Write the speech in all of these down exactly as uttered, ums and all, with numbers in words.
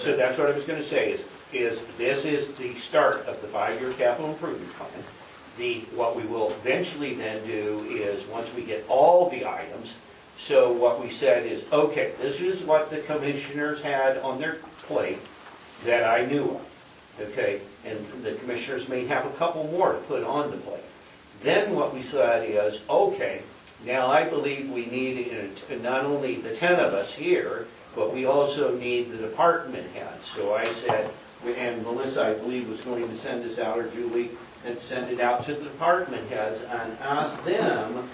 so that's what I was gonna say, is, is this is the start of the five-year capital improvement plan. The, what we will eventually then do is, once we get all the items, so what we said is, okay, this is what the commissioners had on their plate that I knew of, okay? And the commissioners may have a couple more to put on the plate. Then what we said is, okay, now I believe we need uh, not only the ten of us here, but we also need the department heads. So I said, and Melissa, I believe, was going to send this out, or Julie, and send it out to the department heads and ask them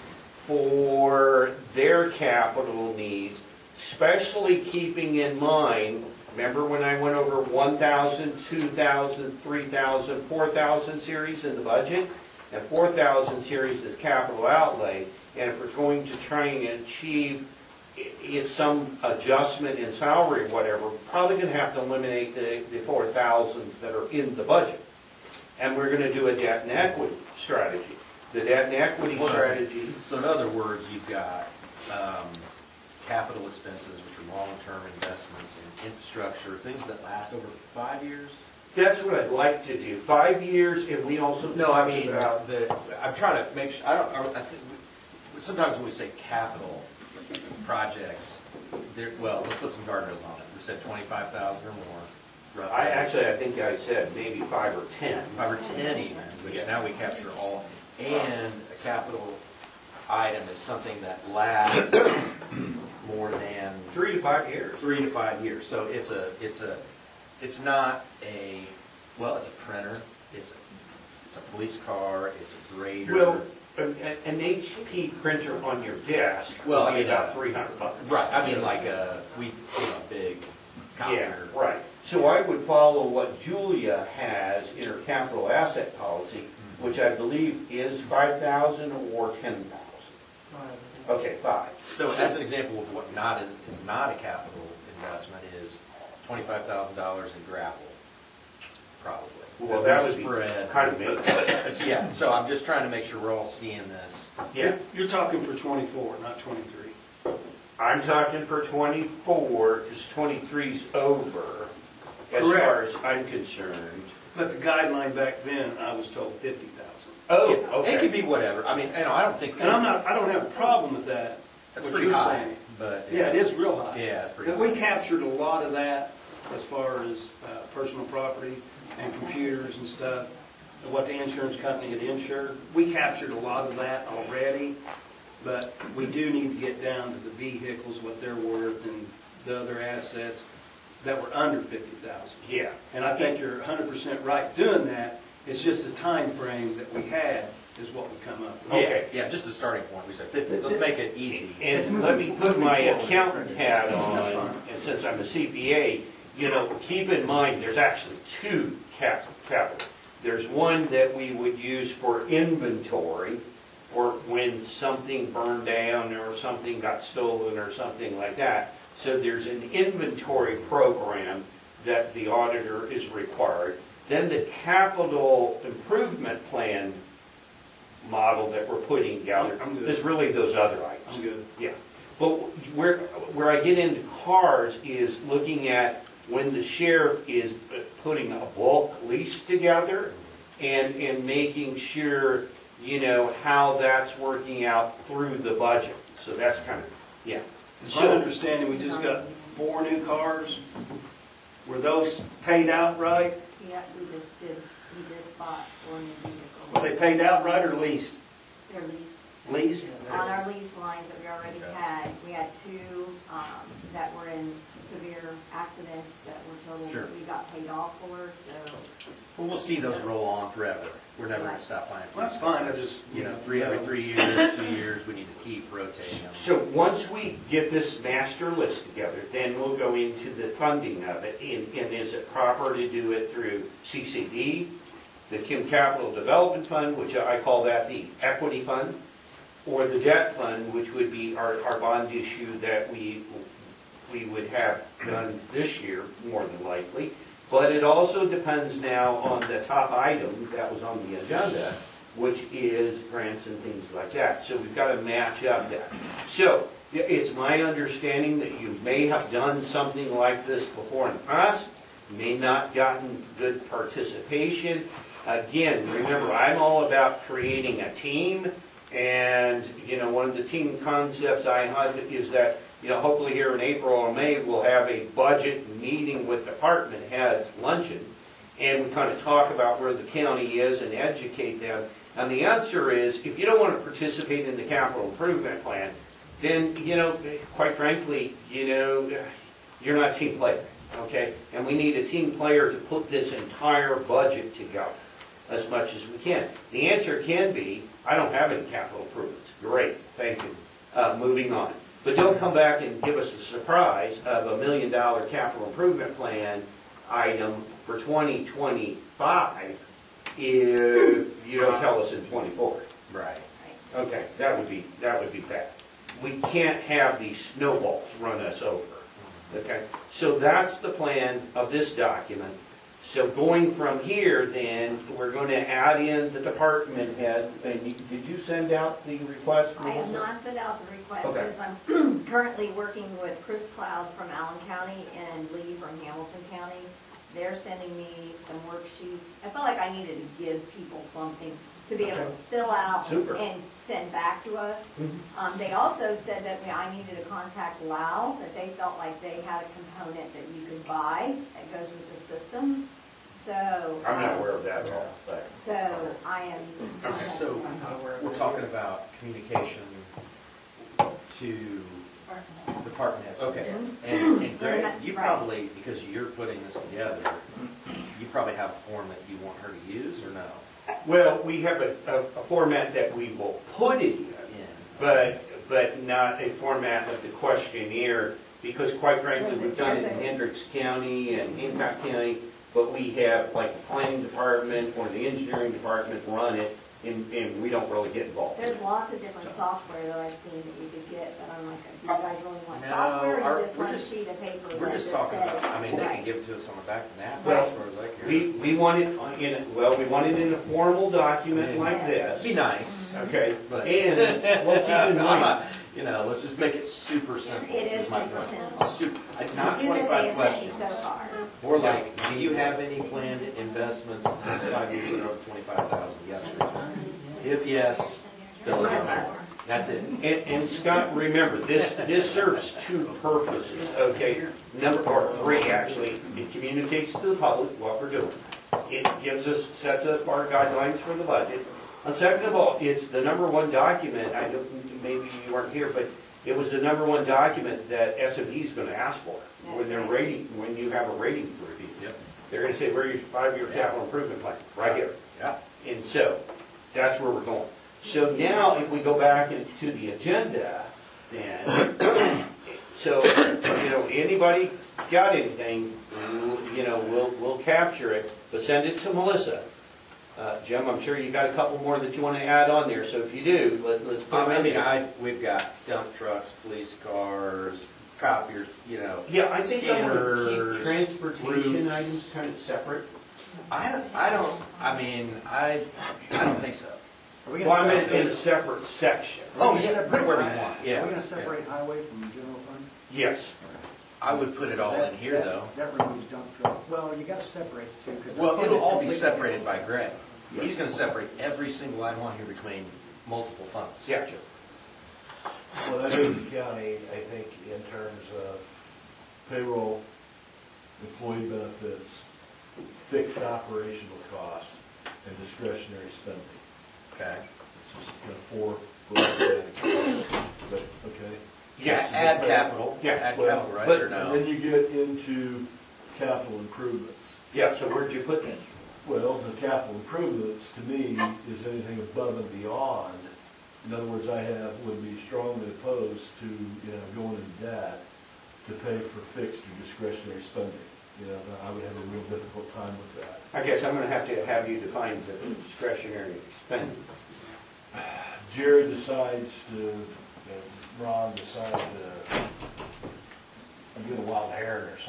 for their capital needs, especially keeping in mind, remember when I went over one thousand, two thousand, three thousand, four thousand series in the budget? And four thousand series is capital outlay, and if we're going to try and achieve if some adjustment in salary or whatever, we're probably going to have to eliminate the, the four thousands that are in the budget. And we're going to do a debt and equity strategy. The debt and equity Well, strategy. So in other words, you've got um, capital expenses, which are long-term investments in infrastructure, things that last over five years? That's what I'd like to do. Five years, and we also No, I talked mean, about the, I'm trying to make sure, I don't, I think, sometimes when we say capital projects, there, well, let's put some guardrails on it. We said twenty-five thousand or more, roughly. I actually, I think I said maybe five or ten. Five or ten even, which Yeah. now we capture all. And a capital item is something that lasts more than Three to five years. three to five years. So it's a, it's a, it's not a, well, it's a printer, it's a, it's a police car, it's a grader. Well, an, an H P printer on your desk Well, will I be mean, about uh, three hundred bucks. Right, I mean like a, we, you know, big Yeah, copier. right. So I would follow what Julia has in her capital asset policy, which I believe is five thousand or ten thousand. Okay, five. So as an example of what not is, is not a capital investment is twenty-five thousand dollars in gravel, probably. Well, that would be Spread. kind of maintenance. Yeah, so I'm just trying to make sure we're all seeing this. Yeah, You're talking for twenty-four, not twenty-three. I'm talking for twenty-four, because twenty-three's over, as far Correct. as I'm concerned. But the guideline back then, I was told fifty thousand. Oh, Yeah, okay. It could be whatever. I mean, you know, I don't think. And I'm not, I don't have a problem with that, That's what pretty you're high, saying. but. Yeah, it is real high. Yeah, it's pretty But high. we captured a lot of that as far as uh, personal property and computers and stuff, and what the insurance company had insured. We captured a lot of that already, but we do need to get down to the vehicles, what they're worth, and the other assets that were under fifty thousand. Yeah. And I think you're one hundred percent right doing that. It's just the time frame that we had is what we come up with. Okay. Yeah, just a starting point. We said fifty. Let's make it easy. And let me put my accountant hat on, and since I'm a C P A, you know, keep in mind, there's actually two cap- capital. There's one that we would use for inventory, or when something burned down or something got stolen or something like that. So there's an inventory program that the auditor is required. Then the capital improvement plan model that we're putting together I'm good. is really those other items. I'm good. Yeah, but where, where I get into cars is looking at when the sheriff is putting a bulk lease together and, and making sure, you know, how that's working out through the budget. So that's kind of, yeah. It's my understanding we just got four new cars. Were those paid outright? Yeah, we just did, we just bought four new Were vehicles. they paid outright or leased? They're leased. Leased? On our lease lines that we already had, we had two um, that were in severe accidents that we're told Sure. we got paid off for, so. Well, we'll see those roll on forever. We're never going to stop buying. Well, that's fine, I just, You know, three every three years, two years, we need to keep rotating them. So once we get this master list together, then we'll go into the funding of it. And, and is it proper to do it through C C D, the Kim Capital Development Fund, which I call that the equity fund, or the debt fund, which would be our, our bond issue that we, we would have done this year, more than likely. But it also depends now on the top item that was on the agenda, which is grants and things like that. So we've got to match up that. So yeah, it's my understanding that you may have done something like this before in the past, may not gotten good participation. Again, remember, I'm all about creating a team, and, you know, one of the team concepts I had is that, you know, hopefully here in April or May, we'll have a budget meeting with department heads luncheon, and we kind of talk about where the county is and educate them. And the answer is, if you don't want to participate in the capital improvement plan, then, you know, quite frankly, you know, you're not a team player, okay? And we need a team player to put this entire budget together as much as we can. The answer can be, I don't have any capital improvements. Great, thank you. Uh, moving on. But don't come back and give us a surprise of a million dollar capital improvement plan item for twenty twenty-five if you don't tell us in twenty-four. Right. Okay, that would be, that would be bad. We can't have these snowballs run us over. Okay, so that's the plan of this document. So going from here, then, we're going to add in the department head. And you, did you send out the request? I have Melissa? not sent out the request Okay. because I'm currently working with Chris Cloud from Allen County and Lee from Hamilton County. They're sending me some worksheets. I felt like I needed to give people something to be able to Okay. fill out Super. and send back to us. Mhm. Um, they also said that I needed to contact L A O, that they felt like they had a component that you could buy that goes with the system. So. I'm not um, aware of that at all, but. So I am. Okay, so we're talking about communication to department heads. Okay. And, and Greg, you Right. probably, because you're putting this together, you probably have a form that you want her to use, or no? Well, we have a, a, a format that we will put it in, Yeah. but, but not a format of the questionnaire, because quite frankly, we've done it in Hendricks County and Hancock County, but we have like the planning department or the engineering department run it, and, and we don't really get involved. There's lots of different software that I've seen that you could get, but I'm like, do you guys really want No, software or our- you just we're want a just- sheet of paper that We're just just says? talking about, I mean, they can Right. give it to us on the back of the napkin, Well, as far as I care. We, we want it in, well, we want it in a formal document like Yes. this. Be nice. Okay, But- and, well, keep in I'm mind, not- You know, let's just make it super simple. It is my super point. simple. Super, uh, not Do that they twenty-five have sent me questions. so far. More like, do you have any planned investments in the next five years that are over twenty-five thousand? Yes or no? If yes, fill it in. That's it. and, and Scott, remember, this, this serves two purposes, okay? Number, or three actually, it communicates to the public what we're doing. It gives us, sets up our guidelines for the budget. And second of all, it's the number one document, I don't, maybe you weren't here, but it was the number one document that S and P is gonna ask for when they're rating, when you have a rating review. Yep. They're gonna say, where's your five-year capital improvement plan? Right here. Yeah. And so, that's where we're going. So now, if we go back into the agenda, then, so, you know, anybody got anything, we'll- you know, we'll, we'll capture it, but send it to Melissa. Uh, Jim, I'm sure you got a couple more that you want to add on there, so if you do, let, let's put Um, them I in mean, there. I, we've got dump trucks, police cars, copiers, you know. Yeah, I think I want to scanners, keep transportation roofs. items kind of separate. I don't, I don't, I mean, I, I don't think so. Are we Well, I gonna meant in a separate- separate section. Oh, are we gonna yeah, put it wherever you separate- want, yeah. Are we gonna separate highway from general fund? Yes. I would put it all in here, That- though. That removes dump truck. Well, you gotta separate the two. 'cause they're Well, it'll funded all be completely separated by different. Greg. He's gonna separate every single item on here between multiple funds. Gotcha. Well, that is the county, I think, in terms of payroll, employee benefits, fixed operational cost, and discretionary spending. Okay. It's just kind of four broad categories. Is that okay? Yes. Add capital. Yeah. Add Well, capital, right, but- or And no? then you get into capital improvements. Yeah, so where'd you put that? Well, the capital improvements, to me, is anything above and beyond. In other words, I have, would be strongly opposed to, you know, going in debt to pay for fixed or discretionary spending. You know, I would have a real difficult time with that. I guess I'm gonna have to have you define the discretionary spending. Jared decides to, uh, Ron decides to I'm getting a wild hair or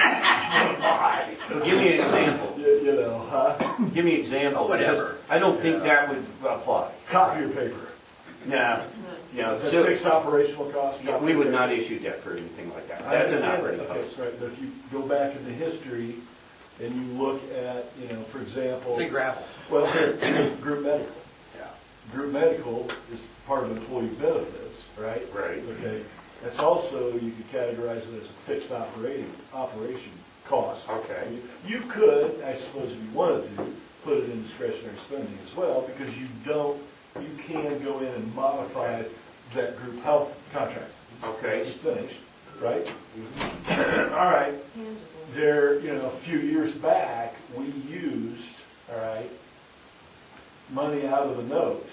something. Give me an example. You you know, huh? Give me an example. Oh, whatever. because I don't think Yeah. that would apply. Copier paper. No, no, Is that so, fixed operational cost? yeah, we would not issue debt for anything like that. I That's an understand operating that. Okay, cost. right, but if you go back into history and you look at, you know, for example, Say gravel. well, here, group medical. Yeah. Group medical is part of employee benefits, right? Right. Okay, that's also, you could categorize it as a fixed operating, operation cost. Okay. You could, I suppose if you wanted to, put it in discretionary spending as well, because you don't, you can go in and modify that group health contract. Okay. It's finished, right? All right, Tangible. there, you know, a few years back, we used, all right, money out of the note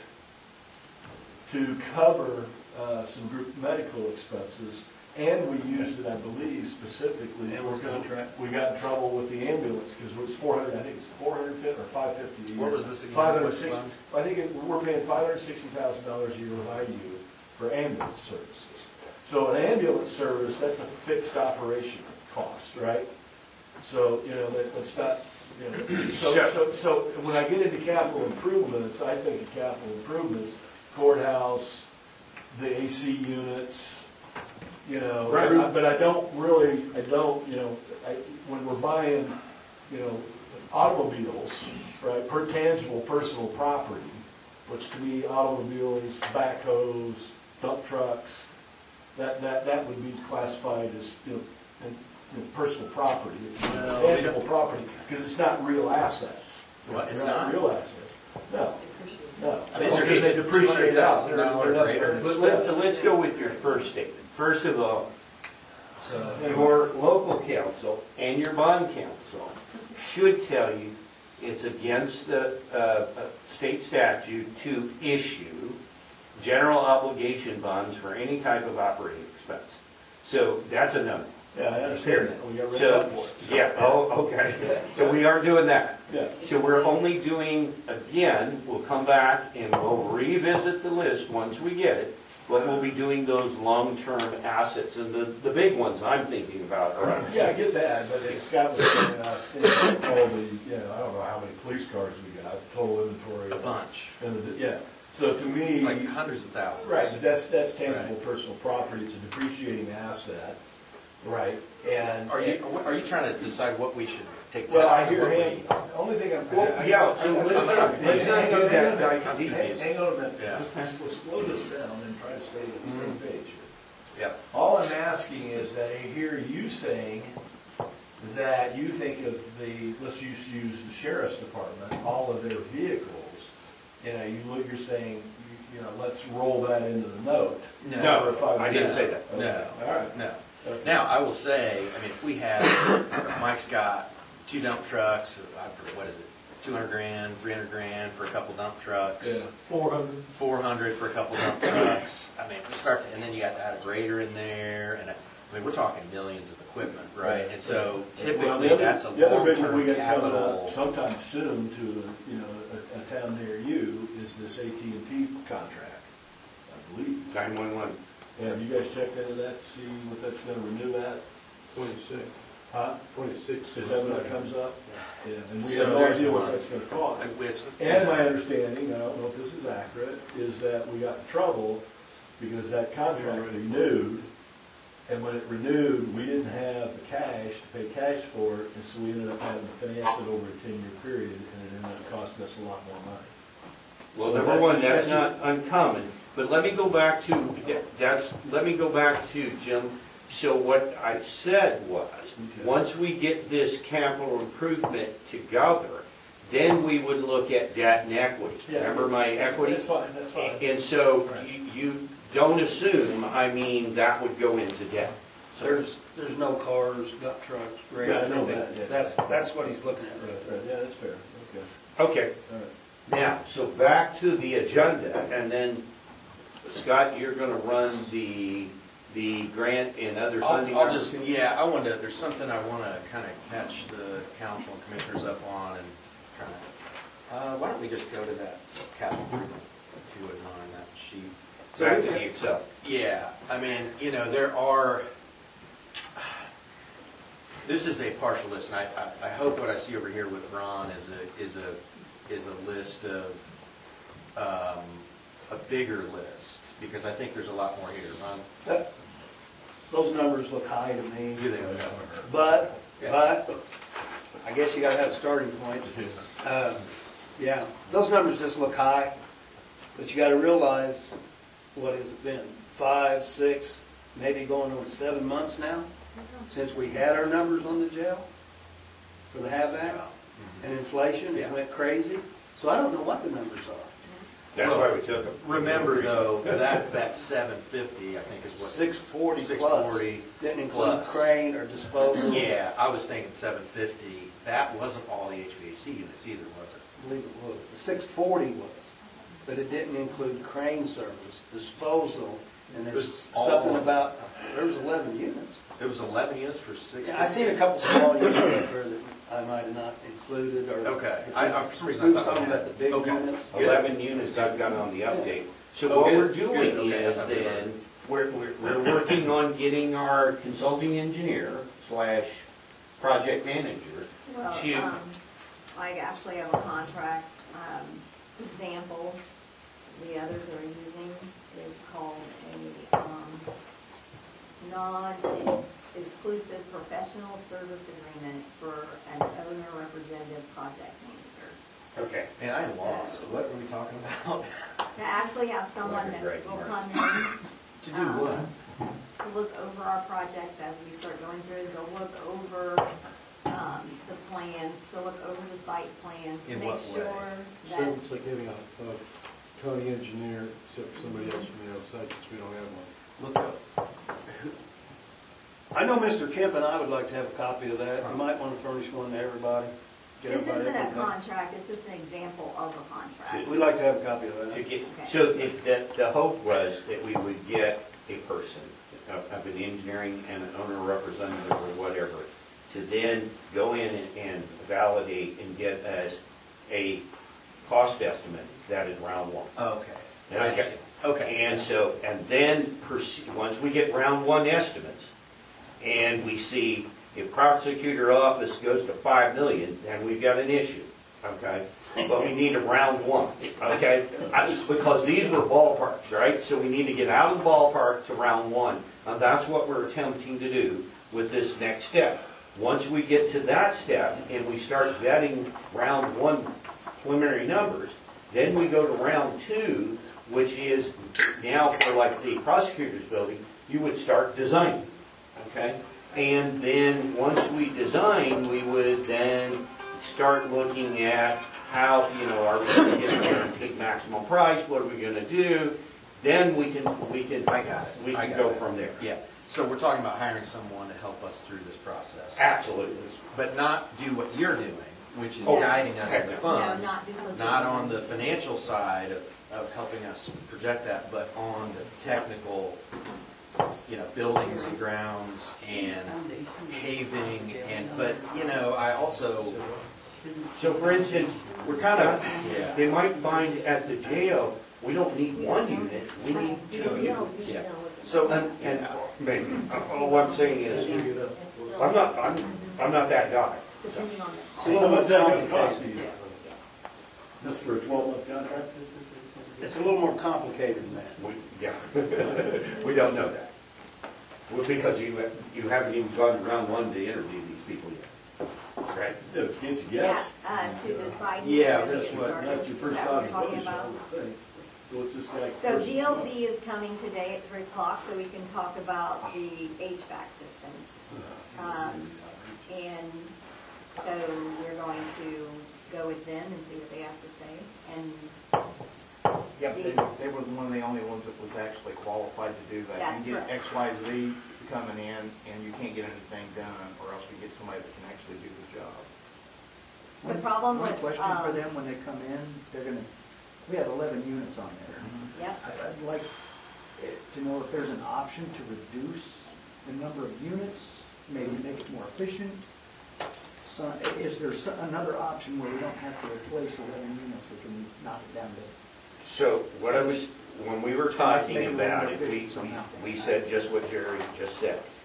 to cover uh, some group medical expenses, and we used it, I believe, specifically. Ambulance because contract. We got in trouble with the ambulance, because it was four hundred, I think it's four hundred fifty or five fifty a year. What was this again? Five hundred Which sixty, fund? I think it- we're paying five hundred sixty thousand dollars a year with I U for ambulance services. So an ambulance service, that's a fixed operation cost, right? So, you know, that, that's not, you know, so, Sure. so, so when I get into capital improvements, I think of capital improvements, courthouse, the A C units, you know, Right. I- but I don't really, I don't, you know, I, when we're buying, you know, automobiles, right, per tangible personal property, which to me, automobiles, backhoes, dump trucks, that, that, that would be classified as, you know, in- in personal property, if you No, know, we tangible property, because it's not real assets. What, it's They're not? Real assets, no, no. I mean, is there Because they a depreciate out. $two hundred thousand dollars They're not- greater they're- But but let, let's go with your first statement. First of all, So, your local council and your bond council should tell you it's against the uh, uh, state statute to issue general obligation bonds for any type of operating expense. So that's a no. yeah, I understand that, we got rid So, of that for it. so- yeah, oh, okay. So we aren't doing that. Yeah. So we're only doing, again, we'll come back and we'll revisit the list once we get it, but we'll be doing those long-term assets, and the, the big ones I'm thinking about are, Yeah, I get that, but it's got, you know, it's all the, you know, I don't know how many police cars we got, total inventory. A bunch. And the, yeah, so to me. Like hundreds of thousands. Right, but that's, that's tangible Right. personal property, it's a depreciating asset, right, and. Are you, are you trying to decide what we should take? Well, I down, hear what we- him, the only thing I'm. well, yeah, so I'm- let's I'm- not, I'm- let's not do that. I'm Hang confused. hang on a minute, Yeah. let's, let's slow this down and try to stay on the same page here. Yep. All I'm asking is that I hear you saying that you think of the, let's use, use the sheriff's department, all of their vehicles, you know, you look, you're saying, you- you know, let's roll that into the note. No, For a five- I didn't say that. Okay, No. All right. No. Okay. Now, I will say, I mean, if we have, Mike's got two dump trucks, I forget, what is it? two hundred grand, three hundred grand for a couple dump trucks. Yeah, four hundred. four hundred for a couple dump trucks. I mean, we start to, and then you got to add a grader in there, and a, I mean, we're talking millions of equipment, right? And so Well, typically, the other- that's a The other big one we long-term got coming up capital. sometime soon to, you know, a, a town near you is this A T and T contract, I believe. nine-one-one. Yeah, have you guys checked into that, to see what that's gonna renew at? Twenty-six. Huh? Twenty-six. Is that when that comes up? Yeah, and we So have no there's idea what one. that's gonna cost. I- it's- And my understanding, I don't know if this is accurate, is that we got in trouble because that contract renewed, and when it renewed, we didn't have the cash to pay cash for it, and so we ended up having to finance it over a ten-year period, and it ended up costing us a lot more money. Well, So number that's one, just- that's that's not uncommon, but let me go back to, that's, let me go back to, Jim, so what I said was, Okay. once we get this capital improvement together, then we would look at debt and equity. Yeah. Remember my equity? That's fine, that's fine. And so Right. you, you don't assume, I mean, that would go into debt. So There's, the's no cars, dump trucks, Yeah, I graders, know anything. that, yeah. That's, that's what he's looking at Right, right right, there. yeah, that's fair, okay, Okay, all right. now, so back to the agenda, and then, Scott, you're gonna run the, the grant and other funding. I'll, I'll just, opportunities? yeah, I want to, there's something I want to kind of catch the council and commissioners up on and try to, uh, why don't we just go to that capital improvement, if you wouldn't mind, that sheet. Back to the Excel. Yeah, I mean, you know, there are, This is a partial list, and I, I, I hope what I see over here with Ron is a, is a, is a list of, um, a bigger list, because I think there's a lot more here. Ron? That- Those numbers look high to me. Do they? But, Yeah. but, I guess you gotta have a starting point. Uh, Yeah, those numbers just look high, but you gotta realize, what has it been? Five, six, maybe going on seven months now, since we had our numbers on the jail for the HAB Act, and inflation, it Yeah. went crazy. So I don't know what the numbers are. That's why we took them. Remember though, that, that seven fifty, I think is what. Six forty six plus, forty didn't include plus. crane or disposal. Yeah, I was thinking seven fifty. That wasn't all the H V A C units either, was it? I believe it was. The six forty was, but it didn't include crane service, disposal, and It there's was all something of it. about, there was eleven units. There was eleven units for six. Yeah, I seen a couple small units up there that I might have not included, or. Okay. I- I- for some reason I We were thought we talking had- about the big Okay. units. eleven units I've got on the update. So Oh, what good, we're good, doing okay, I is thought we were- then, we're, we're, we're working on getting our consulting engineer slash project manager Well, to, um, I actually have a contract, um, example, the others that are using is called a, um, non-exclusive professional service agreement for an owner representative project manager. okay. Man, I am lost. What are we talking about? To actually have someone Like a that great will nurse. come in, To do Um, what? to look over our projects as we start going through, to look over, um, the plans, to look over the site plans, to In make what way? sure So that, it's like having a, a county engineer, except for somebody else from the outside, since we don't have one. Look up. I know Mister Kemp and I would like to have a copy of that. You might want to furnish one to everybody. Get this everybody isn't a up on contract, this is an example of a contract. that. We'd like to have a copy of To that. get, Okay. so it, that, the hope was that we would get a person of, of an engineering and an owner representative or whatever, to then go in and- and validate and get us a cost estimate that is round one. Okay. And I get- Okay. And so, and then proceed, once we get round one estimates, and we see if prosecutor office goes to five million, then we've got an issue, okay? But we need a round one, okay? I- Because these were ballparks, right? So we need to get out of the ballpark to round one. And that's what we're attempting to do with this next step. Once we get to that step and we start vetting round one preliminary numbers, then we go to round two, which is now for like the prosecutor's building, you would start designing, okay? And then, once we design, we would then start looking at how, you know, are we going to get a guaranteed maximum price, what are we going to do? Then we can, we can, I got it. we I can got go it. from there. Yeah. So we're talking about hiring someone to help us through this process. Absolutely. But not do what you're doing, which is Oh, guiding us heck in the no. funds. No, not duplicate. Not on the financial side of, of helping us project that, but on the technical, you know, buildings and grounds and paving and, but, you know, I also, So for instance, we're kind of, yeah. they might find at the jail, we don't need one unit, we need two units. Yeah. So, And, and maybe, all I'm saying is, I'm not, I'm, I'm not that guy. Depending on It's the. a little more What's that gonna cost complicated. you? Just for a twelve-month contract? It's a little more complicated than that. We, yeah, we don't know that. Well, because you, you haven't even gone around one to interview these people yet, right? Yeah, it's against a Yeah, guess. uh, to decide. Yeah, whether to that's get what- started. That's your Is first that thought what of you're talking motion, I about? would think. What's this guy? So G L Z is coming today at three o'clock, so we can talk about the H V A C systems. Um, And so we're going to go with them and see what they have to say. And Yeah, they, they were one of the only ones that was actually qualified to do that. That's You get correct. X, Y, Z coming in, and you can't get anything done, or else you get somebody that can actually do the job. the problem One with, question for um, them, when they come in, they're gonna, we have eleven units on there. yep, I- I'd like it to know if there's an option to reduce the number of units, maybe make it more efficient. So, is there so- another option where we don't have to replace eleven units, we can knock it down to? So what I was, when we were talking Make it about more it, we, efficient somehow. we we said just what Jerry just said.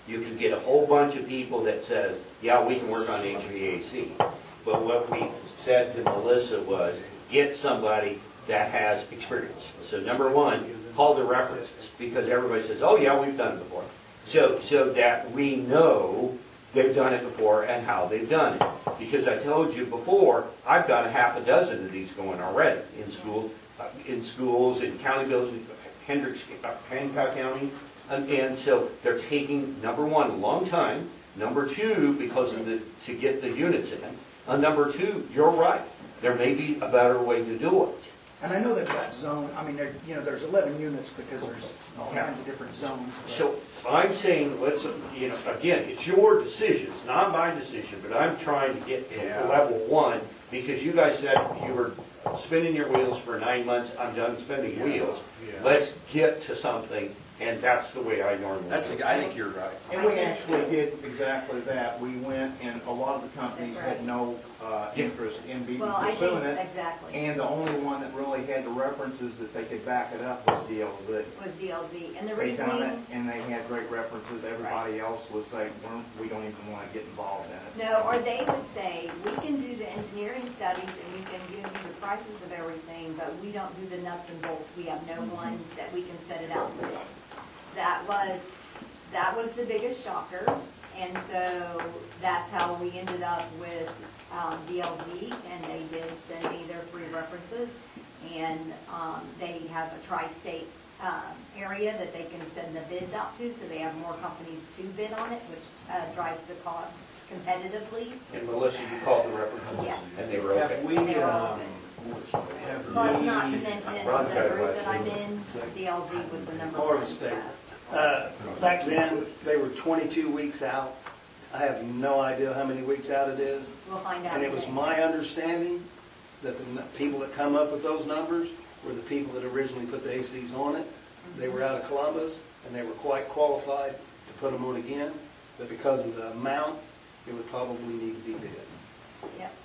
You can get a whole bunch of people that says, yeah, we can work on H V A C. But what we said to Melissa was, get somebody that has experience. So number one, call the references, because everybody says, oh yeah, we've done it before. So, so that we know they've done it before and how they've done it. Because I told you before, I've got a half a dozen of these going already in school, uh, in schools, in county buildings, Hendricks, uh, Hancock County. And, and so they're taking, number one, a long time. Number two, because of the, to get the units in. And number two, you're right. There may be a better way to do it. And I know they've got zone, I mean, there, you know, there's eleven units because there's all kinds of different zones. but- So I'm saying, let's, you know, again, it's your decision, it's not my decision, but I'm trying to get to Yeah. level one, because you guys said you were spinning your wheels for nine months, I'm done spinning wheels. Yeah. Let's get to something, and that's the way I normally That's, do it. I think you're right. And we actually did exactly that. We went, and a lot of the companies That's right. had no uh, interest in be Well, I pursuing think, it. exactly, And the only one that really had the references that they could back it up was D L Z. was D L Z. And the They done it, reasoning, and they had great references. Everybody else was saying, "We're- we don't even want to get involved in it. no, or they would say, we can do the engineering studies and we can give you the prices of everything, but we don't do the nuts and bolts. We have no one that we can set it out with. That was, that was the biggest shocker. And so that's how we ended up with um, D L Z, and they did send me their three references. And um, they have a tri-state um, area that they can send the bids out to, so they have more companies to bid on it, which uh, drives the cost competitively. And Melissa, you called the references, Yes. and they were Have okay. we, And they were all um, good. have Plus, we- not to mention, Ron's the got a group that I'm question. in, D L Z was the number Florida one. State. Uh, Back then, they were twenty-two weeks out. I have no idea how many weeks out it is. We'll find out And it was today. my understanding that the n- people that come up with those numbers were the people that originally put the A Cs on it. They were out of Columbus, and they were quite qualified to put them on again, but because of the amount, it would probably need to be bid. Yep.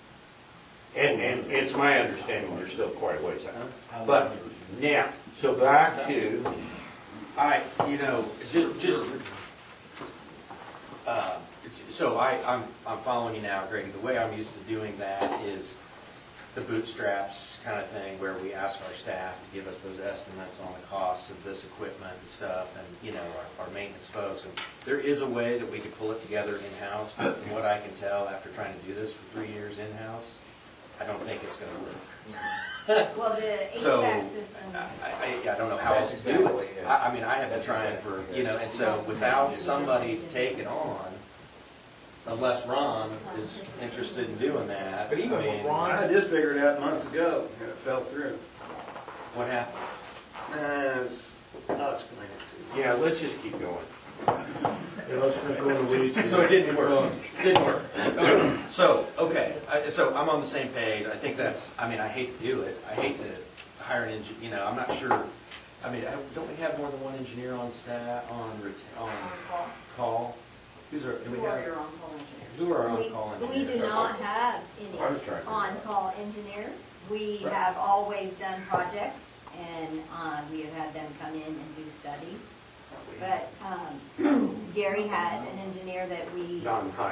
And, and it's my understanding they're still quite a ways out. But now, so back to, I, you know, ju- just, uh, so I, I'm, I'm following you now, Grady. The way I'm used to doing that is the bootstraps kind of thing, where we ask our staff to give us those estimates on the costs of this equipment and stuff, and, you know, our, our maintenance folks. And there is a way that we could pull it together in-house, but from what I can tell, after trying to do this for three years in-house, I don't think it's gonna work. Well, the So, H V A C systems, I, I, I don't know how else to do it. I, I mean, I have been trying for, you know, and so without somebody to take it on, unless Ron is interested in doing that, But even I with mean, Ron- I just figured it out months ago, and it fell through. what happened? Uh, it's- I'll explain it to you. yeah, let's just keep going. Yeah, let's not go in the weeds. So it didn't work. Didn't work. So, okay, I, so I'm on the same page. I think that's, I mean, I hate to do it. I hate to hire an engineer, you know, I'm not sure. I mean, I- don't we have more than one engineer on staff, on, ret- on on-call. call? Who's our, do we who are have? your on-call engineers? Who are our We- on-call We engineers? do not have any I was trying to- on-call engineers. We have always done projects, and um, we have had them come in and do studies. But um, Gary had an engineer that we, Non-highway.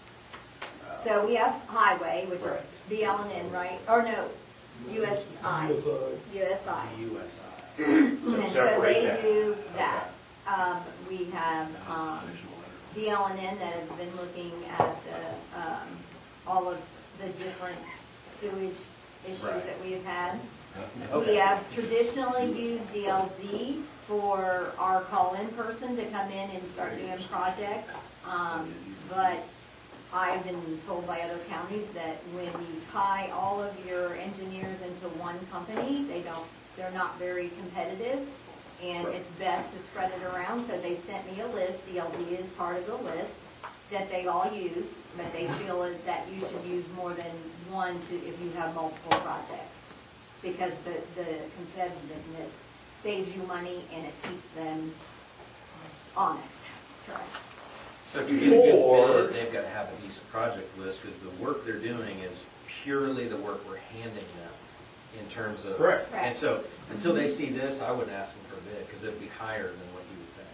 so we have highway, which is Right. B L and N, right? Or no, U S I, U S I. U S I. So And so separate they that. do that. Um, we have, um, D L and N that has been looking at the, um, all of the different sewage issues Right. that we have had. Okay. We have traditionally used D L Z for our call-in person to come in and start doing projects. Um, but I've been told by other counties that when you tie all of your engineers into one company, they don't, they're not very competitive, and it's best to spread it around. So they sent me a list, D L Z is part of the list, that they all use, but they feel that you should use more than one to, if you have multiple projects. Because the, the competitiveness saves you money and it keeps them honest. Correct. So to get a Or- good bid, they've got to have a decent project list, because the work they're doing is purely the work we're handing them in terms of. Correct. And so, until they see this, I wouldn't ask them for a bid, because it'd be higher than what you would think.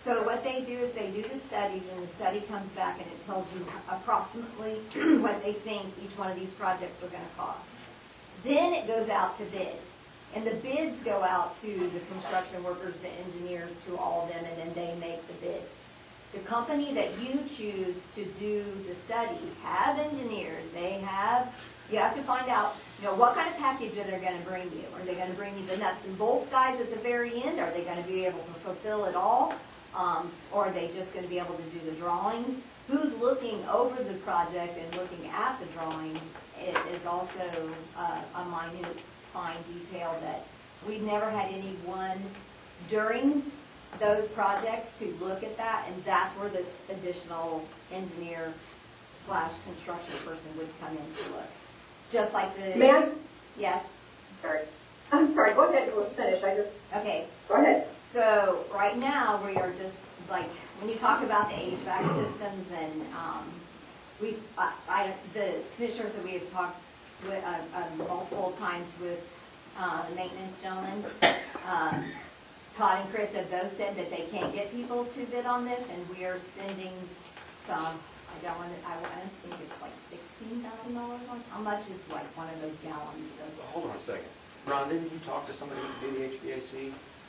So what they do is they do the studies, and the study comes back and it tells you approximately what they think each one of these projects are gonna cost. Then it goes out to bid, and the bids go out to the construction workers, the engineers, to all of them, and then they make the bids. The company that you choose to do the studies have engineers, they have, you have to find out, you know, what kind of package are they gonna bring you? Are they gonna bring you the nuts and bolts guys at the very end? Are they gonna be able to fulfill it all? Um, or are they just gonna be able to do the drawings? Who's looking over the project and looking at the drawings? It is also uh, a minute, fine detail that we've never had anyone during those projects to look at that, and that's where this additional engineer slash construction person would come in to look. Just like the... May I? Yes, Sorry. I'm sorry, go ahead and let's finish. I just, okay. go ahead. So, right now, we are just, like, when you talk about the H V A C systems and, um, we, I, I, the commissioners that we have talked with, uh, uh, multiple times with, uh, the maintenance gentlemen, uh, Todd and Chris have both said that they can't get people to bid on this, and we are spending some, I don't want to, I, I don't think it's like sixteen thousand dollars on, how much is like one of those gallons of? Hold on a second. Ron, didn't you talk to somebody who did the H V A C?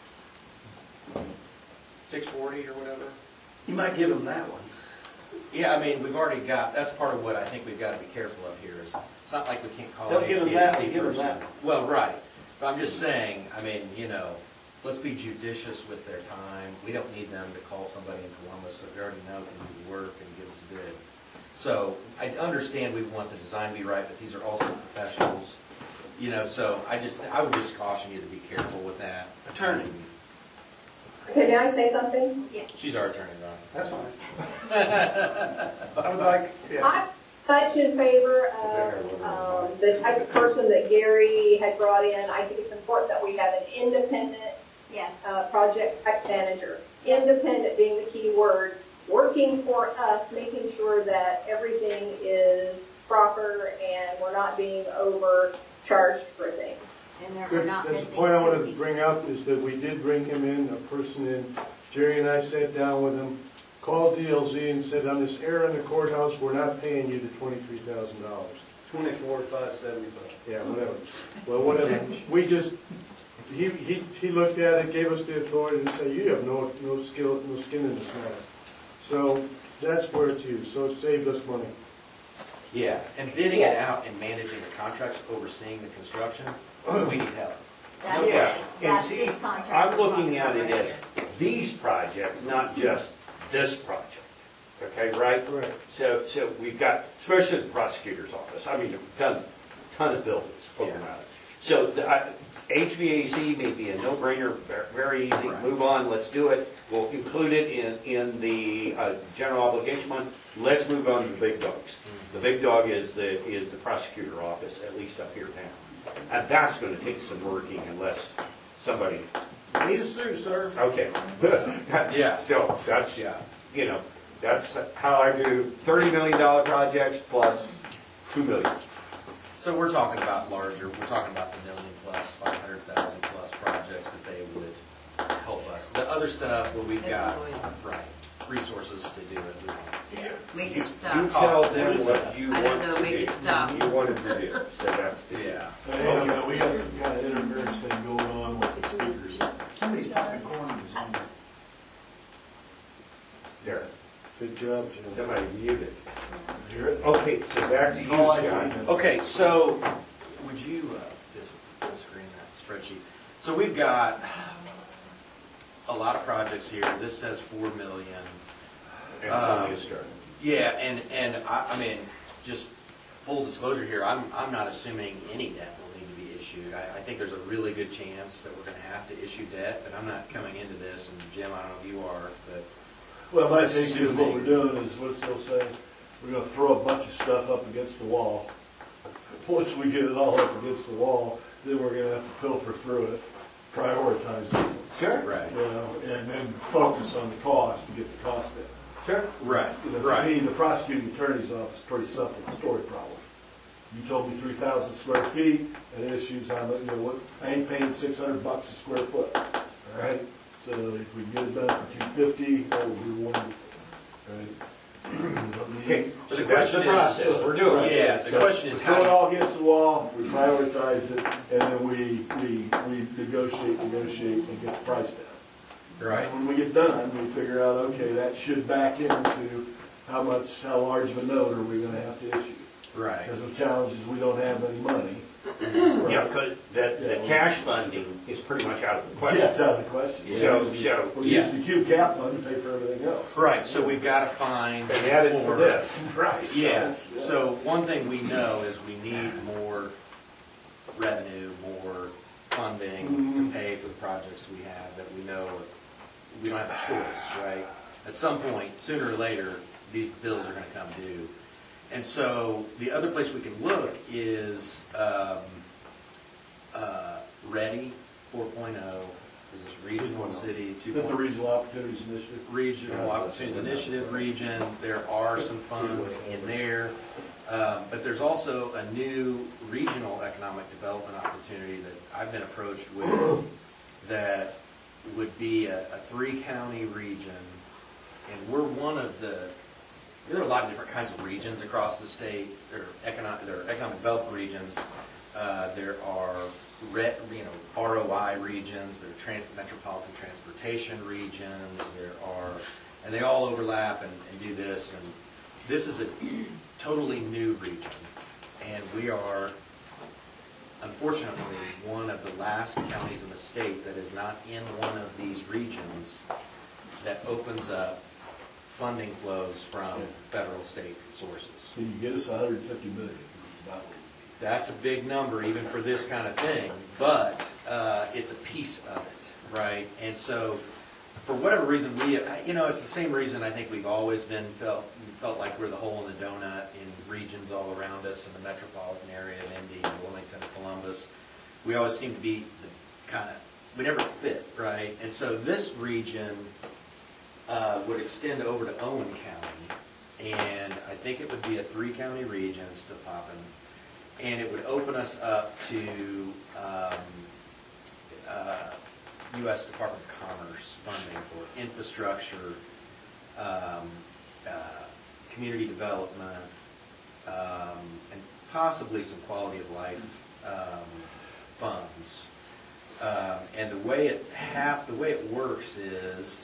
six forty or whatever? You might give them that one. Yeah, I mean, we've already got, that's part of what I think we've got to be careful of here is, it's not like we can't call Don't an give them H V A that, C give them person. that. Well, right, but I'm just saying, I mean, you know, let's be judicious with their time. We don't need them to call somebody in Columbus that we already know can do the work and give us a bid. So I understand we want the design to be right, but these are also professionals, you know, so I just, I would just caution you to be careful with that. Attorney. Okay, may I say something? Yeah. She's our attorney, Ron. That's fine. I would like, yeah. I'm much in favor of um, the type of person that Gary had brought in. I think it's important that we have an independent Yes. uh, project type manager. Independent being the key word, working for us, making sure that everything is proper and we're not being overcharged for things. And there, we're Good. not That's missing the point I two wanted to people. bring up, is that we did bring him in, a person in, Jerry and I sat down with him, called D L Z and said, on this error in the courthouse, we're not paying you the twenty-three thousand dollars. Twenty-four, five seventy-five. Yeah, whatever. Well, whatever. We just, he, he, he looked at it, gave us the authority to say, you have no, no skill, no skin in this matter. So that's where it's used, so it saved us money. Yeah, and bidding it out and managing the contracts, overseeing the construction, we need help. That's, Yeah, this- and that's see, this contract. I'm we're looking talking at about it right as here. these projects, not just this project, okay, right? Right. So, so we've got, especially the prosecutor's office, I mean, we've done a ton of buildings over Yeah. around it. So the I- H V A C may be a no-brainer, ver- very easy, Right. move on, let's do it. We'll include it in, in the uh, general obligation one. Let's move on to the big dogs. The big dog is the, is the prosecutor office, at least up here now. And that's gonna take some working unless somebody, Lead us through, sir. okay. Yeah. So, that's, Yeah. you know, that's how I do thirty million dollar projects plus two million. So we're talking about larger, we're talking about the million plus, five hundred thousand plus projects that they would help us. The other stuff where we've got, right, resources to do it, we won't. Make it You stop. tell them what you I don't want know, to make do. it stop. You want them to do, so that's the. Yeah. Hey, uh, we got some kind of interference thing going on with the speakers. Somebody's talking corn on the Zoom. There, Good job, Jim. somebody muted. Hear it? Okay, so back to you, Oh, I Scott. know. Okay, so would you, uh, this full screen that spreadsheet? So we've got a lot of projects here. This says four million. And it's only a start. Yeah, and, and I, I mean, just full disclosure here, I'm, I'm not assuming any debt will need to be issued. I, I think there's a really good chance that we're gonna have to issue debt, but I'm not coming into this, and Jim, I don't know if you are, but Well, my take is what Assuming- we're doing is, what's they'll say, we're gonna throw a bunch of stuff up against the wall. Once we get it all up against the wall, then we're gonna have to pilfer through it, prioritize it, Sure. right, you know, and then focus on the cost to get the cost down. Sure. right, You know, for right. me, the prosecuting attorney's office, pretty simple, story problem. You told me three thousand square feet, and issues, I'm, you know, what, I ain't paying six hundred bucks a square foot, all right? So if we get it done for two fifty, that would be wonderful, right? Okay, But so the that's question the is- process we're doing. Right. Yeah, the So question is we how throw it do- all against the wall, we prioritize it, and then we, we, we negotiate, negotiate, and get the price down. Right. When we get done, we figure out, okay, that should back into how much, how large of a note are we gonna have to issue? Right. Because the challenge is we don't have any money. Yeah, because the, the cash funding is pretty much out of the question. Yeah, it's out of the question. So, so, We're using the Q cap fund to pay for everything else. Right, so we've got to find they added for more. this. Right. Yeah, so one thing we know is we need more revenue, more funding Mhm. to pay for the projects we have that we know we don't have a choice, right? At some point, sooner or later, these bills are going to come due. And so the other place we can look is um, uh, READY four point oh, is this regional city two Is that point the oh. Regional Opportunities Initiative? Regional Opportunities Initiative region, there are some funds in there. Um, But there's also a new regional economic development opportunity that I've been approached with that would be a, a three-county region. And we're one of the, there are a lot of different kinds of regions across the state. There are economic, there are economic development regions. Uh, There are, re- you know, R O I regions, there are trans, metropolitan transportation regions, there are, and they all overlap and, and do this. And this is a totally new region. And we are, unfortunately, one of the last counties in the state that is not in one of these regions that opens up funding flows from federal state sources. Can you get us a hundred and fifty million? It's about what That's a big number even for this kind of thing, but uh, it's a piece of it, right? And so, for whatever reason, we, you know, it's the same reason I think we've always been felt felt like we're the hole in the donut in regions all around us in the metropolitan area of Indy, Wilmington, Columbus. We always seem to be the kind of, we never fit, right? And so this region uh, would extend over to Owen County, and I think it would be a three-county region, it's still popping. And it would open us up to um, uh, U S Department of Commerce funding for infrastructure, um, uh, community development, um, and possibly some quality of life um, funds. Um, and the way it hap- the way it works is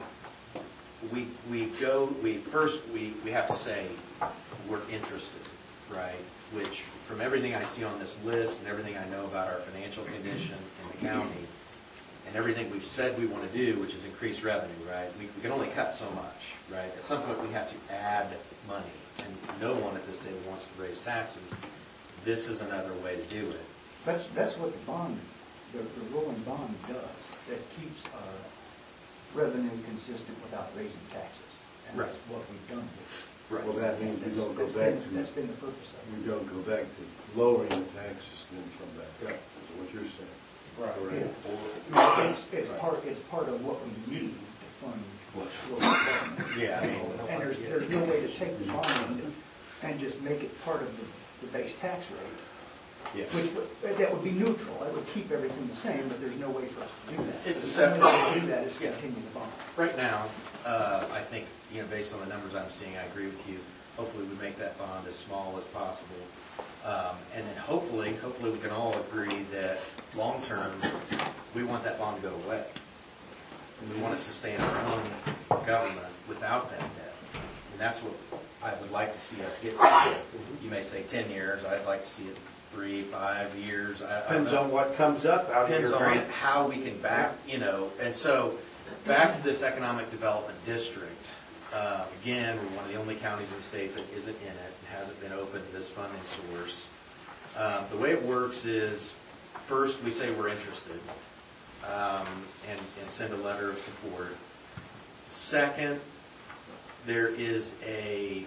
we we go we first we, we have to say we're interested, right? Which, from everything I see on this list and everything I know about our financial condition in the county, and everything we've said we want to do, which is increase revenue, right? We, we can only cut so much, right? At some point, we have to add money, and no one at this table wants to raise taxes. This is another way to do it. That's, that's what the bond, the, the rolling bond does. That keeps our revenue consistent without raising taxes. And that's what we've done with it. Right. Well, that means we That's- don't go that's back been- to, That's been the purpose of it. we don't go back to lowering the taxes then from back up, is what you're saying. Yeah. I mean, It's, it's part, it's part of what we need to fund local government. Yeah, I mean, And there's, there's no way to take the bond and just make it part of the, the base tax rate, yeah. which would, that would be neutral. That would keep everything the same, but there's no way for us to do that. It's a So the only way separate- to do that is Yeah. continue the bond. Right now, uh, I think, you know, based on the numbers I'm seeing, I agree with you. Hopefully, we make that bond as small as possible. Um, And then hopefully, hopefully we can all agree that long-term, we want that bond to go away. And we want to sustain our own government without that debt. And that's what I would like to see us get to. You may say ten years, I'd like to see it three, five years. I- I don't Depends know. on what comes up out of Depends your on grant. how we can back, you know, and so, back to this economic development district. Uh, Again, we're one of the only counties in the state that isn't in it, and hasn't been open to this funding source. Uh, The way it works is, first, we say we're interested, um, and and send a letter of support. Second, there is a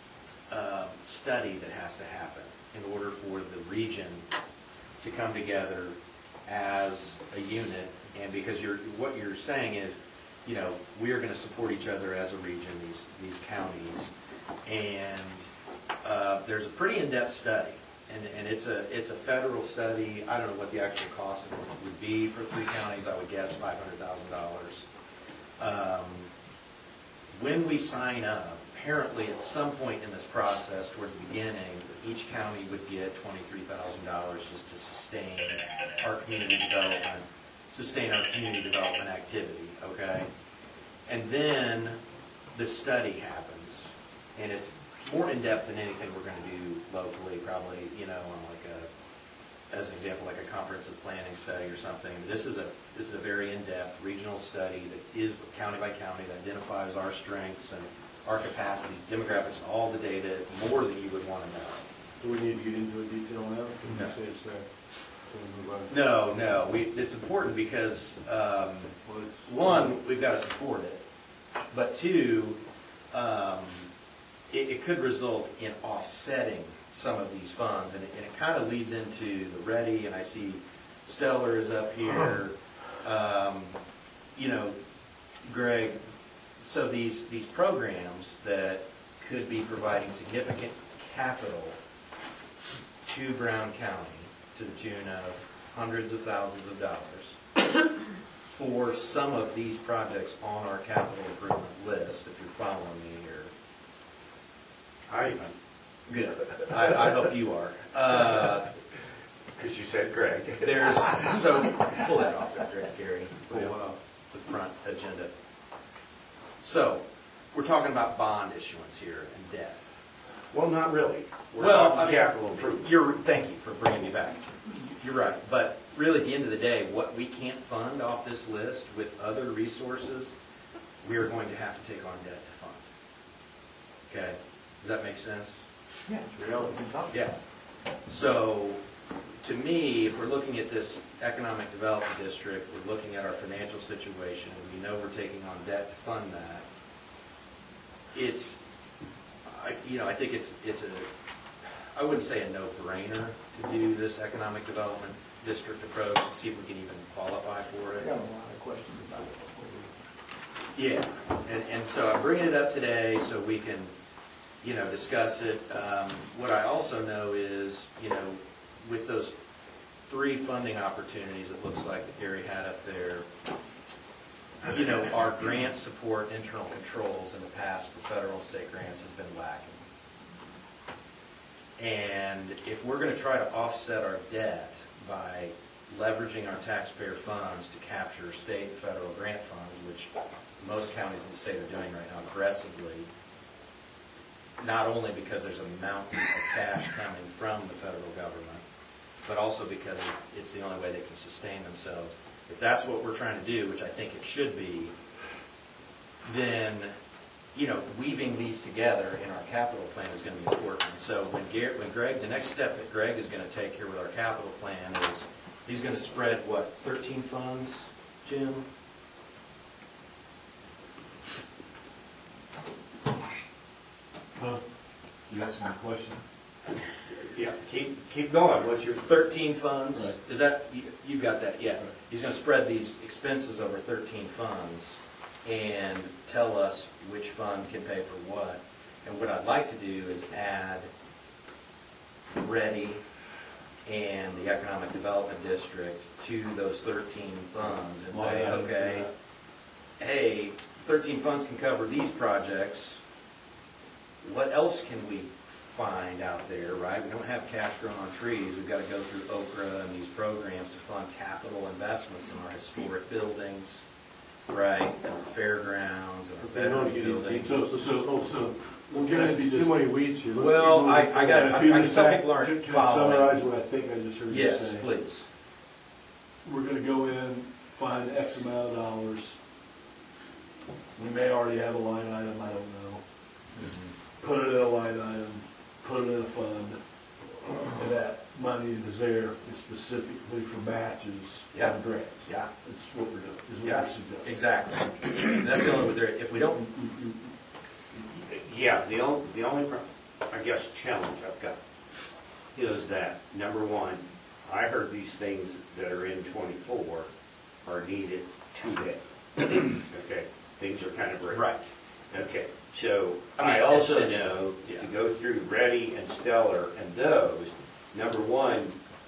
um, study that has to happen in order for the region to come together as a unit, and because you're, what you're saying is, you know, we are going to support each other as a region, these, these counties, and uh, there's a pretty in-depth study, And, and it's a, it's a federal study. I don't know what the actual cost of it would be for three counties. I would guess five hundred thousand dollars. Um, when we sign up, apparently at some point in this process, towards the beginning, each county would get twenty-three thousand dollars just to sustain our community development, sustain our community development activity, okay? And then the study happens, and it's more in-depth than anything we're going to do locally, probably, you know, on like a, as an example, like a comprehensive planning study or something. This is a, this is a very in-depth regional study that is county by county, that identifies our strengths and our capacities, demographics, and all the data, more than you would want to know. Do we need to get into a detail now? Can No. you say it's there? Can we move on? No, no, we, it's important because, um, Well, it's- one, we've got to support it, but two, um, it, it could result in offsetting some of these funds, and it, and it kind of leads into the Ready, and I see Stellar is up here. Um, you know, Greg, so these, these programs that could be providing significant capital to Brown County to the tune of hundreds of thousands of dollars for some of these projects on our capital improvement list, if you're following me here. I, Good. I, I hope you are. Uh, because you said Greg. There's, so, pull that off there, Greg, Gary. Pull uh, the front agenda. So, we're talking about bond issuance here and debt. Well, not really. We're Well, talking I mean, capital improvement. You're, thank you for bringing me back. You're right. But really, at the end of the day, what we can't fund off this list with other resources, we are going to have to take on debt to fund. Okay? Does that make sense? Yeah, it's reality. Yeah. So, to me, if we're looking at this economic development district, we're looking at our financial situation, we know we're taking on debt to fund that. It's, I, you know, I think it's, it's a, I wouldn't say a no-brainer to do this economic development district approach to see if we can even qualify for I it. got a lot of questions about it before we. Yeah, and, and so I'm bringing it up today so we can, you know, discuss it. Um, what I also know is, you know, with those three funding opportunities, it looks like that Gary had up there, you know, our grant support, internal controls in the past for federal and state grants has been lacking. And if we're going to try to offset our debt by leveraging our taxpayer funds to capture state and federal grant funds, which most counties in the state are doing right now aggressively, not only because there's a mountain of cash coming from the federal government, but also because it's the only way they can sustain themselves. If that's what we're trying to do, which I think it should be, then, you know, weaving these together in our capital plan is going to be important. So when Garrett, when Greg, the next step that Greg is going to take here with our capital plan is he's going to spread, what, thirteen funds, Jim? Huh? You asked me a question? Yeah, keep, keep going. What's your? thirteen funds? Right. Is that, you, you got that, yeah. He's going to spread these expenses over thirteen funds and tell us which fund can pay for what. And what I'd like to do is add Ready and the Economic Development District to those thirteen funds and say, Why not? okay, hey, thirteen funds can cover these projects. What else can we find out there, right? We don't have cash growing on trees. We've got to go through Okra and these programs to fund capital investments in our historic buildings, right? And our fairgrounds and our They don't veterans get into buildings. details, so, so, oh, so. We're getting into too many weeds here. Let's Well, keep I, moving I got, forward. I If you can just tell back- people aren't can- Can I summarize following. what I think I just heard you say? Yes, please. We're gonna go in, find X amount of dollars. We may already have a line item, I don't know. Put it in a line item, put it in a fund, and that money is there is specifically for matches Yeah. on grants. Yeah. That's what we're doing, is what Yeah, we're suggesting. exactly. That's the only way there, if we don't, Yeah, the only, the only, pro- I guess, challenge I've got is that, number one, I heard these things that are in twenty-four are needed today. Okay, things are kind of breaking. right. Okay, so I mean, I also it's- know yeah. to go through Ready and Stellar and those, number one,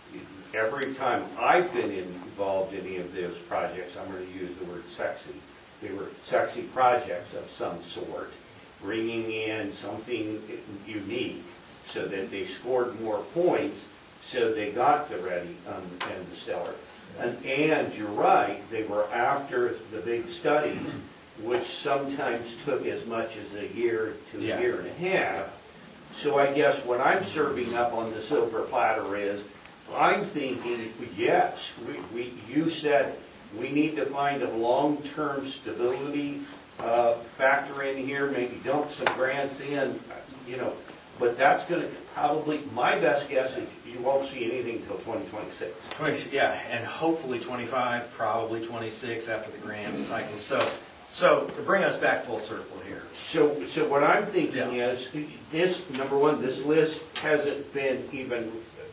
every time I've been involved in any of those projects, I'm going to use the word sexy. They were sexy projects of some sort, bringing in something unique so that they scored more points, so they got the Ready um, and the Stellar. And, and you're right, they were after the big studies, which sometimes took as much as a year to a Yeah. year and a half. So I guess what I'm serving up on the silver platter is, I'm thinking, yes, we, we, you said it. We need to find a long-term stability uh, factor in here, maybe dump some grants in, you know, but that's going to probably, my best guess is you won't see anything until twenty twenty-six. twenty, yeah, and hopefully twenty-five, probably twenty-six after the grant cycle. So, so to bring us back full circle here. So, so what I'm thinking Yeah. is, this, number one, this list hasn't been even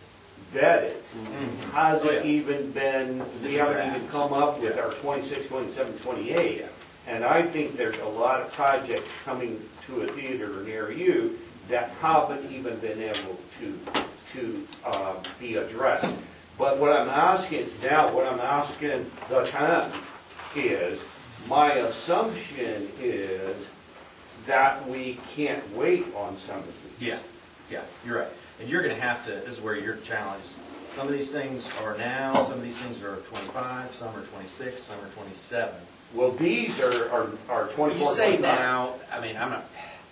vetted. Mm-hmm. Hasn't Oh, yeah. even been, we It's haven't even drafts. come up with Yeah. our twenty-six, twenty-seven, twenty-eight. And I think there's a lot of projects coming to a theater near you that haven't even been able to, to um, be addressed. But what I'm asking, now what I'm asking the town is, my assumption is that we can't wait on some of these. Yeah, yeah, you're right. And you're going to have to, this is where you're challenged. Some of these things are now, some of these things are twenty-five, some are twenty-six, some are twenty-seven. Well, these are, are, are twenty-four, You say twenty-five. now, I mean, I'm not,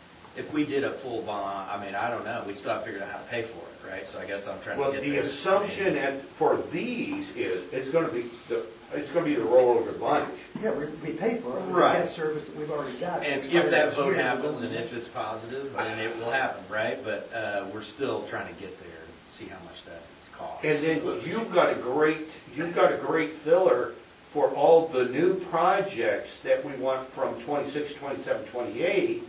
if we did a full bond, I mean, I don't know, we still haven't figured out how to pay for it, right? So I guess I'm trying to Well, get the there. assumption at, for these is, it's gonna be, the it's gonna be the rollover bunch. Yeah, we, we pay for it. Right. Debt service that we've already got. And Expired if that next vote year. happens, and if it's positive, then it will happen, right? But uh, we're still trying to get there and see how much that costs. And then you've got a great, you've got a great filler for all the new projects that we want from twenty-six, twenty-seven, twenty-eight.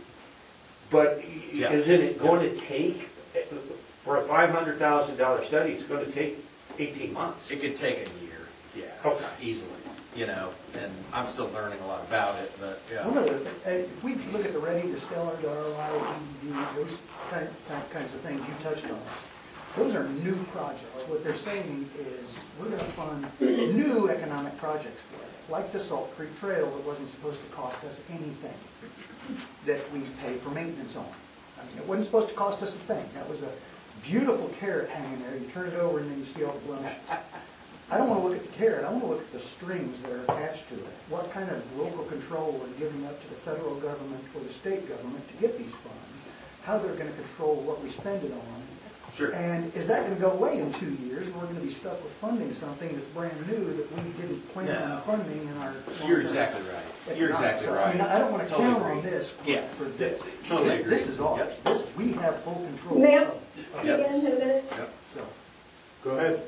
But Yeah. isn't it going to take, for a five hundred thousand dollar study, it's going to take eighteen months? It could take a year, yeah, Okay. easily, you know, and I'm still learning a lot about it, but, One yeah. of the, thi- uh, if we look at the Ready, the Stellar, the R O I, E D D, those kind, kind- kinds of things you touched on, those are new projects. What they're saying is, we're gonna fund new economic projects for it. Like the Salt Creek Trail, it wasn't supposed to cost us anything that we pay for maintenance on. I mean, it wasn't supposed to cost us a thing. That was a beautiful carrot hanging there. You turn it over and then you see all the blemishes. I don't want to look at the carrot, I want to look at the strings that are attached to it. What kind of local control we're giving up to the federal government or the state government to get these funds, how they're going to control what we spend it on. Sure. And is that going to go away in two years, and we're going to be stuck with funding something that's brand new that we didn't plan No. on funding in our. You're long-term exactly right. You're economics? exactly So, I mean, right. I don't want to Totally count on agree. this for, Yeah. for this. Totally This, agree. this is ours. Yep. This, we have full control Ma'am? of. Yep. Again, in a minute. Yep. So, Go ahead.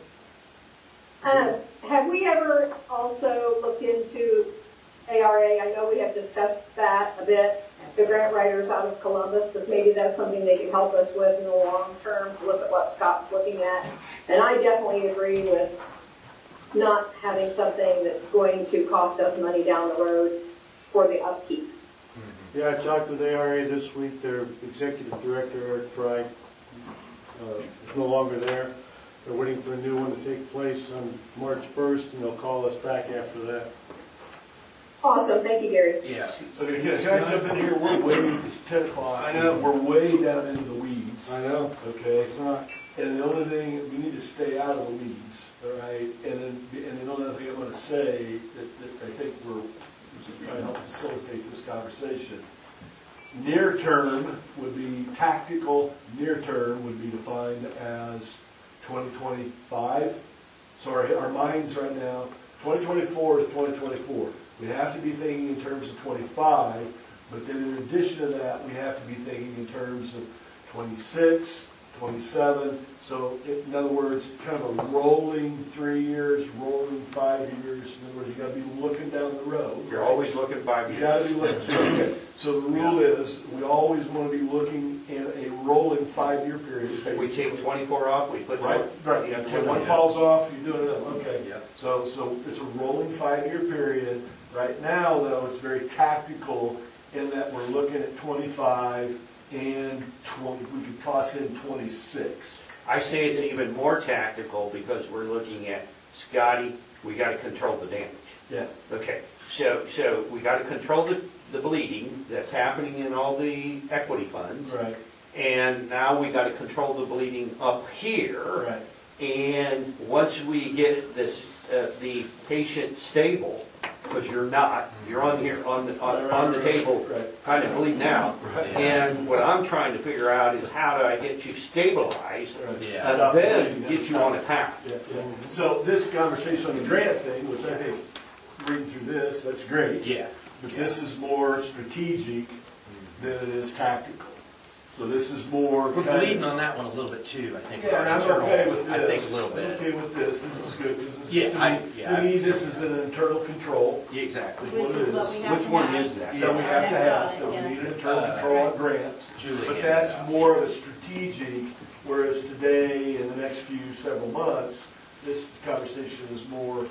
Um, have we ever also looked into A R A? I know we have discussed that a bit, the grant writers out of Columbus, but maybe that's something they can help us with in the long term, to look at what Scott's looking at. And I definitely agree with not having something that's going to cost us money down the road for the upkeep. Yeah, I talked with A R A this week, their executive director, Eric Fry, uh, is no longer there. They're waiting for a new one to take place on March first, and they'll call us back after that. Awesome, thank you, Gary. Yeah. Okay, guys, jump in here, we're way, it's ten o'clock. I know. We're way down into the weeds. I know, Okay, it's not, and the only thing, we need to stay out of the weeds, all right? And then, and the only other thing I'm gonna say, that, that I think we're, we should try to help facilitate this conversation. Near term would be tactical, near term would be defined as twenty twenty-five. So our, our minds right now, twenty twenty-four is twenty twenty-four. We have to be thinking in terms of twenty-five, but then in addition to that, we have to be thinking in terms of twenty-six, twenty-seven. So in other words, kind of a rolling three years, rolling five years. In other words, you gotta be looking down the road. You're always looking five You years. gotta be looking, so, okay. So the rule is, we always wanna be looking in a rolling five-year period, basically. We take twenty-four off, we put. Right, right, Yeah, when one yeah. falls off, you do another, okay. Yeah. So, so it's a rolling five-year period. Right now, though, it's very tactical in that we're looking at twenty-five and twenty, we could toss in twenty-six. I say it's even more tactical because we're looking at, Scotty, we gotta control the damage. Yeah. Okay, so, so we gotta control the, the bleeding that's happening in all the equity funds. Right, And now we gotta control the bleeding up here. right. And once we get this, uh, the patient stable, because you're not, you're on here, on the, on, on the table, Right. kind of bleeding out. Right. And what I'm trying to figure out is how do I get you stabilized, Right. Yeah. and then get you on a path. Yeah, yeah. So this conversation on the grant thing, which I think, reading through this, that's great. Yeah. But this is more strategic than it is tactical. So this is more. We're kind of- bleeding on that one a little bit too, I think. Yeah, and I'm Internal, okay with this. I think a little I'm bit. okay with this, this is good, because this Yeah, is, to I- me, yeah, to me, I- this is an internal control. Yeah, exactly. Is what it is. Which one is that? That we have to have, that Yeah. we need an internal Uh, control on grants. Julie But handed that's it out. more of a strategic, whereas today, in the next few, several months, this conversation is more,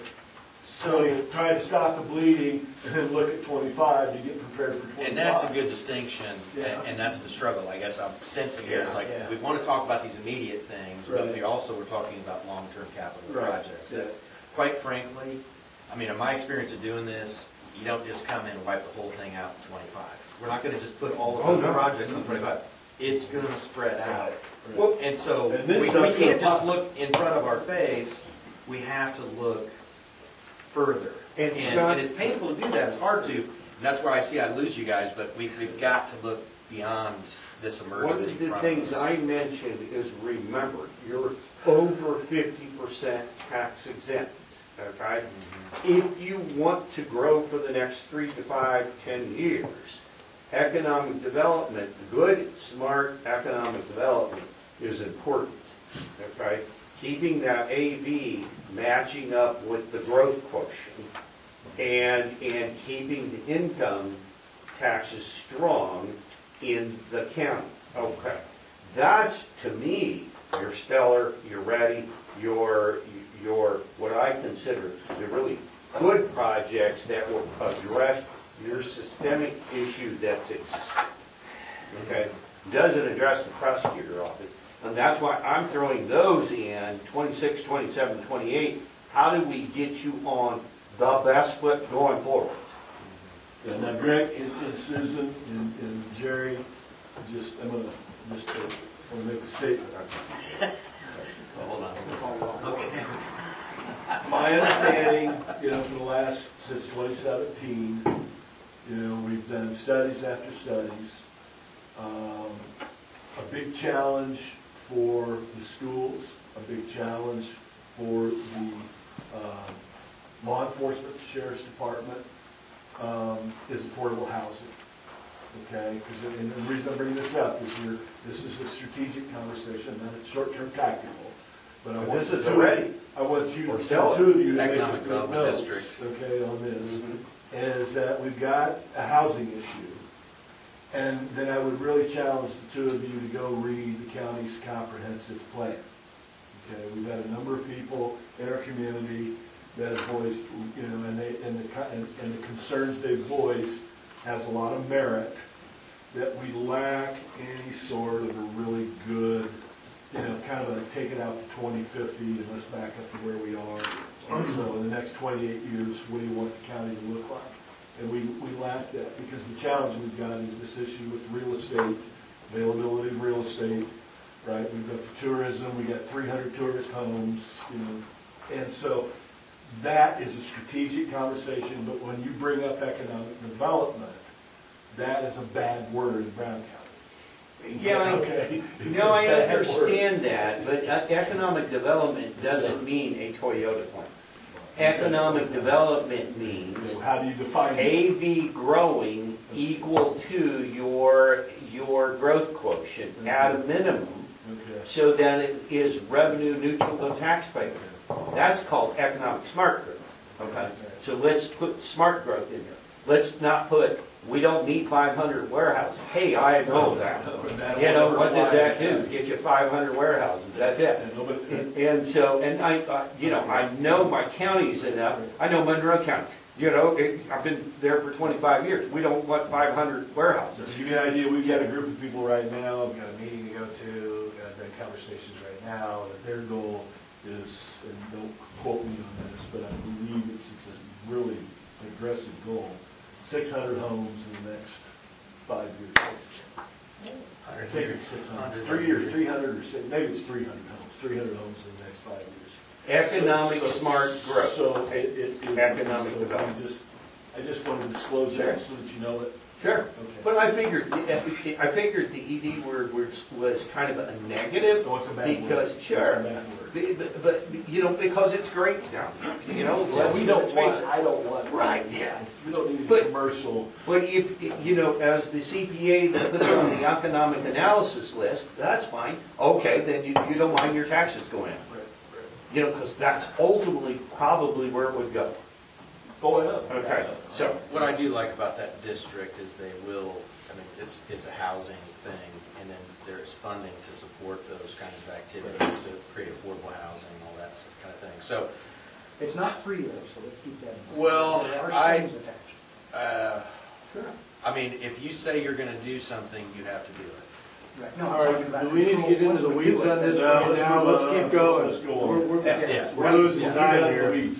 So, trying to stop the bleeding and then look at twenty-five to get prepared for twenty-five. and that's a good distinction, Yeah. and, and that's the struggle, I guess I'm sensing here. It's like, Yeah. we want to talk about these immediate things, but Right. we also were talking about long-term capital Right. projects. Yeah. That, quite frankly, I mean, in my experience of doing this, you don't just come in and wipe the whole thing out in twenty-five. We're not gonna just put all of Oh, those no. projects in twenty-five. It's gonna spread out. Well, And so, And we this we stuff's can't gonna just pop. look in front of our face, we have to look further. And And, Scott- and it's painful to do that, it's hard to, and that's where I see I lose you guys, but we, we've got to look beyond this One emergency of the front things of I us. mentioned is, remember, you're over fifty percent tax exempt, okay? If you want to grow for the next three to five, ten years, economic development, good, smart economic development is important, okay? Keeping that A V matching up with the growth quotient and, and keeping the income taxes strong in the county. Okay. That's, to me, your stellar, your ready, your, your, what I consider the really good projects that will address your systemic issue that's existing. Okay? Doesn't address the prosecutor office. And that's why I'm throwing those in, twenty-six, twenty-seven, twenty-eight. How do we get you on the best foot going forward? Yeah, now Greg and and Susan and and Jerry, just, I'm gonna, just, uh, want to make a statement. Oh, hold on. Okay. My understanding, you know, for the last, since twenty seventeen, you know, we've done studies after studies. Um, A big challenge for the schools, a big challenge for the uh, law enforcement, the sheriff's department, um, is affordable housing. Okay, because, and the reason I'm bringing this up is we're, this is a strategic conversation, not a short-term tactical. But I But want this the is two- already. I want you, Or the still. two of you It's to make economic good development notes, district. okay, on this, is that we've got a housing issue. And then I would really challenge the two of you to go read the county's comprehensive plan. Okay, we've got a number of people in our community that have voiced, you know, and they, and the, co- and and the concerns they've voiced has a lot of merit, that we lack any sort of a really good, you know, kind of a take it out to twenty fifty and let's back up to where we are. And so in the next twenty-eight years, what do you want the county to look like? And we, we lack that, because the challenge we've got is this issue with real estate, availability of real estate, right? We've got the tourism, we got three hundred tourist homes, you know, and so that is a strategic conversation, but when you bring up economic development, that is a bad word in Brown County. Yeah, I- Okay. It's No, a I bad word. understand that, but uh, economic development doesn't mean a Toyota plant. Economic development means So how do you define it? A V growing equal to your, your growth quotient at a minimum, Okay. so that it is revenue neutral to taxpayer. That's called economic smart growth, okay? So let's put smart growth in there. Let's not put, we don't need five hundred warehouses. Hey, I know that. You know, what does that do? Get you five hundred warehouses, that's it. And nobody- And and so, and I, uh, you know, I know my counties enough, I know Monroe County. You know, it, I've been there for twenty-five years. We don't want five hundred To warehouses. give you an idea, we've got a group of people right now, we've got a meeting to go to, got a conversations right now, that their goal is, and don't quote me on this, but I believe it's, it's a really aggressive goal, six hundred homes in the next five years. I think it's six hundred, three years, three hundred or six, maybe it's three hundred homes, three hundred homes in the next five years. Economic So- so- smart growth. So it, it. it- Economic so development. I just, I just wanted to disclose Sure. that so that you know it. Sure. Okay. But I figured, I figured the E D word was, was kind of a negative. No, it's a bad word. Because, It's sure. a bad word. But, but, you know, because it's great down there, you know, Yeah, let's, we don't let's face want, it. I don't want. Right, yeah. We don't need a But- commercial. But if, you know, as the C P A that puts on the economic analysis list, that's fine. Okay, then you, you don't mind your taxes going up. You know, because that's ultimately probably where it would go. Going up. Okay, so, What I do like about that district is they will, I mean, it's, it's a housing thing, and then there's funding to support those kind of activities to create affordable housing and all that kind of thing. So, It's not free though, so let's keep that in mind. Well, There are I- strings attached. uh, Sure. I mean, if you say you're gonna do something, you have to do it. Right. No, All I'm right, talking about do we need to control. get into Once the we do weeds it, on this No, right let's now? move Let's on. keep going. Let's go on. We're, we're, Yeah. we're losing Yeah. time Yeah. here.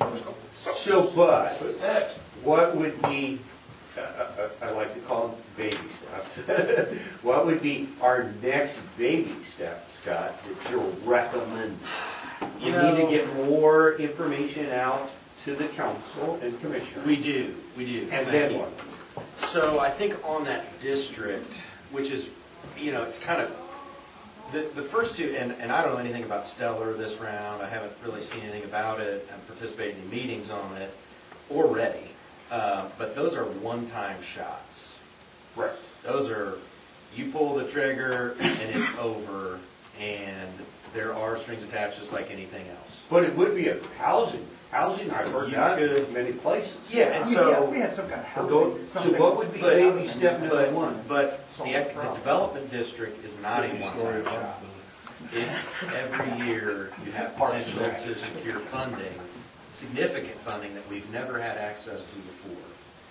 so, but, What's next? what would be, uh, uh, I like to call them baby steps. What would be our next baby step, Scott, that you'll recommend? You You need to know- get more information out to the council and commissioners. We do, we do. And Thank then you. what? So I think on that district, which is, you know, it's kind of, the, the first two, and, and I don't know anything about Stellar this round, I haven't really seen anything about it, I'm participating in meetings on it already, uh, but those are one-time shots. Right. Those are, you pull the trigger and it's over, and there are strings attached just like anything else. But it would be a housing, housing, I've heard You that could- in many places. Yeah, I and mean, so. yeah, if we had some kind of Go- housing, So something. what would be But- baby step number But, one? but Solve the, the the problem. development district is not a one-time shot. It's every year you have potential to secure funding, significant funding that we've never had access to before.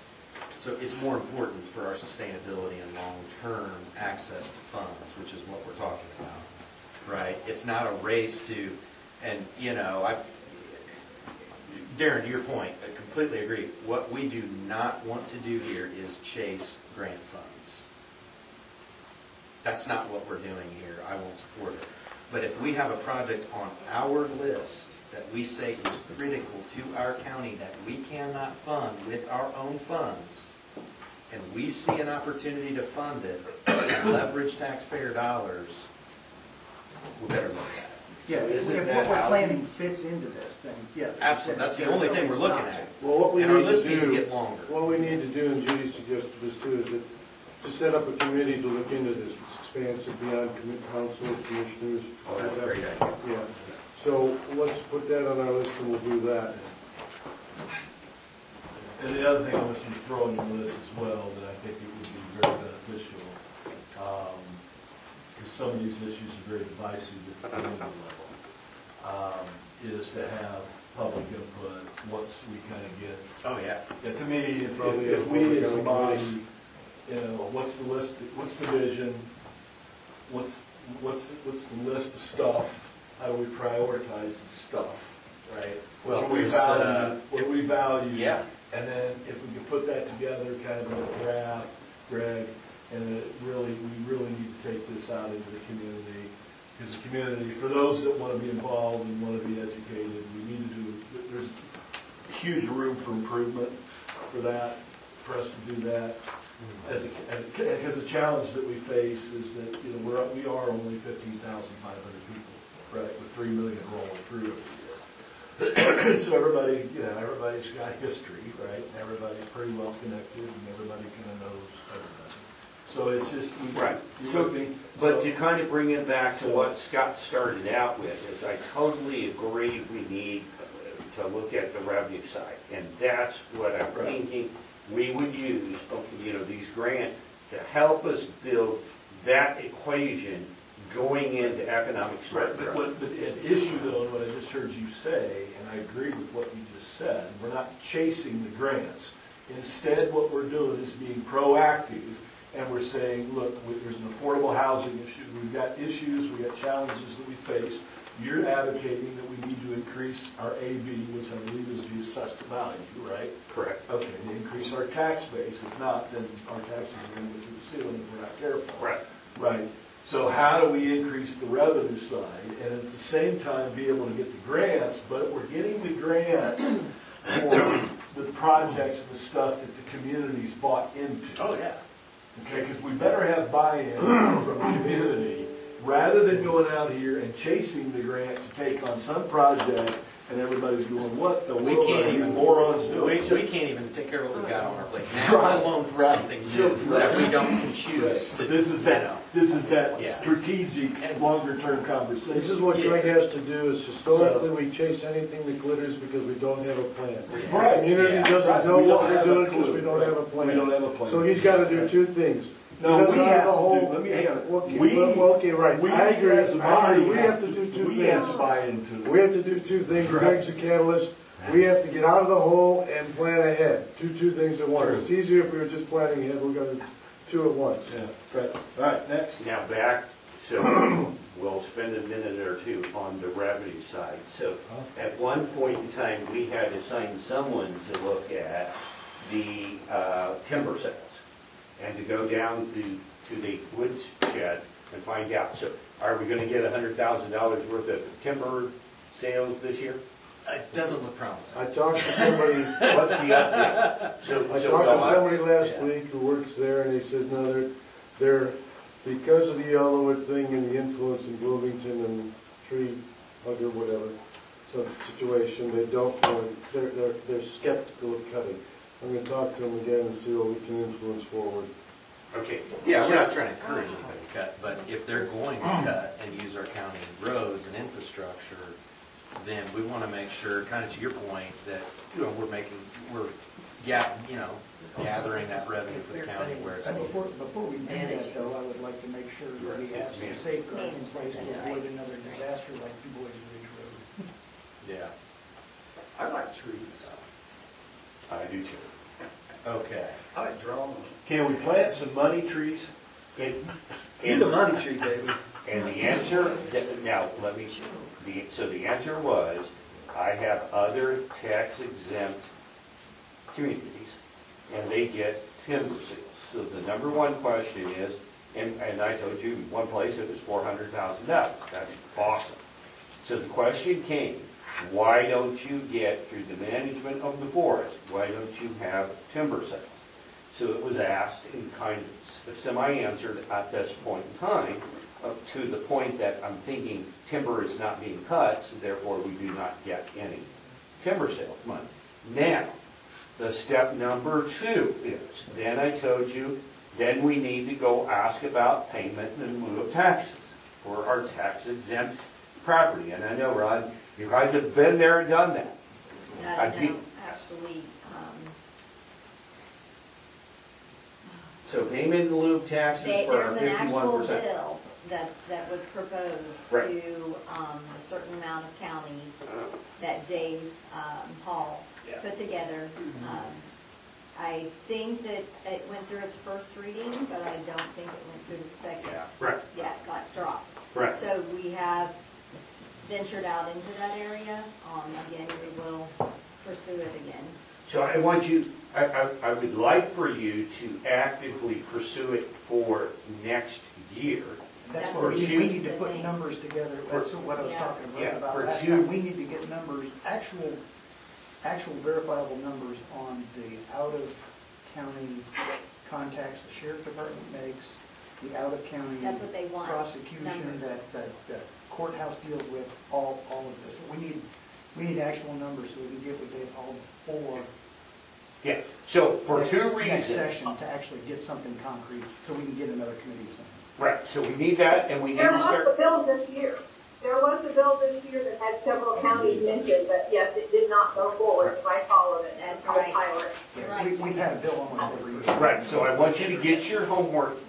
So it's more important for our sustainability and long-term access to funds, which is what we're talking about, right? It's not a race to, and, you know, I, Darren, to your point, I completely agree. What we do not want to do here is chase grant funds. That's not what we're doing here. I won't support it. But if we have a project on our list that we say is critical to our county that we cannot fund with our own funds, and we see an opportunity to fund it and leverage taxpayer dollars, we better look at it. Yeah, if Isn't if that what we're housing? planning fits into this, then, yeah. Absolutely. That's the only thing we're looking at. Well, what we And our need list to needs to do, get longer. what we need to do, and Judy suggested this too, is that to set up a committee to look into this. It's expansive beyond commi- councils, commissioners. Oh, that's a great idea. Yeah. So let's put that on our list and we'll do that. And the other thing I want you to throw on your list as well, that I think it would be very beneficial, because some of these issues are very divisive at the community level, um, is to have public input once we kind of get, Oh, yeah. yeah, to me, if, From if the if we as a public body, you know, what's the list, what's the vision, what's, what's, what's the list of stuff, how do we prioritize the stuff, right? Well, What do we there's, uh, value, what do we value? Yeah. And then if we could put that together, kind of in a graph, Greg, and it really, we really need to take this out into the community. Because the community, for those that want to be involved and want to be educated, we need to do, there's huge room for improvement for that, for us to do that. As a, because the challenge that we face is that, you know, we're, we are only fifteen thousand five hundred people, right, with three million rolling through every year. So everybody, you know, everybody's got history, right? Everybody's pretty well connected, and everybody kind of knows everybody. So it's just, we, Right. you So, with me? but So- to kind of bring it back to what Scott started out with, is I totally agree we need to look at the revenue side. And that's what I'm Right. thinking we would use, you know, these grants to help us build that equation going into economic Right, smart but growth. what, but at issue though, and what I just heard you say, and I agree with what you just said, we're not chasing the grants. Instead, what we're doing is being proactive, and we're saying, look, we- there's an affordable housing issue, we've got issues, we've got challenges that we face. You're advocating that we need to increase our A V, which I believe is the assessed value, right? Correct. Okay, to increase our tax base, if not, then our taxes are going to go through the ceiling if we're not careful. Right. Right, so how do we increase the revenue side and at the same time be able to get the grants, but we're getting the grants for the projects and the stuff that the community's bought into? Oh, yeah. Okay, because we better have buy-in from the community, rather than going out here and chasing the grant to take on some project and everybody's going, what the We world can't are you even, morons we, doing? we can't even take care of what we got on our plate now, Right, let alone for right. something Sure, new right. that we don't can choose to, But this is you that, know. this is that Yeah. strategic, longer-term conversation. This is what Greg has to do, is historically, we chase anything that glitters because we don't have a plan. Right. The community Yeah. doesn't Right. know We don't what we're have a doing because clue. we don't have a plan. We don't have a plan. So he's gotta do two things. No, He doesn't we have have the to whole- do, let me, hang on. Okay, We, well, okay, right. we I agree. as a I agree. body We have to do two We have things. to buy into it. We have to do two things. Right. Greg's a catalyst. We have to get out of the hole and plan ahead. Do two things at once. True. It's easier if we were just planning ahead. We're gonna do two at once. Yeah, right. All right, next. Now back, so we'll spend a minute or two on the revenue side. So at one point in time, we had assigned someone to look at the uh, timber sales and to go down to, to the woods shed and find out. So are we gonna get a hundred thousand dollars worth of timber sales this year? It doesn't look promising. I talked to somebody, What's the update? So, I so talked to so- somebody last Yeah. week who works there, and they said, no, they're, they're, because of the yellowwood thing and the influence in Bloomington and tree hugger, whatever, some situation, they don't, want- they're, they're, they're skeptical of cutting. I'm gonna talk to them again and see what we can influence forward. Okay. Yeah, we're not trying to encourage anybody to cut, but if they're going to cut and use our county roads and infrastructure, then we want to make sure, kind of to your point, that, you know, we're making, we're, yeah, you know, gathering that revenue for the county where it's And needed. before, before we do that, though, I would like to make sure that we have some safeguards in place to avoid another disaster like Du Bois Ridge Road. Yeah, I like trees. I do too. okay. I like drawing. Can we plant some money trees? And, You're the money tree, baby. and the answer, now, let me, the, so the answer was, I have other tax exempt communities, and they get timber sales. So the number one question is, and, and I told you, one place it was four hundred thousand dollars. That's awesome. So the question came, why don't you get, through the management of the forest, why don't you have timber sales? So it was asked and kind of semi-answered at this point in time, up to the point that I'm thinking timber is not being cut, so therefore we do not get any timber sales money. Now, the step number two is, then I told you, then we need to go ask about payment in lieu of taxes for our tax exempt property. And I know, Rod, you guys have been there and done that. I Uh, think- no, actually, um, So payment in lieu of taxes they, for our there's an fifty-one actual percent. bill that, that was proposed Right. to, um, a certain amount of counties that Dave, um, Hall Yeah. put together. Um, I think that it went through its first reading, but I don't think it went through the second. Yeah, right, Yeah, it got dropped. right. So we have ventured out into that area. Um, again, we will pursue it again. So I want you, I, I, I would like for you to actively pursue it for next year. That's That's where what we we we need need to to put think. numbers together, that's what I was Yeah. talking Yeah, about for last two- time. We need to get numbers, actual, actual verifiable numbers on the out-of-county contacts the sheriff department makes, the out-of-county That's what they want, prosecution numbers. that, that the courthouse deals with, all, all of this. We need, we need actual numbers so we can get with Dave Hall before Yeah, so for next- two next reasons. session to actually get something concrete, so we can get another committee or something. Right, so we need that and we need There to was start. a bill this year. There was a bill this year that had several counties mentioned, but yes, it did not go forward. I followed it. That's It's called right. pilot. Yes, we, we've had a bill almost every year. Right, so I want you to get your homework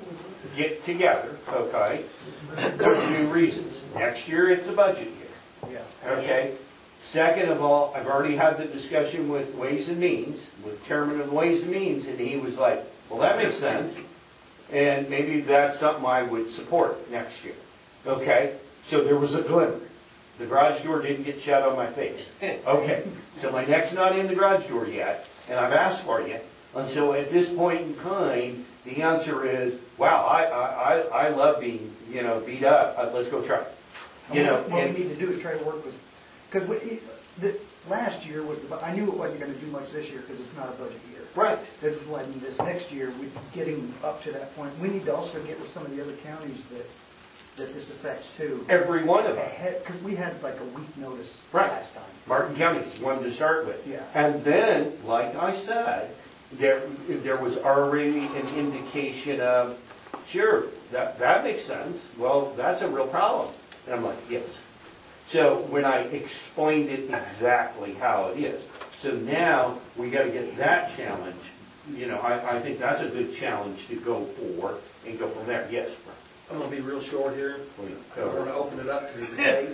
get together, okay, for two reasons. Next year, it's a budget year, Yeah. okay? Second of all, I've already had the discussion with Ways and Means, with Chairman of Ways and Means, and he was like, well, that makes sense. And maybe that's something I would support next year, okay? So there was a glimmer. The garage door didn't get shut on my face. Okay, so my neck's not in the garage door yet, and I've asked for it. And so at this point in time, the answer is, wow, I, I, I I love being, you know, beat up. Uh, let's go try it. You know, What and- we need to do is try to work with, because we, the, last year was, the bu- I knew it wasn't gonna do much this year because it's not a budget year. Right. This is why this next year, we getting up to that point, we need to also get with some of the other counties that, that this affects too. Every one of them. Because we had like a week notice Right. last time. Martin County wanted to start with. Yeah. And then, like I said, there, there was already an indication of, sure, that, that makes sense. Well, that's a real problem. And I'm like, yes. So when I explained it exactly how it is. So now, we gotta get that challenge. You know, I, I think that's a good challenge to go for and go from there. Yes, Brian? I'm gonna be real short here. Please. I don't wanna open it up to debate.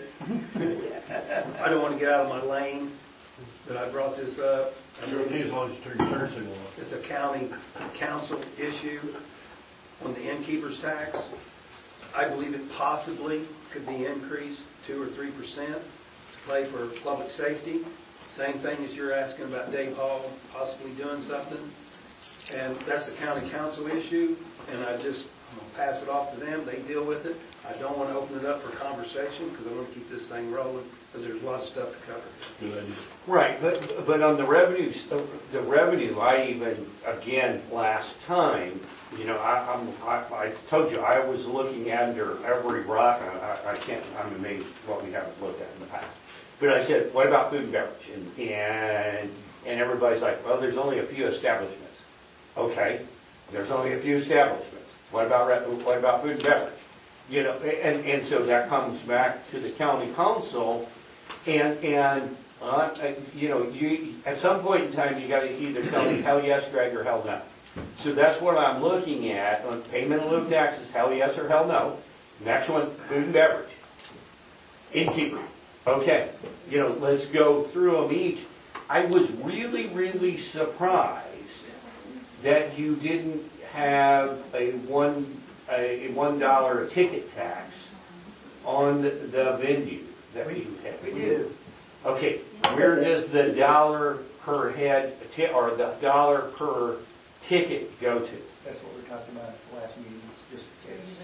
I don't wanna get out of my lane, but I brought this up. I It's know okay it's- as long as you turn your turn signal on. It's a county council issue on the innkeeper's tax. I believe it possibly could be increased two or three percent to pay for public safety. Same thing as you're asking about Dave Hall possibly doing something. And that's the county council issue, and I just I'm gonna pass it off to them. They deal with it. I don't want to open it up for conversation because I want to keep this thing rolling because there's a lot of stuff to cover. Good idea. Right, but, but on the revenues, the revenue, I even, again, last time, you know, I, I'm, I, I told you, I was looking under every rock, and I, I can't, I'm amazed what we haven't looked at in the past. But I said, what about food and beverage? And, and, and everybody's like, well, there's only a few establishments. Okay, there's only a few establishments. What about, re- what about food and beverage? You know, and, and so that comes back to the county council, and, and, uh, you know, you, at some point in time, you gotta either tell me hell yes, Greg, or hell no. So that's what I'm looking at, on payment in lieu of taxes, hell yes or hell no. Next one, food and beverage. Innkeeper, okay, you know, let's go through them each. I was really, really surprised that you didn't have a one, a one dollar ticket tax on the the venue that you had. We do. Okay, where does the dollar per head, ti- or the dollar per ticket go to? That's what we talked about at the last meeting, it's just, it's.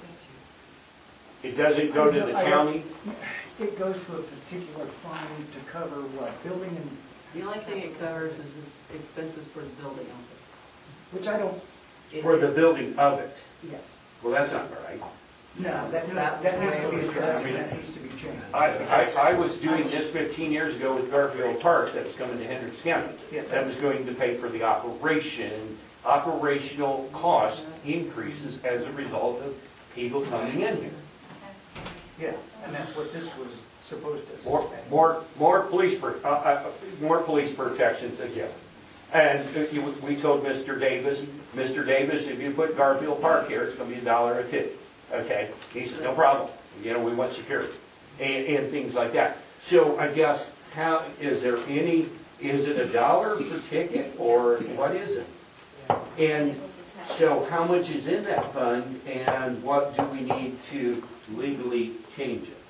It doesn't go to the I- I- county? It goes to a particular fund to cover what, building and, The only thing it covers is is expenses for the building. which I don't, For the building of it? yes. Well, that's not right. No, that, that that has to be addressed, and that needs to be changed. I, I, I was doing this fifteen years ago with Garfield Park that was coming to Hendricks County. Yeah. That was going to pay for the operation, operational cost increases as a result of people coming in here. Yeah, and that's what this was supposed to say. More, more, more police, per- uh, uh, more police protections again. And uh, you- we told Mister Davis, Mister Davis, if you put Garfield Park here, it's gonna be a dollar a ticket. Okay? He said, no problem. You know, we want security. And, and things like that. So I guess, how, is there any, is it a dollar per ticket or what is it? And so how much is in that fund and what do we need to legally change it?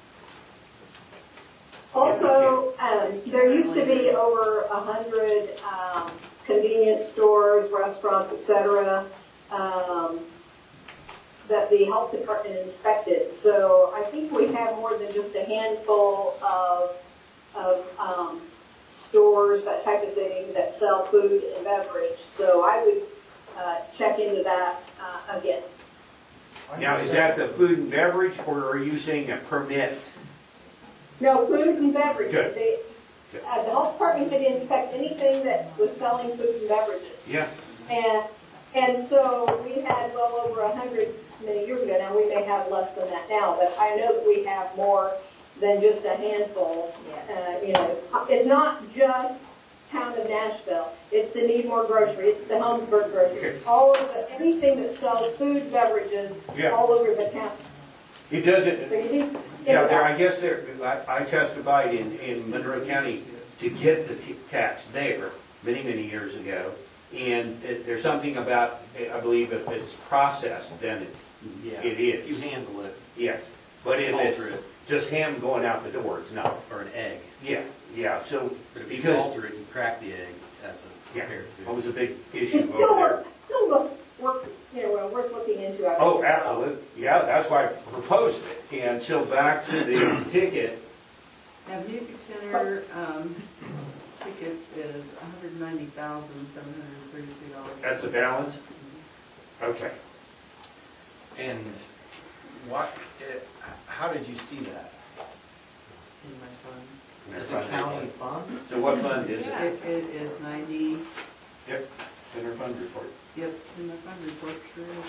Also, um, there used to be over a hundred, um, convenience stores, restaurants, et cetera, um, that the health department inspected. So I think we have more than just a handful of, of, um, stores, that type of thing, that sell food and beverage. So I would, uh, check into that, uh, again. Now, is that the food and beverage or are you saying a permit? No, food and beverage. Good. They, Good. uh, the health department could inspect anything that was selling food and beverages. Yeah. And, and so we had well over a hundred many years ago. Now, we may have less than that now, but I know that we have more than just a handful. Yes. Uh, you know, it's not just town of Nashville. it's the Needmore Grocery, it's the Helmsburg Grocery, all of the, anything that sells food, beverages, Yeah. all over the town. It doesn't, So you need to yeah, get there, that. I guess there, I I testified in, in Monroe County to get the t- tax there many, many years ago. And it- there's something about, I believe if it's processed, then it's, Yeah. it is. If you handle it, Yes, but if it's Alter it. just ham going out the door, it's not. or an egg. Yeah, yeah, so, But if you because, alter it, you crack the egg, that's a yeah, prepared that food. was a big issue It's still over there. worth, still look, worth, you know, worth looking into. I think. Oh, absolutely, yeah, that's why I proposed it. And so back to the ticket, Now, Music Center, um, tickets is one hundred ninety thousand, seven hundred thirty-three dollars. that's a balance? Okay. And what, eh, how did you see that? In my fund. Is it county fund? So what fund is it? It, it is ninety, Yep, center fund report. yep, in my fund report, sure is.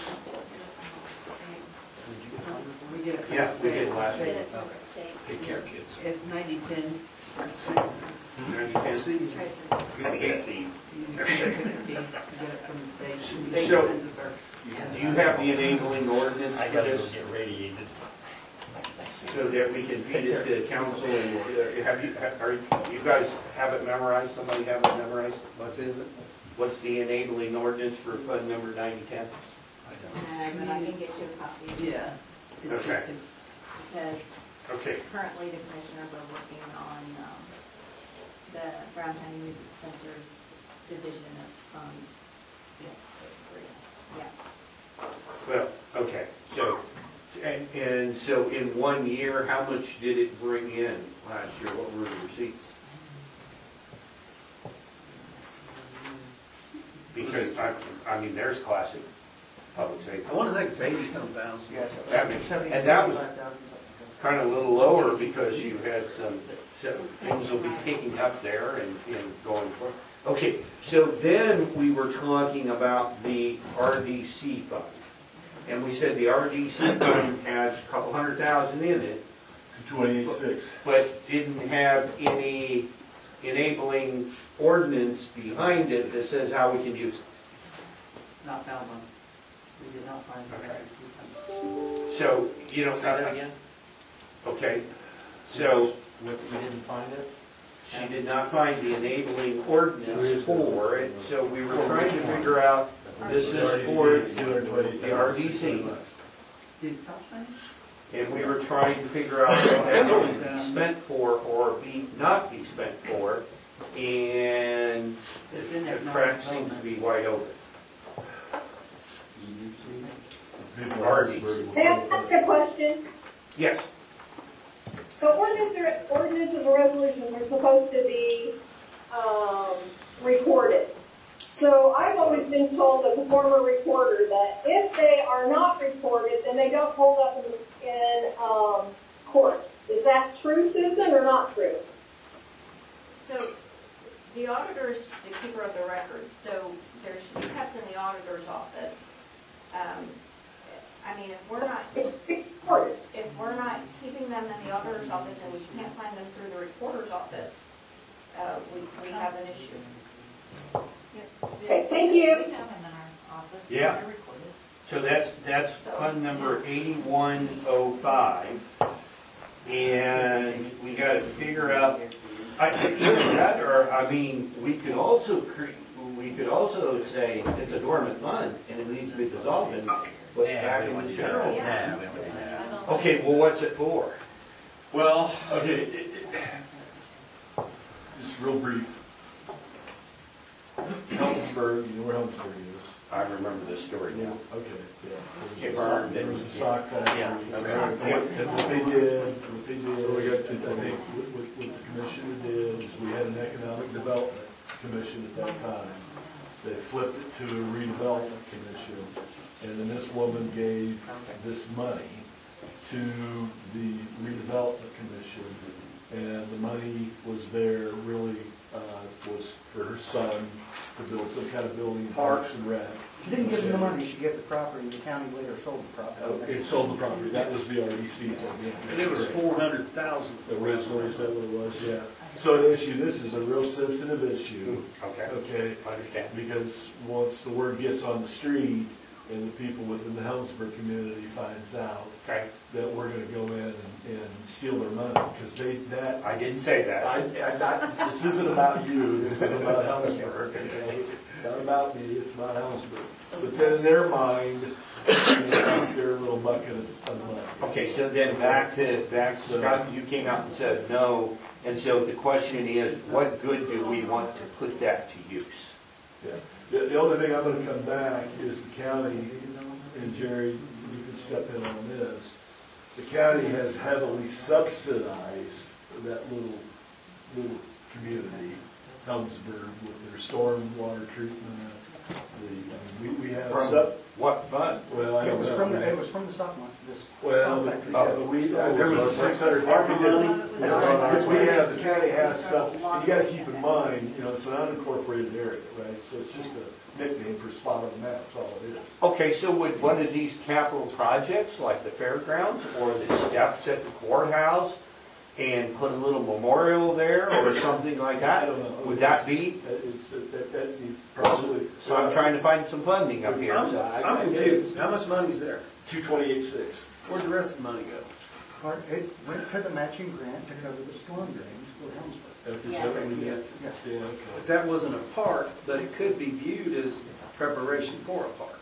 We get it from the Yeah, we state. did last Get week. it from the state. Take care, kids. It's ninety-ten. Ninety ten. Treasurer. Good to see. You get it from the state. The state So- sends us our. Do you have the enabling ordinance I for gotta go this, get radiated. so that we can feed it to council and, uh, have you, have- are, you guys have it memorized, somebody have it memorized? What is it? What's the enabling ordinance for fund number ninety ten? Uh, But I can get you a copy. Yeah. It's- Okay. it's- Because Okay, currently the commissioners are working on um, the Brown County Music Center's division of funds. Yeah. well, okay, so, and, and so in one year, how much did it bring in last year? What were the receipts? Because I, I mean, there's classic public safety. I want to think it's eighty-some thousand. Yes. That makes- and that was kind of a little lower because you had some, some things will be taking up there and, and going forward. Okay, so then we were talking about the R D C fund. And we said the R D C fund had a couple hundred thousand in it, Twenty-eight six. but didn't have any enabling ordinance behind it that says how we can use it. Not found one. We did not find one. Okay. So, you know, Say that again? okay, so We we didn't find it? she did not find the enabling ordinance for it, so we were trying to figure out, this is for the R D C, Did it stop finding? and we were trying to figure out what that would be spent for or be, not be spent for, and It's in there. the track seems to be wide open. May I ask a question? Yes, The ordinance or, ordinances or resolutions are supposed to be, um, recorded. So I've always been told as a former recorder that if they are not recorded, then they don't hold up in, the- in, um, court. Is that true, Susan, or not true? So the auditor is the keeper of the records, so there should be kept in the auditor's office. Um, I mean, if we're not, It's recorded. if we're not keeping them in the auditor's office and we can't find them through the recorder's office, uh, we, we have an issue. Okay, thank you. We have them in our office. Yeah. They're recorded. so that's, that's fund number eighty-one oh five, and we gotta figure out, I, either that, or, I mean, we could also cre, we could also say it's a dormant fund, and it needs to be dissolved and put back in the general. Yeah, we don't do that. Okay, well, what's it for? Well, Okay, it- it- just real brief. Helmsburg, you know where Helmsburg is? I remember this story now. Okay, yeah. It burned. There was a sock factory. Yeah, okay. And what they did, what they did, I think, what, what what the commission did is we had an economic development commission at that time. They flipped it to a redevelopment commission, and then this woman gave this money to the redevelopment commission, and the money was there really, uh, was for her son to build some kind of building, parks and rec. She didn't give them the money, she gave the property, the county later sold the property. It sold the property, that was the R D C thing. And it was four hundred thousand. Originally, is that what it was? Yeah. So an issue, this is a real sensitive issue, Okay, okay? understand. Because once the word gets on the street and the people within the Helmsburg community finds out Okay, that we're gonna go in and, and steal their money, because they, that, I didn't say I, that. I'm not, this isn't about you, this is about Helmsburg, okay? It's not about me, it's about Helmsburg. But then in their mind, you know, that's their little bucket of, of money. Okay, so then back to, back to Scott, you came out and said no, and so the question is, what good do we want to put that to use? Yeah. The, the only thing I'm gonna come back is the county, and Jerry, you can step in on this. The county has heavily subsidized that little, little community, Helmsburg, with their storm water treatment. The, I mean, we, we have From sub, what fund? well, I It don't was know. from, the- it was from the sock month, this Well, sock but, factory. yeah, but we, uh, there was a six hundred fifty million. Because we have, the county has some, you gotta keep in mind, you know, it's an unincorporated area, right? So it's just a nickname for a spot on the map, that's all it is. Okay, so would one of these capital projects, like the fairgrounds, or the steps at the courthouse, and put a little memorial there, or something like I that? don't know. Would that be? That is, that, that, you probably. So I'm trying to find some funding up here. I'm, so I- I'm confused. How much money's there? Two twenty-eight six. Where'd the rest of the money go? Part- It went to the matching grant to cover the storm drains for Helmsburg. Is Yes. that what we did? Yes. Yeah, okay. But that wasn't a park, but it could be viewed as preparation for a park.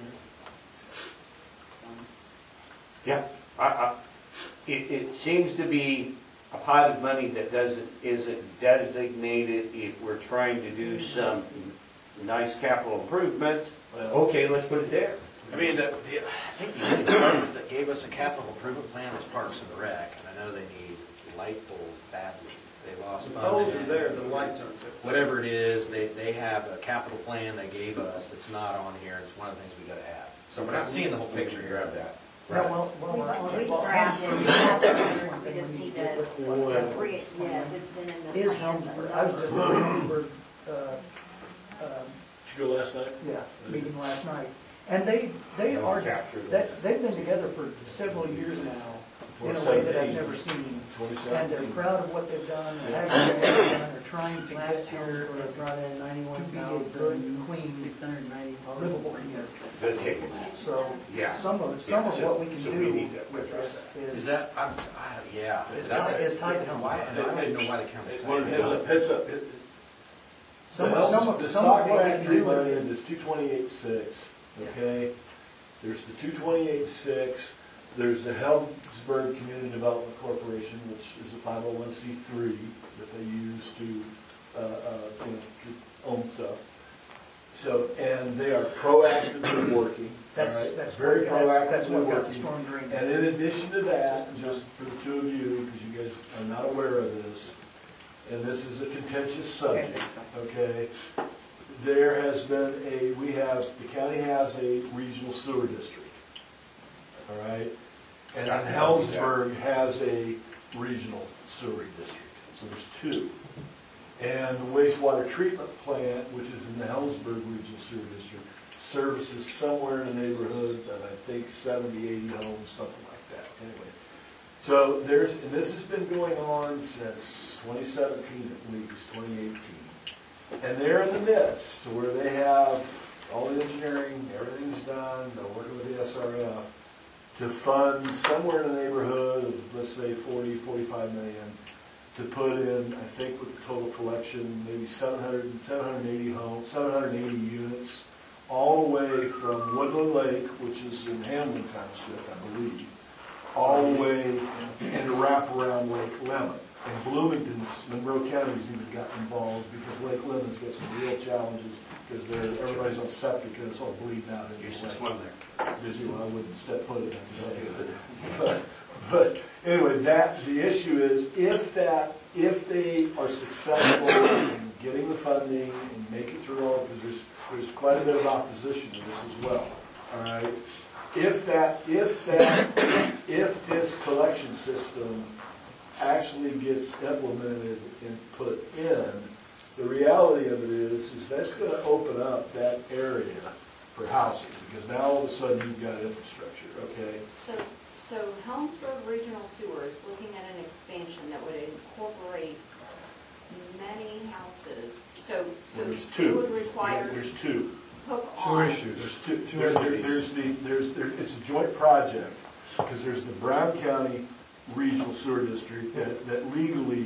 Yeah, I, I, it, it seems to be a pot of money that doesn't, isn't designated if we're trying to do some nice capital improvements. Okay, let's put it there. I mean, the, the, I think the only department that gave us a capital improvement plan was Parks and Rec, and I know they need light poles badly. They lost The funding. poles are there, the lights aren't there. Whatever it is, they, they have a capital plan they gave us that's not on here, it's one of the things we gotta have. So we're not seeing the whole picture here of that. Yeah, well, well, We, we're on we it. Well, grabbed it, we Helmsburg- have to- we just need to, re- yes, it's been in the Is plans. Helmsburg, I was just at Helmsburg, uh, uh, Did you go last night? yeah, meeting last night. And they, they are, they, they've been together for several years now, in a way that I've never seen. And they're proud of what they've done, and having done, they're trying to Last get year, here they brought in ninety-one to be a thousand, good, clean, six hundred ninety. livable community. Good take. So, Yeah. some of, some of Yeah, so- what we can so we do need to with address this is. Is that, I'm, I, yeah. It's that's- tied- it's tied to Helmsburg. Why, I don't even know why the county's Well, tied it's to a, it. it's a, it- Some, the some Helms- of, the some sock of what we can factory do with money it. in this two twenty-eight six, okay? There's the two twenty-eight six, there's the Helmsburg Community Development Corporation, which is a five oh one c three that they use to, uh, uh, you know, to own stuff. So, and they are proactively working, all That's, right? that's, Very what- that's, that's proactively what got the working. storm drain. And in addition to that, just for the two of you, because you guys are not aware of this, and this is a contentious subject, okay? There has been a, we have, the county has a regional sewer district, all right? And then Helmsburg has a regional sewer district, so there's two. And the wastewater treatment plant, which is in the Helmsburg Regional Sewer District, services somewhere in the neighborhood of, I think, seventy, eighty homes, something like that, anyway. So there's, and this has been going on since twenty seventeen at least, twenty eighteen. And they're in the midst, to where they have all the engineering, everything's done, they're working with the S R F to fund somewhere in the neighborhood of, let's say, forty, forty-five million, to put in, I think with the total collection, maybe seven hundred, seven hundred eighty homes, seven hundred eighty units, all the way from Woodland Lake, which is in Hamlin Township, I believe, all the way into wraparound Lake Lemon. And Bloomington's, Monroe County's even got involved because Lake Lemon's got some real challenges because they're, everybody's on septic and it's all bleeding out into the Used to lake. swim there. Did you? I wouldn't step foot in it. But, but anyway, that, the issue is if that, if they are successful in getting the funding and make it through all, because there's, there's quite a bit of opposition to this as well, all right? If that, if that, if this collection system actually gets implemented and put in, the reality of it is, is that's gonna open up that area for housing, because now all of a sudden you've got infrastructure, okay? So, so Helmsburg Regional Sewer is looking at an expansion that would incorporate many houses, so, so Well, there's it two. would require There's two. hook Two on. issues. There's two, Two there- there- entities. there's the, there's, there, it's a joint project, because there's the Brown County Regional Sewer District that, that legally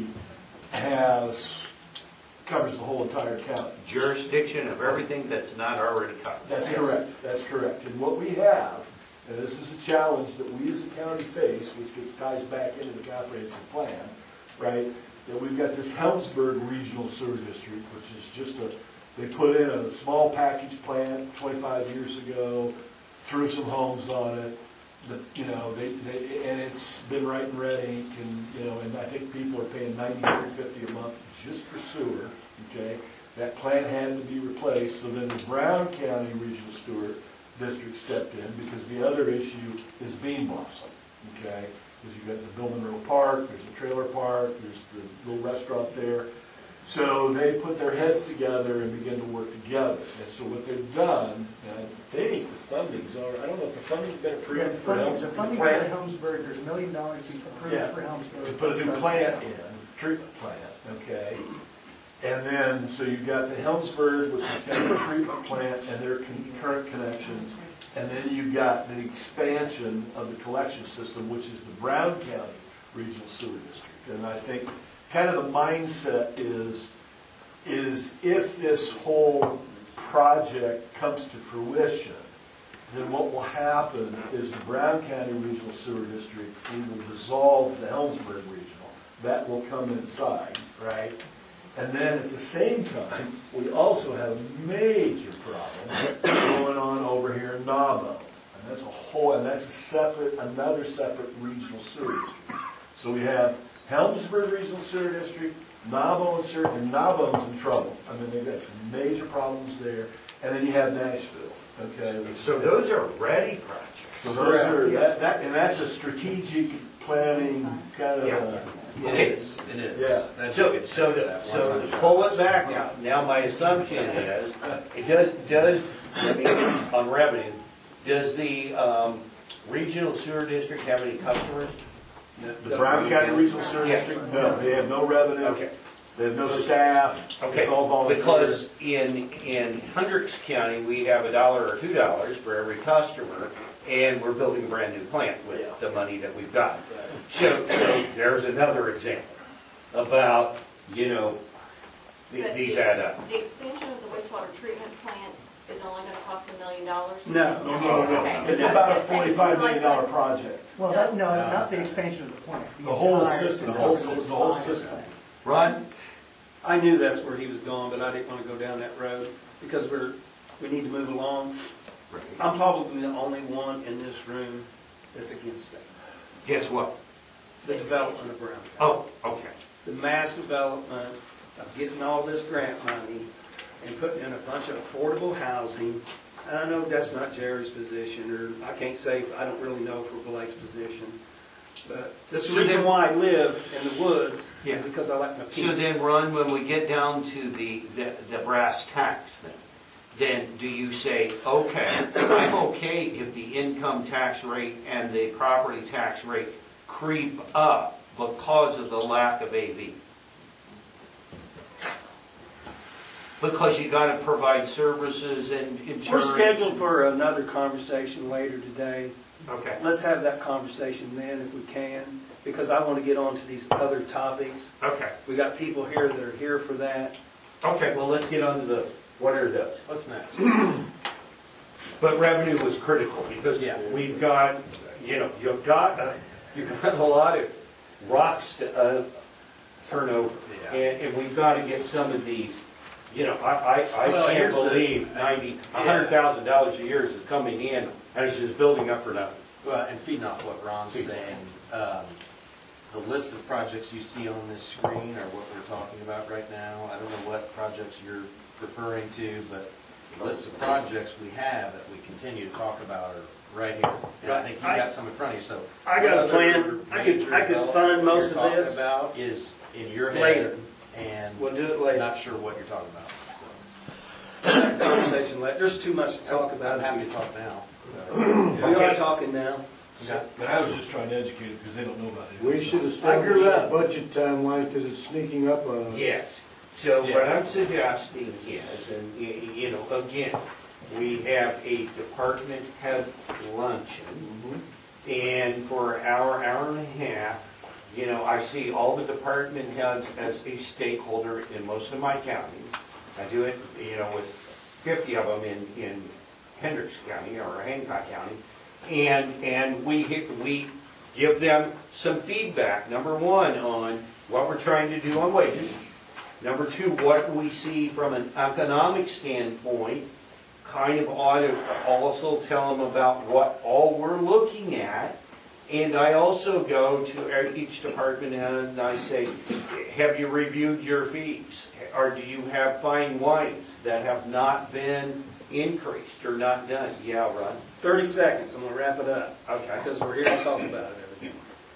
has, covers the whole entire county. Jurisdiction of everything that's not already covered. That's correct, that's correct. And what we have, and this is a challenge that we as a county face, which gets ties back into the comprehensive plan, right? That we've got this Helmsburg Regional Sewer District, which is just a, they put in a small package plant twenty-five years ago, threw some homes on it, but, you know, they, they, and it's been right in red ink, and, you know, and I think people are paying ninety-three fifty a month just for sewer, okay? That plant had to be replaced, so then the Brown County Regional Sewer District stepped in, because the other issue is Bean Blossom, okay? Because you've got the Bill Monroe Park, there's a trailer park, there's the little restaurant there. So they put their heads together and began to work together. And so what they've done, and I think the funding's already, I don't know if the funding's been Yeah, approved the for funding, Helms- the funding for the Helmsburg, there's a million dollars approved Yeah, for Helmsburg. to put a new plant in, treatment plant, okay? And then, so you've got the Helmsburg, which is kind of a treatment plant, and their concurrent connections. And then you've got the expansion of the collection system, which is the Brown County Regional Sewer District. And I think kind of the mindset is, is if this whole project comes to fruition, then what will happen is the Brown County Regional Sewer District, we will dissolve the Helmsburg Regional. That will come inside, right? And then at the same time, we also have a major problem going on over here in Nabo. And that's a whole, and that's a separate, another separate regional sewer district. So we have Helmsburg Regional Sewer District, Nabo and Sewer, and Nabo's in trouble. I mean, they've got some major problems there. And then you have Nashville, okay? which- So those are ready projects. So those are, that, that, and that's a strategic planning kind of a. It is, it is. Yeah. That's So, a good so, thing for to- that so one to time. pull it back now, now my assumption is, it does, does, I mean, on revenue, does the, um, regional sewer district have any customers? The Brown County Regional Sewer Yes. District, no, they have no revenue. Okay. They have no staff. Okay, It's all volunteer. because in, in Hendricks County, we have a dollar or two dollars for every customer, and we're building a brand new plant Yeah. with the money that we've got. So, so there's another example about, you know, th- But these the- add up. The expansion of the wastewater treatment plant is only gonna cost a million dollars? No. No, no, no, Okay. it's about a forty-five million dollar project. Well, that, no, not the expansion of the plant. The whole entire- system, the whole, the whole system. Ron? I knew that's where he was going, but I didn't want to go down that road because we're, we need to move along. I'm probably the only one in this room that's against that. Guess what? The development of Brown County. Oh, okay. The mass development of getting all this grant money and putting in a bunch of affordable housing. And I know that's not Jerry's position, or I can't say, I don't really know for Blake's position. But the So reason then- why I live in the woods Yeah. is because I like my peace. So then, Ron, when we get down to the, the, the brass tacks then, then do you say, okay, I'm okay if the income tax rate and the property tax rate creep up because of the lack of A V? Because you gotta provide services and insurance. We're scheduled for another conversation later today. Okay, Let's have that conversation then if we can, because I want to get on to these other topics. okay, We got people here that are here for that. okay, well, let's get on to the, what are those? What's next? But revenue was critical, because Yeah. we've got, you know, you've got, uh, you've got a lot of rocks to uh, turn over. Yeah. And, and we've got to get some of these, you know, I, I, Well, I can't here's the- believe ninety, a Yeah. hundred thousand dollars a year is coming in, and it's just building up for nothing. Well, and feeding off what Ron's Feeding. saying, um, the list of projects you see on this screen are what we're talking about right now. I don't know what projects you're referring to, but the list of projects we have that we continue to talk about are right here. And I think you got some in front of you, so. I got a what plan. other I could- major I could development fund most you're of talking this about is in your head. later. And We'll do it later. not sure what you're talking about, so. Conversation later. There's too much to talk I'm about. happy to talk now. We are talking now. Yeah. But I was just trying to educate them because they don't know about it. We should I establish grew a up- budget timeline because it's sneaking up on us. Yes, so what Yeah. I'm suggesting is, and, y- you know, again, we have a department head luncheon, and for an hour, hour and a half, you know, I see all the department heads as a stakeholder in most of my counties. I do it, you know, with fifty of them in, in Hendricks County or Hancock County, and, and we, hit- we give them some feedback, number one, on what we're trying to do on wages. Number two, what we see from an economic standpoint, kind of ought to also tell them about what all we're looking at. And I also go to each department and I say, have you reviewed your fees? Or do you have fine wines that have not been increased or not done? Yeah, Ron? thirty seconds, I'm gonna wrap it up. Okay. Because we're here to talk about it, everything.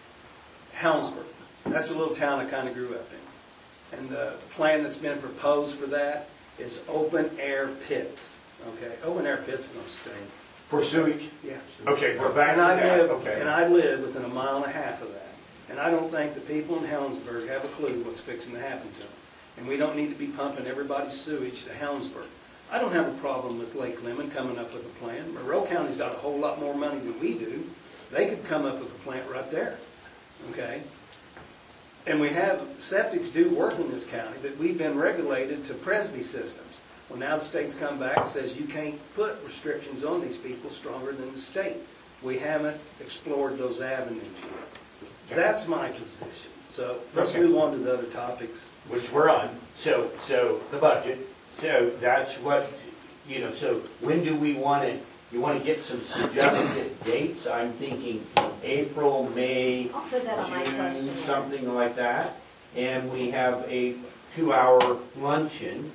Helmsburg, that's a little town I kind of grew up in. And the plan that's been proposed for that is open-air pits, okay? Open-air pits are gonna stink. For sewage? Yeah. Okay, we're back And to I that, live, okay. and I live within a mile and a half of that. And I don't think the people in Helensburgh have a clue what's fixing to happen to them. And we don't need to be pumping everybody's sewage to Helensburgh. I don't have a problem with Lake Lemon coming up with a plan. Monroe County's got a whole lot more money than we do. They could come up with a plant right there, okay? And we have, septics do work in this county, but we've been regulated to Presby systems. Well, now the state's come back and says you can't put restrictions on these people stronger than the state. We haven't explored those avenues yet. That's my position. So let's Okay. move on to the other topics. Which we're on, so, so the budget, so that's what, you know, so when do we want to, you want to get some suggested dates? I'm thinking April, May, I'll put that on my June, question. something like that. And we have a two-hour luncheon,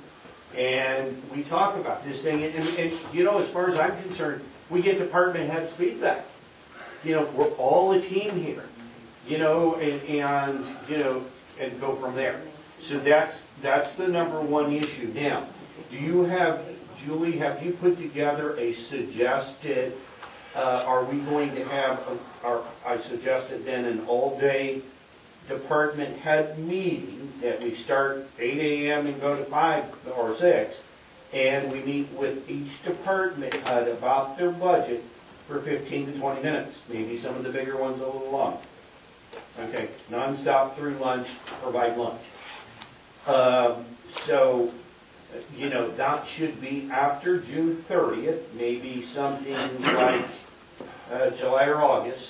and we talk about this thing, and, and, and, you know, as far as I'm concerned, we get department heads feedback. You know, we're all a team here, you know, and, and, you know, and go from there. So that's, that's the number one issue. Now, do you have, Julie, have you put together a suggested, uh, are we going to have, a, our, I suggested then an all-day department head meeting that we start eight A M and go to five or six, and we meet with each department head about their budget for fifteen to twenty minutes, maybe some of the bigger ones a little long. Okay, nonstop through lunch, provide lunch. Um, so, you know, that should be after June thirtieth, maybe something like uh, July or August.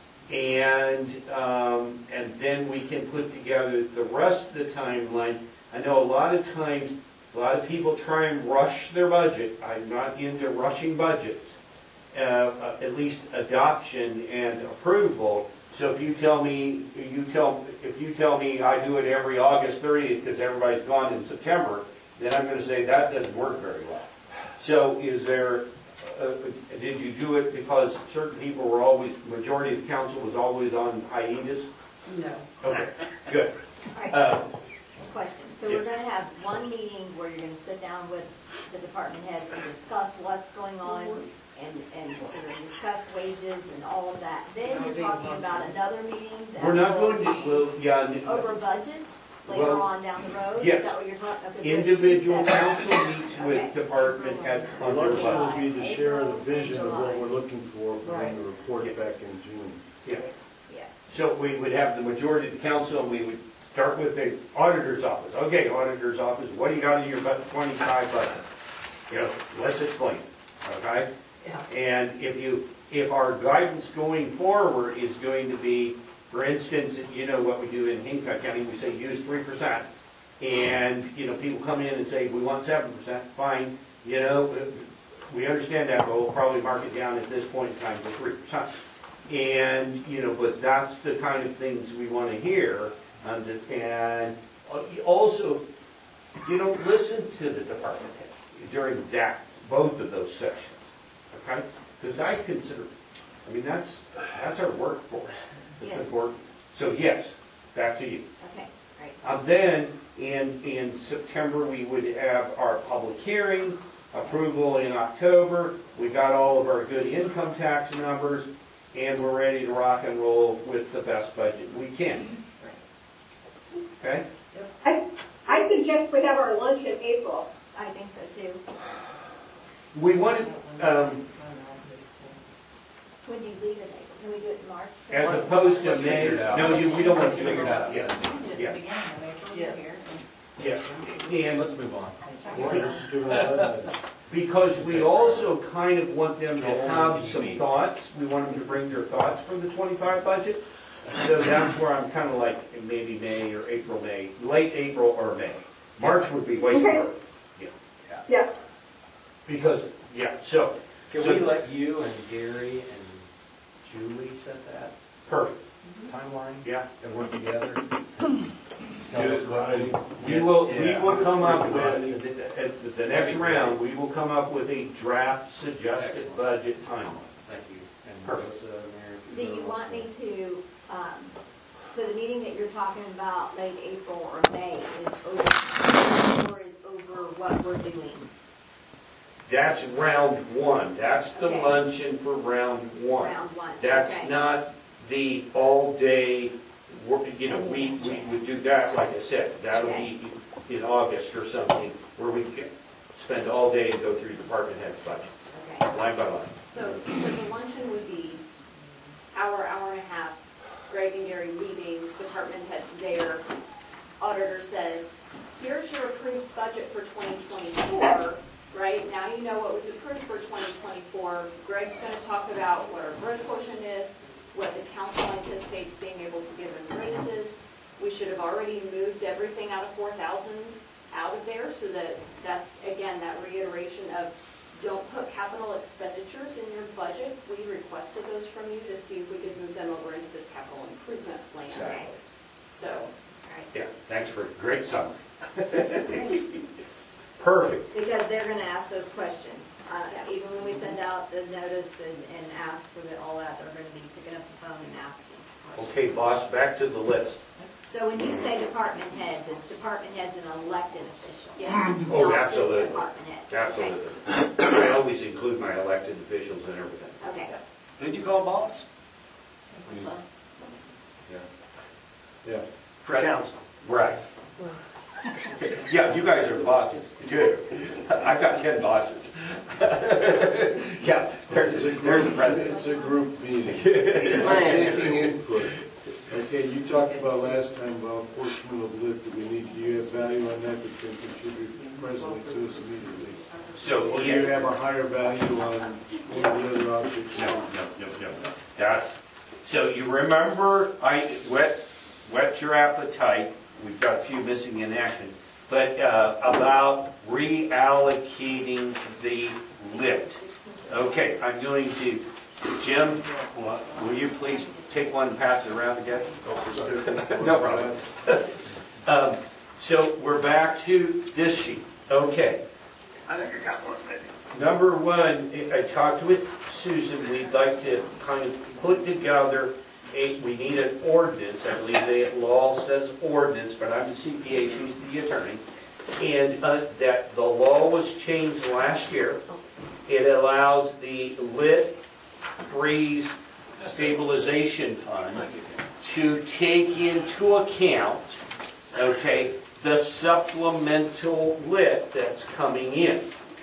And, um, and then we can put together the rest of the timeline. I know a lot of times, a lot of people try and rush their budget. I'm not into rushing budgets, uh, at least adoption and approval. So if you tell me, you tell, if you tell me I do it every August thirtieth because everybody's gone in September, then I'm going to say that doesn't work very well. So is there, uh, did you do it because certain people were always, majority of the council was always on hiatus? No. Okay, good. All right, Uh, question. So we're gonna have one meeting where you're gonna sit down with the department heads and discuss what's going on and, and we're gonna discuss wages and all of that. Then you're talking about another meeting that We're not will going to, well, yeah. over budgets later Well, on down the road? yes. Is that what you're talking about? Because there's two Individual separate- council meets Okay. with department heads The on their luncheon budget. will be to share the vision of what we're looking for, for them to report it back in June. Yeah. Yeah. So we would have the majority of the council, and we would start with the auditor's office. Okay, auditor's office, what do you got in your twenty-five budget? You know, let's explain, okay? Yeah. And if you, if our guidance going forward is going to be, for instance, you know what we do in Hancock County, we say use three percent. And, you know, people come in and say, we want seven percent, fine, you know, we understand that, but we'll probably mark it down at this point in time to three percent. And, you know, but that's the kind of things we want to hear. Um, and also, you know, listen to the department head during that, both of those sessions, okay? Because I consider, I mean, that's, that's our workforce. It's Yes. important. So yes, back to you. Okay, great. Um, then, in, in September, we would have our public hearing, approval in October. We got all of our good income tax numbers. and we're ready to rock and roll with the best budget we can. Okay? I, I suggest we have our lunch in April. I think so too. We wanted, um, When do you leave it? Can we do it in March? as opposed to Let's May, figure it out. no, you, we don't want Let's to. figure it out. Yeah, yeah, Yeah. yeah. And Let's move on. Well, let's do it. because we also kind of want them to Joel, have you some meet. thoughts, we want them to bring their thoughts from the twenty-five budget. So that's where I'm kind of like, maybe May or April, May, late April or May. March would be way too Okay. early. Yeah. Yeah. Because, yeah, so. Can so- we let you and Gary and Julie set that Perfect, timeline yeah. and work together? Get it right. We will, we Yeah. will come up with, at the next round, we will come up with a draft suggested Excellent. budget timeline. Thank you. And Perfect. Melissa, Mary, if Do you you go want also. me to, um, so the meeting that you're talking about, late April or May, is over, or is over what we're doing? That's round one, that's the Okay. luncheon for round one. Round one, That's okay. not the all-day, work. You know, we, we would do that, like I said, that'll be in August or something, where we can spend all day and go through department heads' budgets, Okay. line by line. So, so the luncheon would be hour, hour and a half, Greg and Gary leaving, department heads there. Auditor says, here's your approved budget for twenty twenty-four, right? Now you know what was approved for twenty twenty-four. Greg's gonna talk about what our growth quotient is, what the council anticipates being able to give in raises. We should have already moved everything out of four thousands out of there, so that, that's, again, that reiteration of, don't put capital expenditures in your budget. We requested those from you to see if we could move them over into this capital improvement plan. Exactly. So, Yeah, thanks for a great summary. Perfect. Because they're gonna ask those questions. Uh, even when we send out the notice and, and ask for the, all that, they're gonna be picking up the phone and asking. Okay, boss, back to the list. So when you say department heads, it's department heads and elected officials? Yeah. Oh, Not just absolutely. department heads? Okay. Absolutely. I always include my elected officials and everything. Okay. Who'd you call boss? Yeah. Yeah. For council. Right. Yeah, you guys are bosses, too. I've got ten bosses. Yeah, there's, It's a there's the group, president. it's a group meeting. Taking input. Okay, you talked about last time about portion of the lift that we need, do you have value on that that can contribute presently to us immediately? So, Or do you have a higher value on one of the other objects? No, no, no, no, no. That's, so you remember, I, whet, whet your appetite, we've got a few missing in action, but uh, about reallocating the lift. Okay, I'm going to, Jim, will you please take one and pass it around again? No problem. Um, So we're back to this sheet. Okay. I think I got one, maybe. Number one, I talked with Susan, we'd like to kind of put together a, we need an ordinance, I believe the law says ordinance, but I'm the C P A, she's the attorney, and uh, that the law was changed last year. It allows the lit freeze stabilization fund to take into account, okay, the supplemental lit that's coming in.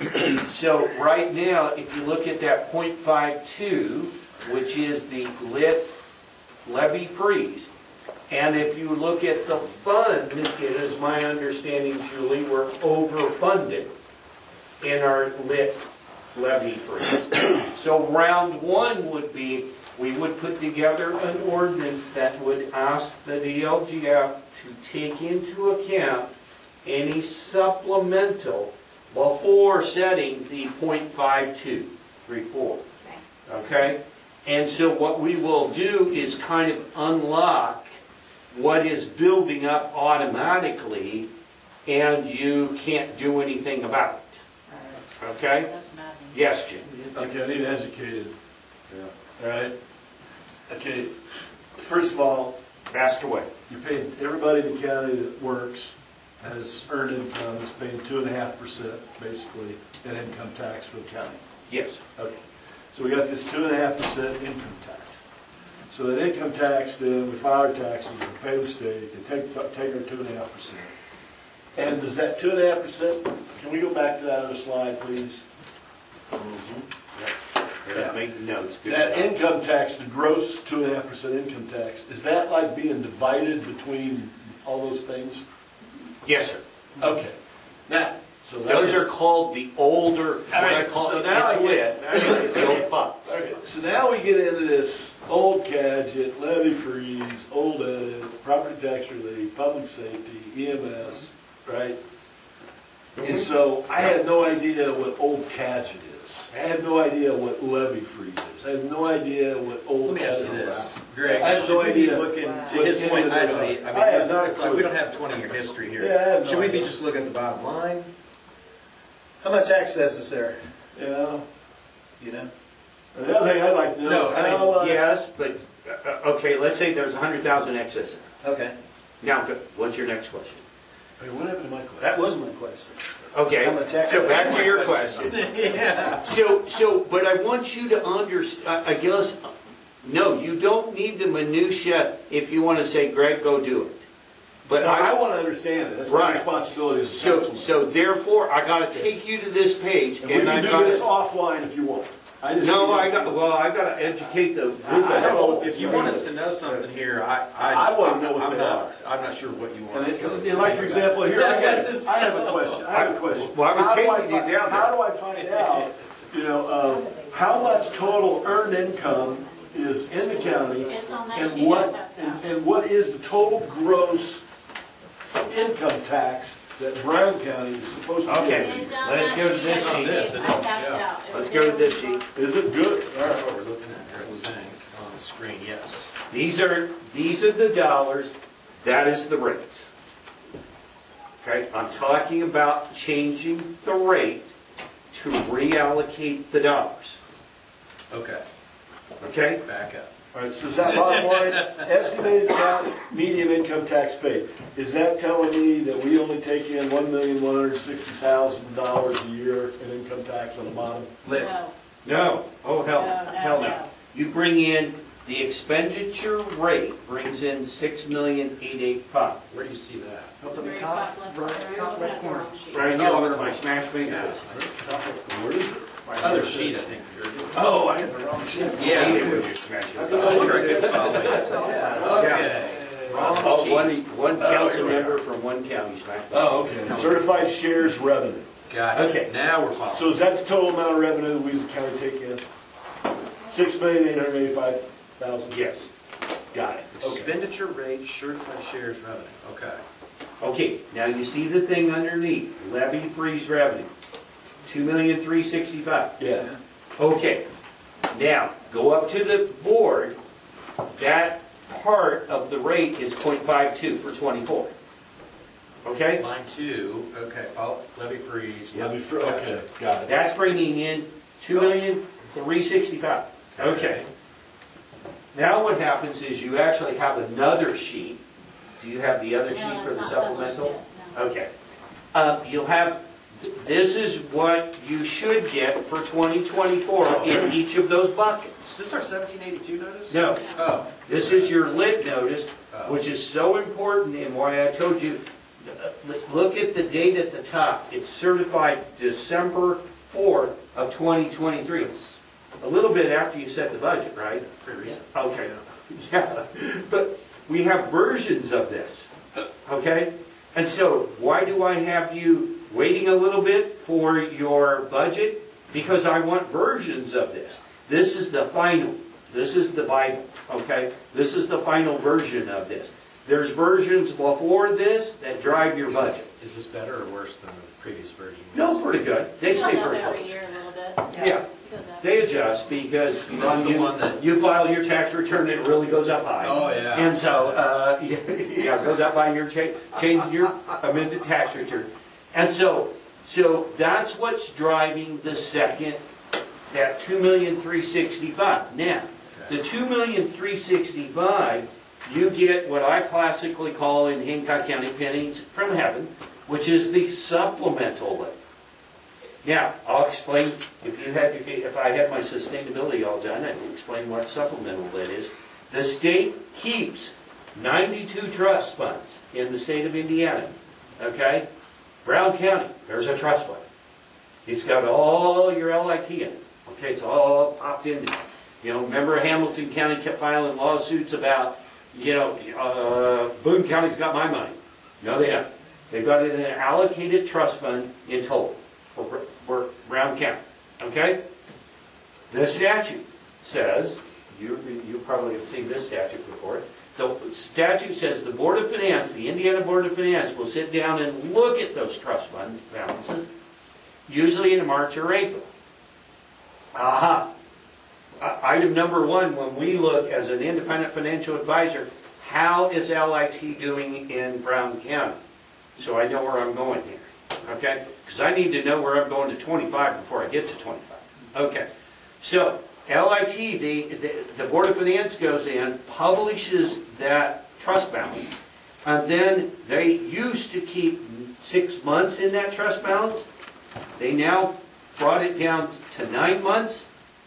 So right now, if you look at that point five two, which is the lit levy freeze, and if you look at the fund, it is my understanding, Julie, we're overfunded in our lit levy freeze. So round one would be, we would put together an ordinance that would ask the D L G F to take into account any supplemental before setting the point five two three four. Okay. Okay? And so what we will do is kind of unlock what is building up automatically, and you can't do anything about it. Okay? Yes, Jim? Okay, I need educated. Yeah. All right? Okay, first of all, Ask away. you're paying, everybody in the county that works has earned income, is paying two and a half percent, basically, in income tax for the county. Yes. Okay, so we got this two and a half percent income tax. So that income tax, then we file our taxes, we pay the state, they take, take our two and a half percent. And does that two and a half percent, can we go back to that other slide, please? Yeah, make notes. Good That job. income tax, the gross two and a half percent income tax, is that like being divided between all those things? Yes, sir. Okay. Now, so that Those is- are called the older, what I Alright, call so it, now I it's get- lit. It's the old pots. Okay, so now we get into this old gadget, levy freeze, old edit, property tax relief, public safety, E M S, right? And so I had no idea what old gadget is. I had no idea what levy freeze is. I had no idea what old Let me ask you gadget this, is. Greg, I have should no we be idea. looking, to what his point, any I, of I those mean, are. I have it's no it's like, we clue. don't have twenty-year history here. Yeah, I have no Should we be idea. just looking at the bottom line? How much access is there, You know? you know? The other thing I'd like to know No, is I how, uh, mean, yes, but, uh, okay, let's say there's a hundred thousand excess there. Okay. Now, go- what's your next question? Wait, what happened to my question? That was my question. Okay, How much excess? so back to your question. Yeah. So, so, but I want you to understand, I guess, no, you don't need the minutia if you want to say, Greg, go do it. But But I I, want to understand it. That's my Right. responsibility as a so, councilman. so therefore, I gotta take you to this page And we and can I do gotta. this offline if you want. I just No, need I to- got, well, I gotta educate the group. I- I don't know If you want us to know something here, I, I. I wanna I'm- know what I'm they not, I'm not sure what you want And us to. it- and like, for example, here, I have, I have a question, I have a question. Well, I was How do taking you fi- down How there. do I find out, you know, of how much total earned income is in the county? It's on that And sheet what, I passed out. and what is the total gross income tax that Brown County is supposed to Okay. give? It's on Let's that go to sheet this I sheet. This, I it is, passed yeah. out. It Let's was go to there. this sheet. Is it good? That's what we're looking at here, I think, on the screen, yes. These are, these are the dollars, that is the rates. Okay, I'm talking about changing the rate to reallocate the dollars, Okay, okay? back up. All right, so is that bottom line, estimated county median income tax paid? Is that telling me that we only take in one million, one hundred sixty thousand dollars a year in income tax on the bottom? Lit. No, No, oh, hell, No, no, hell no. no. You bring in, the expenditure rate brings in six million, eight eighty-five. Where do you see that? Up at the very top, top left right, corner. top You're left looking at the corner. wrong sheet. Right here, with my smash fingers. Where is it? Other sheet, I think. you're- Oh, I got the wrong sheet. Yeah. Hate it when you smash your Oh, fingers. you're a good follow. Okay. Wrong Oh, sheet. one, one council here we member from one county smashed. Oh, okay. Certified shares revenue. Gotcha. Okay. Now we're following. So is that the total amount of revenue that Weezy County take in? Six million, eight hundred eighty-five thousand? Yes. Got it. Okay. Expenditure rate, certified shares revenue, okay. Okay, now you see the thing underneath, levy freeze revenue, two million, three sixty-five. Yeah. Okay, now, go up to the board, that part of the rate is point five two for twenty-four. Okay? Line two, okay, follow- levy freeze. Let me, yep, fr- okay, got it. That's bringing in two million, three sixty-five. Okay. Now what happens is you actually have another sheet. Do you have the other No, sheet it's for the not published supplemental? yet, no. Okay. Um, You'll have, this is what you should get for twenty twenty-four in each of those buckets. Is this our seventeen eighty-two notice? No, Oh, this is your lit notice, which is so important and why I told you, uh, look at the date at the top. It's certified December fourth of twenty twenty-three. it's A little bit after you set the budget, right? pretty recent. Okay, yeah, but we have versions of this, okay? And so, why do I have you waiting a little bit for your budget? Because I want versions of this. This is the final, this is the Bible, okay? This is the final version of this. There's versions before this that drive your budget. Is this better or worse than the previous version? No, pretty good, they It goes stay up pretty every close. year a little bit. Yeah. It goes up. They adjust because you, This is the you- one that- you file your tax return and it really goes up high. Oh, yeah. And so, uh, yeah, it goes up by your cha- changing your amended tax return. And so, so that's what's driving the second, that two million three sixty-five. Now, the two million three sixty-five, you get what I classically call in Hancock County pennies from heaven, which is the supplemental levy. Now, I'll explain, if you had, if I had my sustainability all done, I'd explain what supplemental lit is. The state keeps ninety-two trust funds in the state of Indiana, okay? Brown County, there's a trust fund. It's got all your L I T in it, okay? It's all popped into it. You know, remember Hamilton County kept filing lawsuits about, you know, uh, Boone County's got my money. No, they haven't. They've got it in an allocated trust fund in total for, for Brown County, okay? The statute says, you, you probably have seen this statute before, the statute says the Board of Finance, the Indiana Board of Finance, will sit down and look at those trust fund balances, usually in March or April. Aha. Uh, item number one, when we look as an independent financial advisor, how is L I T doing in Brown County? So I know where I'm going here, okay? Because I need to know where I'm going to twenty-five before I get to twenty-five. Okay, so L I T, the, the, the Board of Finance goes in, publishes that trust balance, and then they used to keep six months in that trust balance. They now brought it down to nine months,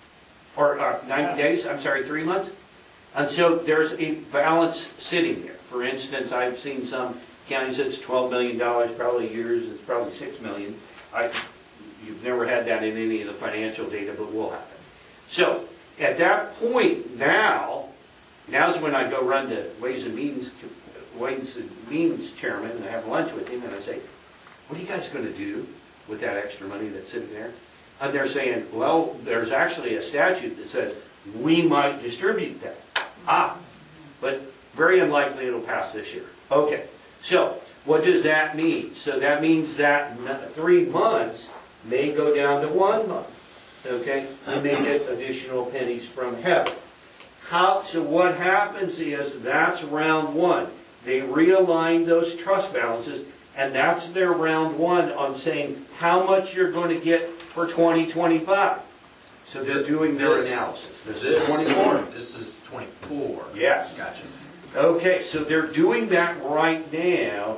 or uh, ninety days, I'm sorry, three months. And so there's a balance sitting there. For instance, I've seen some counties that's twelve million dollars, probably yours it's probably six million dollars. I, you've never had that in any of the financial data, but will happen. So at that point now, now's when I go run to Ways and Means, Ways and Means chairman, and I have lunch with him, and I say, what are you guys going to do with that extra money that's sitting there? And they're saying, well, there's actually a statute that says we might distribute that. Ah, but very unlikely it'll pass this year. Okay, so what does that mean? So that means that three months may go down to one month. Okay, and they get additional pennies from heaven. How? So what happens is that's round one. They realign those trust balances, and that's their round one on saying how much you're going to get for twenty twenty-five. So they're doing their This- analysis. This This is twenty-four. This is twenty-four. Yes. Gotcha. Okay, so they're doing that right now,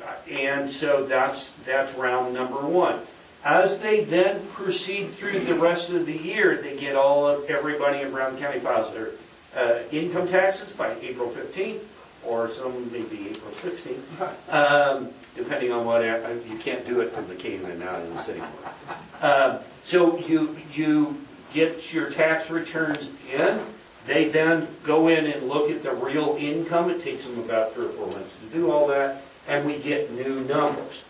and so that's that's round number one. As they then proceed through the rest of the year, they get all of everybody in Brown County files their uh, income taxes by April fifteenth, or some maybe April sixteenth, um, depending on what, you can't do it from the Cayman Islands anymore. Um, so you, you get your tax returns in, they then go in and look at the real income. It takes them about three or four months to do all that, and we get new numbers.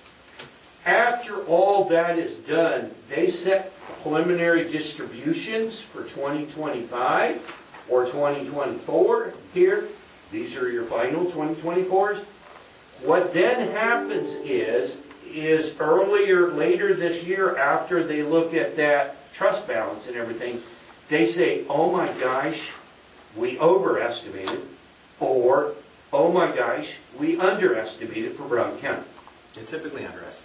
After all that is done, they set preliminary distributions for twenty twenty-five or twenty twenty-four here. These are your final twenty twenty-fours. What then happens is, is earlier, later this year, after they look at that trust balance and everything, they say, oh my gosh, we overestimated, or, oh my gosh, we underestimated for Brown County. They typically underestimate,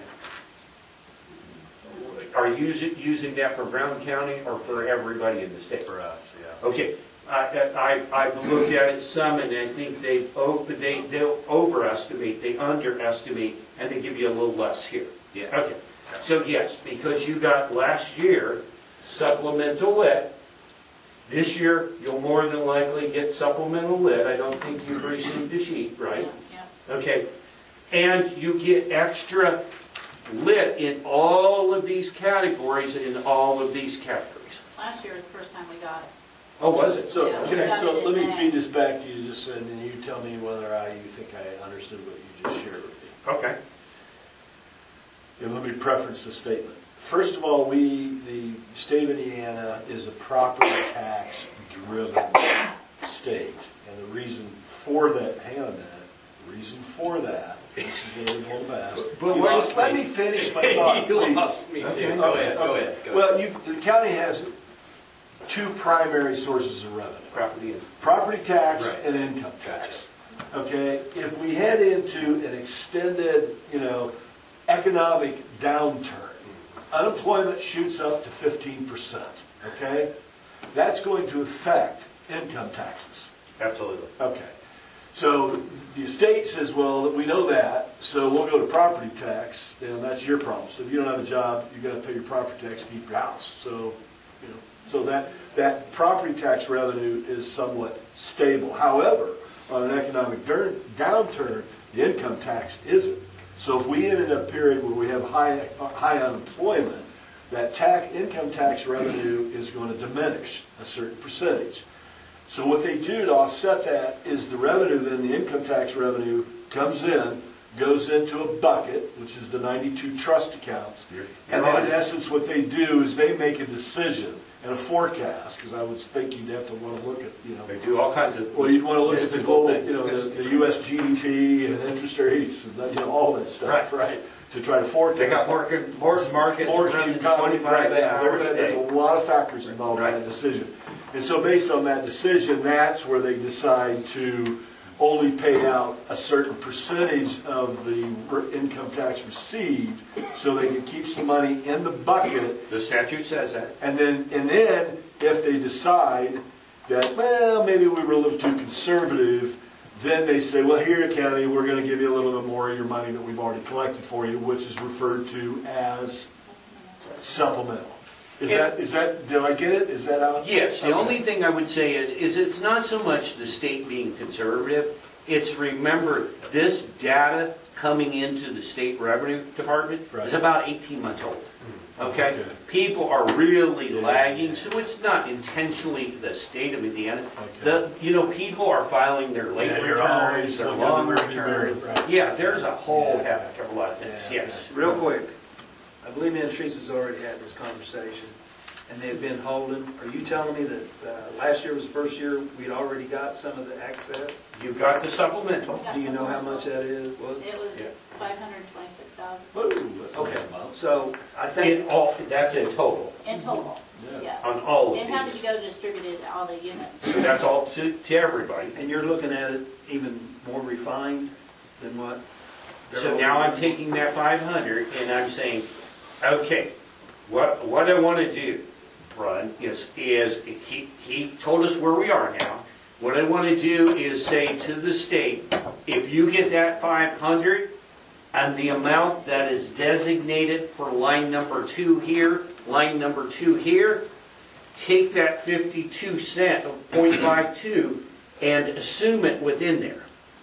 right? Are you using, using that for Brown County or for everybody in the state? For us, yeah. Okay, I, I, I've looked at it some, and I think they, they, they'll overestimate, they underestimate, and they give you a little less here. Yeah. Okay, so yes, because you got last year supplemental lit, this year you'll more than likely get supplemental lit. I don't think you've received a sheet, right? Yeah. Okay, and you get extra lit in all of these categories and in all of these categories. Last year was the first time we got it. Oh, was it? So, Yeah, we okay, got so it in let me May. feed this back to you, just said, and you tell me whether I, you think I understood what you just shared with me. Okay. And let me preference the statement. First of all, we, the state of Indiana is a property tax driven state. And the reason for that, hang on a minute, the reason for that, this is where we go back. But You wait, lost let me. me finish my thought, You please. lost me too. Okay. Go ahead, go Okay. ahead. go ahead. Well, you, the county has two primary sources of revenue. Property and Property tax Right. and income tax. Okay, if we head into an extended, you know, economic downturn, unemployment shoots up to fifteen percent, okay? That's going to affect income taxes. absolutely. Okay. So the state says, well, we know that, so we'll go to property tax, and that's your problem. So if you don't have a job, you've got to pay your property tax to keep your house. So, you know, so that, that property tax revenue is somewhat stable. However, on an economic dur- downturn, the income tax isn't. So if we end in a period where we have high, high unemployment, that tax, income tax revenue is going to diminish a certain percentage. So what they do to offset that is the revenue, then the income tax revenue comes in, goes into a bucket, which is the ninety-two trust accounts. And then in essence what they do is they make a decision and a forecast, because I would think you'd have to want to look at, you know. They do all kinds of. Well, you'd want to look at the global, things. you know, the, the U S G D P and interest rates, and you know, all that stuff, Right. right? To try to forecast. They got market, market markets Mortgage running economy, right, twenty-five yeah, hours a there- there's a day. lot of factors involved in that decision. And so based on that decision, that's where they decide to only pay out a certain percentage of the re- income tax received, so they can keep some money in the bucket. The statute says that. And then, and then, if they decide that, well, maybe we were a little too conservative, then they say, well, here, county, we're going to give you a little bit more of your money that we've already collected for you, which is referred to as supplemental. Is that, is that, did I get it? Is that out? Yes, the Okay. only thing I would say is, is it's not so much the state being conservative, it's remember, this data coming into the state revenue department is Right. about eighteen months old. Okay? Okay. People are really Yeah. lagging, so it's not intentionally the state of Indiana. Okay. The, you know, people are filing their late Yeah, you're returns, always their looking at long the rearview returns. mirror, right. Yeah, there's a whole Yeah. heck of a lot of things, Yeah. yes. Real quick, I believe me and Teresa's already had this conversation, and they've been holding. Are you telling me that uh, last year was the first year we'd already got some of the access? You got the supplemental. Do you know how much that is? Was It was Yeah. five hundred twenty-six thousand Ooh, that's Okay, okay. so I think, In all, that's in total, in total, Yeah. yes. on all And how of did you these. go distributed all the units? So that's all to, to everybody. and you're looking at it even more refined than what? So now I'm taking that five hundred and I'm saying, okay, what, what I want to do, Ron, is, is, he, he told us where we are now. What I want to do is say to the state, if you get that five hundred and the amount that is designated for line number two here, line number two here, take that fifty-two cent, point five two, and assume it within there.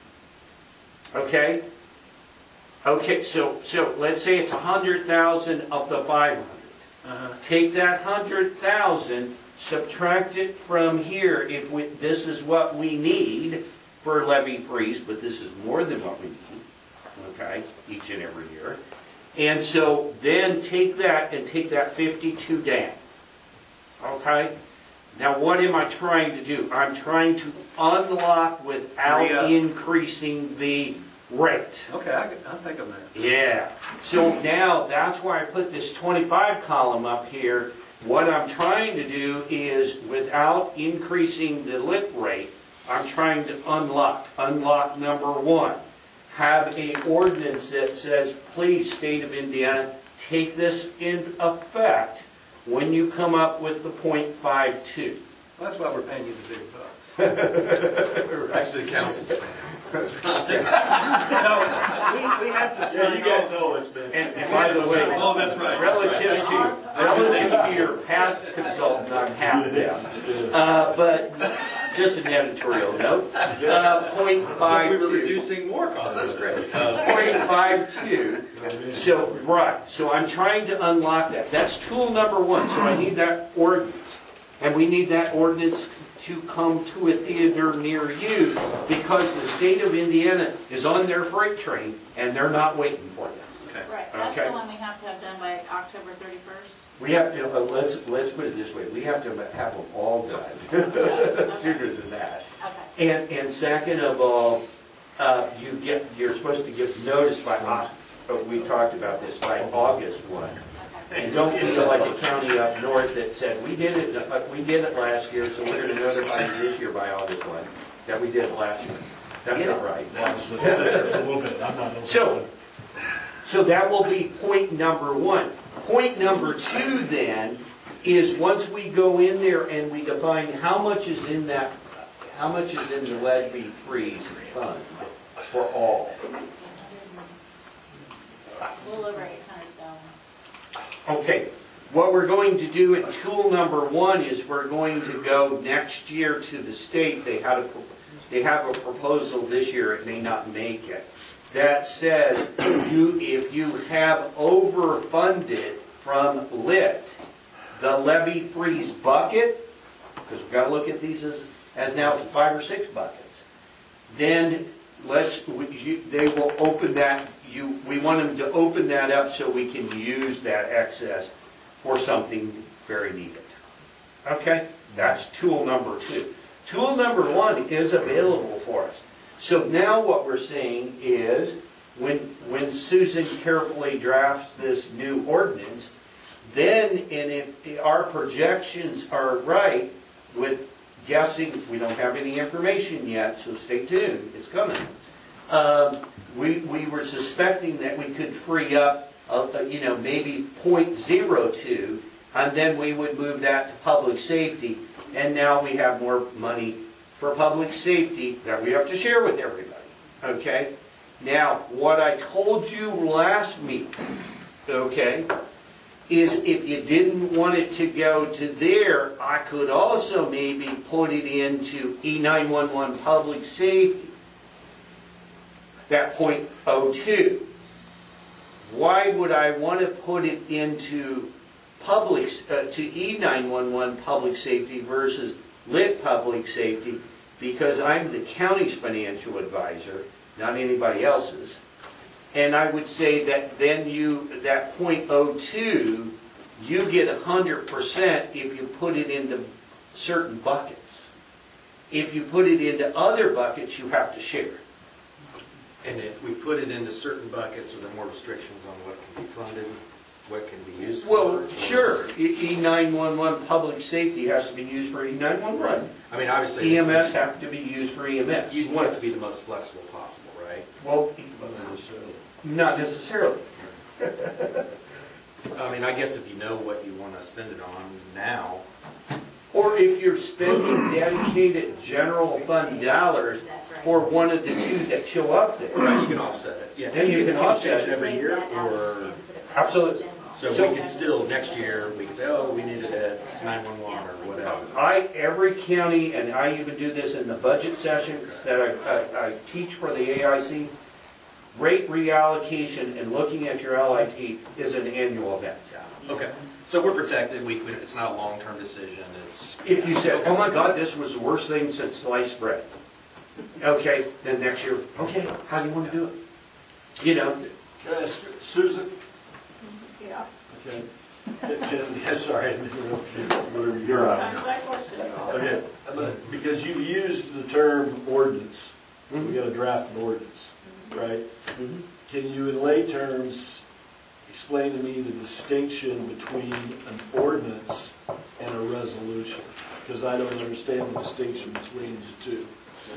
Okay? Okay, so, so let's say it's a hundred thousand of the five hundred. Uh-huh. Take that hundred thousand, subtract it from here, if we, this is what we need for levy freeze, but this is more than what we need, okay, each and every year. And so then take that and take that fifty-two down, okay? Now what am I trying to do? I'm trying to unlock without Free up. increasing the rate. Okay, I, I think I'm there. Yeah, so now that's why I put this twenty-five column up here. What I'm trying to do is, without increasing the lip rate, I'm trying to unlock. Unlock number one, have a ordinance that says, please, state of Indiana, take this in effect when you come up with the point five two. Well, that's why we're paying you the big bucks. Actually, the council's paying. No, we, we have to Yeah, sign you guys off. know it's been. And, and by the way, Oh, that's right. relative to, relative to your past consultant, I'm half them. Uh, but just an editorial note, uh, point So five we were two. reducing more costs, that's great. Point five two, so, right, so I'm trying to unlock that. That's tool number one, so I need that ordinance. And we need that ordinance to come to a theater near you, because the state of Indiana is on their freight train, and they're not waiting for you. Okay. Right, that's Okay. the one we have to have done by October thirty-first. We have to, uh, let's, let's put it this way, we have to have them all done sooner than that. Okay. And, and second of all, uh, you get, you're supposed to give notice by, Au- uh, we talked about this, by August first. Okay. And don't feel like a county up north that said, we did it, uh, we did it last year, so we're gonna notify you this year by August first, that we did it last year. That's not right. That was the- a little bit, I'm not. So, so that will be point number one. Point number two then is, once we go in there and we define how much is in that, how much is in the levy freeze fund for all. A little over eight hundred thousand. Okay, what we're going to do in tool number one is we're going to go next year to the state. They had a, they have a proposal this year, it may not make it. That says, you, if you have overfunded from lit, the levy freeze bucket, because we've got to look at these as, as now five or six buckets, then let's, you, they will open that, you, we want them to open that up so we can use that excess for something very needed. Okay? That's tool number two. Tool number one is available for us. So now what we're saying is, when, when Susan carefully drafts this new ordinance, then, and if our projections are right, with guessing, we don't have any information yet, so stay tuned, it's coming. Um, we, we were suspecting that we could free up, uh, you know, maybe zero point zero two, and then we would move that to public safety, and now we have more money for public safety that we have to share with everybody, okay? Now, what I told you last meeting, okay, is if you didn't want it to go to there, I could also maybe put it into E nine one one public safety, that point oh two. Why would I want to put it into public, uh, to E nine one one public safety versus lit public safety? Because I'm the county's financial advisor, not anybody else's. And I would say that then you, that point oh two, you get one hundred percent if you put it into certain buckets. If you put it into other buckets, you have to share. And if we put it into certain buckets, are there more restrictions on what can be funded, what can be used for? Well, sure. E nine one one public safety has to be used for E nine one one. I mean, obviously. E M S have to be used for E M S. You'd want it to be the most flexible possible, right? Well, Not necessarily. not necessarily. I mean, I guess if you know what you want to spend it on now. Or if you're spending dedicated general fund dollars for one of the two that show up there. Right, you can offset it. Yeah. Then you can offset it. Every year, or, Absolutely. so So- we can still, next year, we can say, oh, we needed it at nine one one or whatever. I, every county, and I even do this in the budget sessions that I, I, I teach for the A I C, rate reallocation and looking at your L I T is an annual event. Okay, so we're protected, we, we- it's not a long-term decision, it's. If you said, oh my God, this was the worst thing since sliced bread, okay, then next year, okay, how do you want to do it? You know, Can I ask Susan? Yeah. Okay. Can- yeah, sorry, I didn't interrupt you. Whatever you're on. Okay, but because you used the term ordinance, we got to draft an ordinance, right? Can you, in lay terms, explain to me the distinction between an ordinance and a resolution? Because I don't understand the distinction between the two.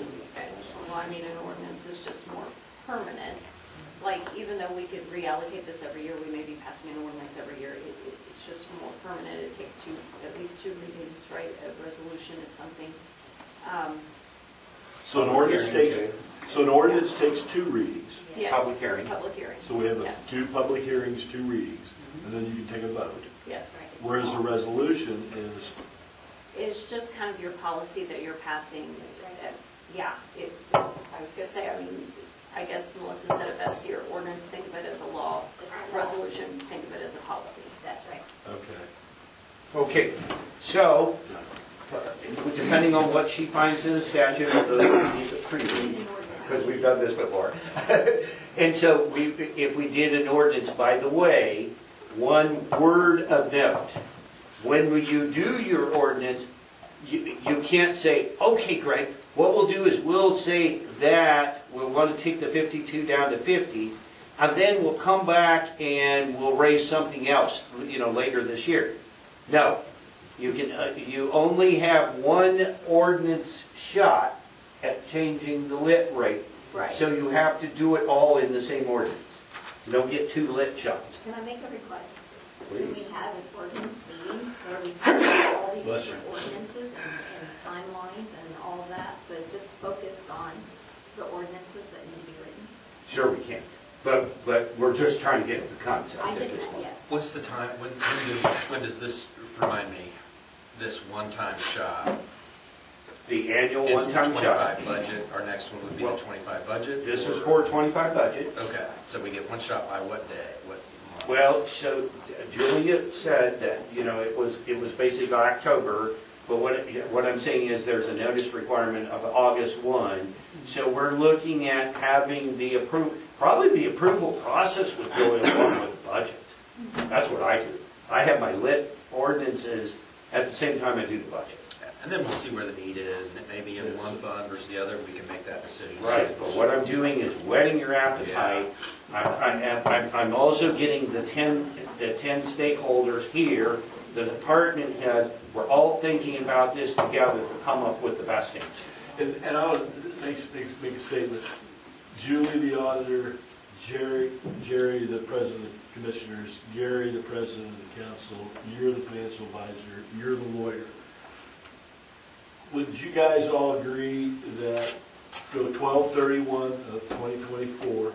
Well, I mean, an ordinance is just more permanent. Like, even though we could reallocate this every year, we may be passing an ordinance every year. It, it, it's just more permanent. It takes two, at least two readings, right? A resolution is something. Um, So an ordinance takes, so an ordinance takes two readings. yes, Public hearing. Public hearing. So we have a- Yes. two public hearings, two readings, and then you can take a vote. Yes. Whereas a resolution is, It's just kind of your policy that you're passing. Uh, Yeah, it, I was gonna say, I mean, I guess Melissa said it best here, ordinance, think of it as a law. Resolution, think of it as a policy. That's right. okay. okay, so, depending on what she finds in the statute, those need to pre-read, because we've done this before. And so we, if we did an ordinance, by the way, one word of note, when you do your ordinance, you, you can't say, okay, Greg, what we'll do is we'll say that, we'll want to take the fifty-two down to fifty, and then we'll come back and we'll raise something else, you know, later this year. No, you can, uh, you only have one ordinance shot at changing the lit rate. Right. So you have to do it all in the same ordinance. You don't get two lit shots. Can I make a request? Can we Please. have an ordinance meeting where we talk about all these Bless you. different ordinances and, and timelines and all of that? So it's just focused on the ordinances that need to be written. Sure we can. But, but we're just trying to get the concept I at get this that, point. yes. What's the time, when, when do, when does this, remind me, this one-time shot? The annual It's the one-time shot. twenty-five budget, our next one would be the Well, twenty-five budget? This is or- for twenty-five budget. Okay, so we get one shot by what day, what month? Well, so Julia said that, you know, it was, it was basically October, but what, what I'm saying is there's a notice requirement of August first. So we're looking at having the approval, probably the approval process would go along with the budget. That's what I do. I have my lit ordinances at the same time I do the budget. And then we'll see where the need is, and it may be in one fund versus the other, we can make that decision. Right, but what I'm doing is whetting your appetite. I- I- I'm I'm also getting the ten, the ten stakeholders here, the department heads, we're all thinking about this together to come up with the best answer. And, and I'll make, make, make a statement. Julie, the auditor, Jerry, Jerry, the president of the commissioners, Gary, the president of the council, you're the financial advisor, you're the lawyer. Would you guys all agree that go twelve thirty-one of twenty twenty-four,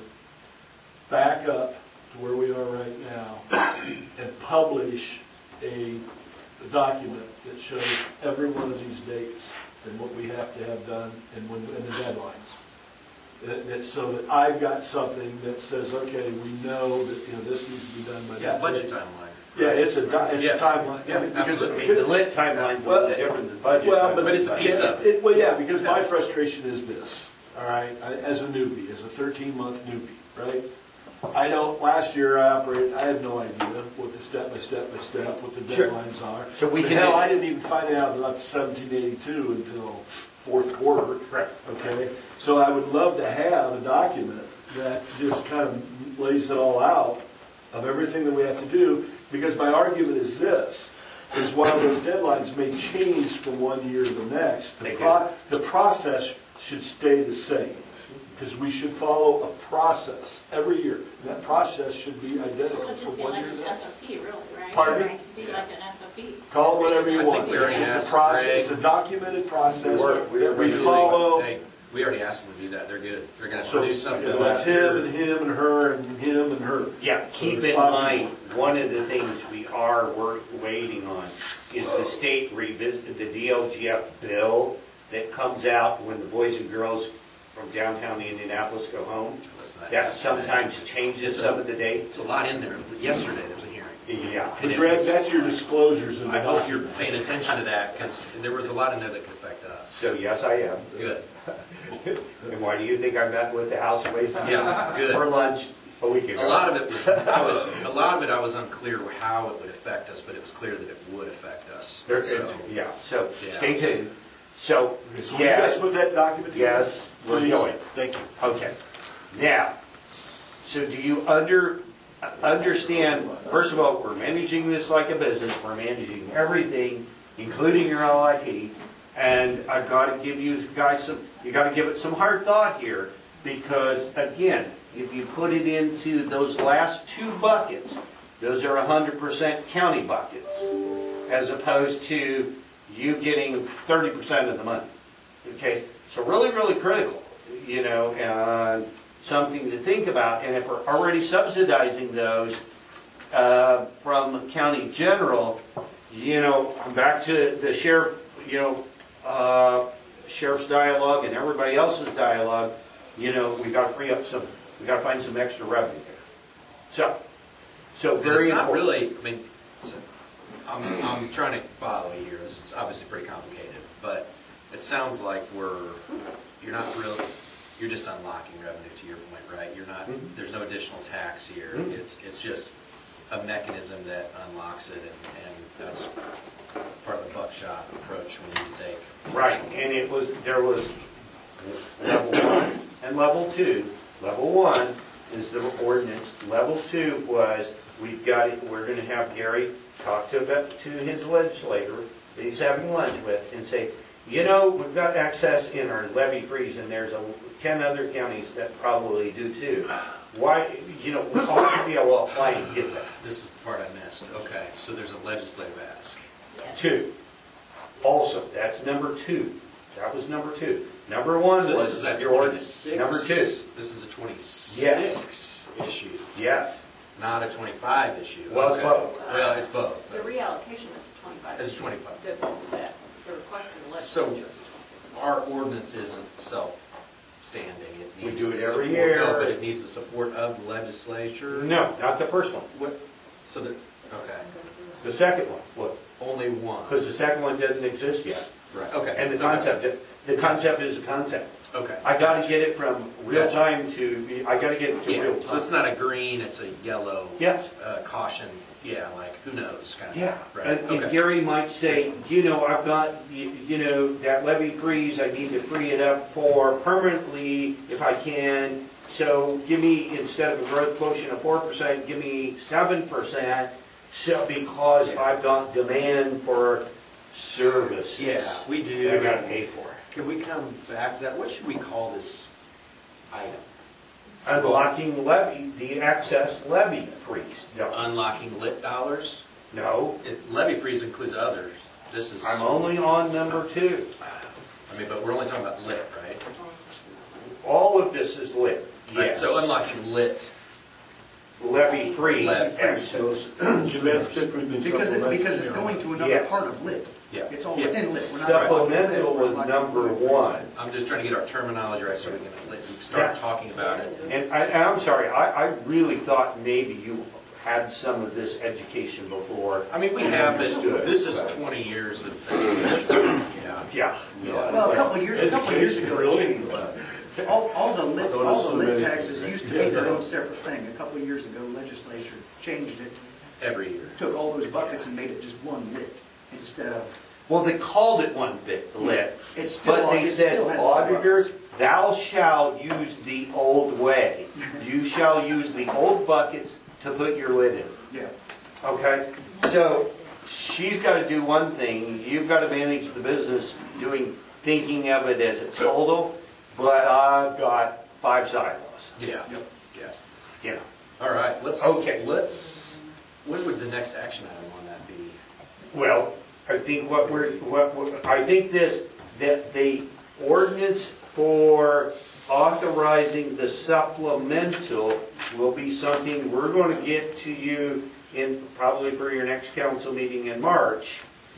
back up to where we are right now, and publish a, a document that shows every one of these dates and what we have to have done and when, and the deadlines? That, that, so that I've got something that says, okay, we know that, you know, this needs to be done by Yeah, that budget date. timeline. Yeah, it's a, di- it's Yeah. a timeline. Yeah, Because- I mean, the lit timeline's a Well, little different than budget. Well, but But it's a piece yeah, of it. Well, yeah, because my frustration is this, all right, I- as a newbie, as a thirteen-month newbie, right? I don't, last year I operated, I had no idea what the step by step by step, what the Sure. deadlines are. So we But can- Hell, I didn't even find out about seventeen eighty-two until fourth quarter. Correct. Okay, so I would love to have a document that just kind of lays it all out of everything that we have to do, because my argument is this, is while those deadlines may change from one year to the next, the, They pro- the process should stay the same, because we should follow a process every year. And that process should be identical It'll from just be one like year to an the next. S O P, really, right? Pardon me? Right. Be like an S O P. Call it whatever you I want. think we already It's just asked a process, Greg. it's a documented process We're- that we're we really- follow. Hey, we already asked them to do that, they're good. They're gonna So, produce something. you know, that's him and him and her and him and her. Yeah, keep So in five mind, one of the things we are work, waiting on is the state revisit, the D L G F bill that comes out when the boys and girls from downtown Indianapolis go home. Listen to That yesterday. sometimes changes some of the dates. It's a lot in there. Yesterday, there was a hearing. Yeah. And it Greg, was- that's your disclosures in the I hope document. you're paying attention to that, because there was a lot in there that could affect us. So yes, I am. Good. And why do you think I met with the House Ways and Yeah, Means good. for lunch a week ago? A lot of it was, I was, a lot of it I was unclear how it would affect us, but it was clear that it would affect us. There- So, it's- Yeah, so Yeah. stay tuned. So, So will you guys yes, put that document together? yes, we're Please. going. Thank you. Okay. Now, so do you under, understand, first of all, we're managing this like a business, we're managing everything, including your L I T, and I've got to give you guys some, you got to give it some hard thought here, because again, if you put it into those last two buckets, those are one hundred percent county buckets, as opposed to you getting thirty percent of the money. Okay, so really, really critical, you know, and something to think about. And if we're already subsidizing those uh, from county general, you know, back to the sheriff, you know, uh, sheriff's dialogue and everybody else's dialogue, you know, we got to free up some, we got to find some extra revenue there. So, so And very it's not important. really, I mean, so, I'm, I'm trying to follow you here, this is obviously pretty complicated, but it sounds like we're, you're not real, you're just unlocking revenue to your point, right? You're not, Mhm. there's no additional tax here, Mhm. it's, it's just a mechanism that unlocks it, and, and that's part of the buckshot approach we need to take. Right, and it was, there was level one and level two. Level one is the ordinance. Level two was, we've got it, we're gonna have Gary talk to, to his legislator that he's having lunch with and say, you know, we've got access in our levy freeze and there's a, ten other counties that probably do too. Why, you know, we ought to be able to apply and get that. This is the part I missed, okay, so there's a legislative ask. Two. Also, that's number two. That was number two. Number one So this was is at your ordinance. twenty-six? Number two, This is a twenty-six issue, yes. not a twenty-five issue. Well, it's Okay. both. Well, it's both. The reallocation is twenty-five. It's twenty-five. The, the, the request of the So- legislature is twenty-six. Our ordinance isn't self-standing. It We needs do the it every support- year. no, But it needs the support of the legislature? No, not the first one. What, so the, okay, The second one, look, only one. because the second one doesn't exist yet. Right, okay. And the okay, concept, the concept is a concept. Okay. I gotta get it from real Gotcha. time to, I gotta get it to Yeah, real so it's time. not a green, it's a yellow. Yes. uh, Caution, yeah, like, who knows, kind of. Yeah, Right, and and okay. Gary might say, you know, I've got, you you know, that levy freeze, I need to free it up for permanently if I can. So give me, instead of a growth quotient of four percent, give me seven percent. So, because I've got demand for services. Yeah, we do. I gotta pay for it. Can we come back to that? What should we call this item? Unlocking levy, the excess levy freeze. No, Unlocking lit dollars? no, It- Levy freeze includes others. This is, I'm only on number two. I mean, but we're only talking about lit, right? All of this is lit, Right, yes. so unlocking lit, Levy freeze, Levy excess. So that's different than Because it, because it's supplemental. going to another Yes. part of lit. yeah. It's all Yeah. within lit. We're not unlocking lit, Supplemental we're was unlocking number lit. one. I'm just trying to get our terminology right so we can lit, we can start Yeah. talking about it. And I, and I'm sorry, I, I really thought maybe you had some of this education before. I mean, we have, but Understood. this is twenty years of, yeah. Yeah. Well, a couple of years, a couple of years ago, it changed. All, all the lit, Don't all the assume lit anything. taxes used to be their own separate thing. A couple of years ago, legislature changed it, Every year. took all those buckets and made it just one lit instead of, Well, they called it one bit lit, it's still, but they it said, still has. auditors, thou shalt use the old way. You shall use the old buckets to put your lid in. Yeah. Okay, so she's got to do one thing, you've got to manage the business doing, thinking of it as a total, but I've got five silos, Yeah, yeah. you know. All right, let's, Okay. let's, when would the next action item on that be? Well, I think what we're, what, what- I think this, that the ordinance for authorizing the supplemental will be something we're going to get to you in, probably for your next council meeting in March,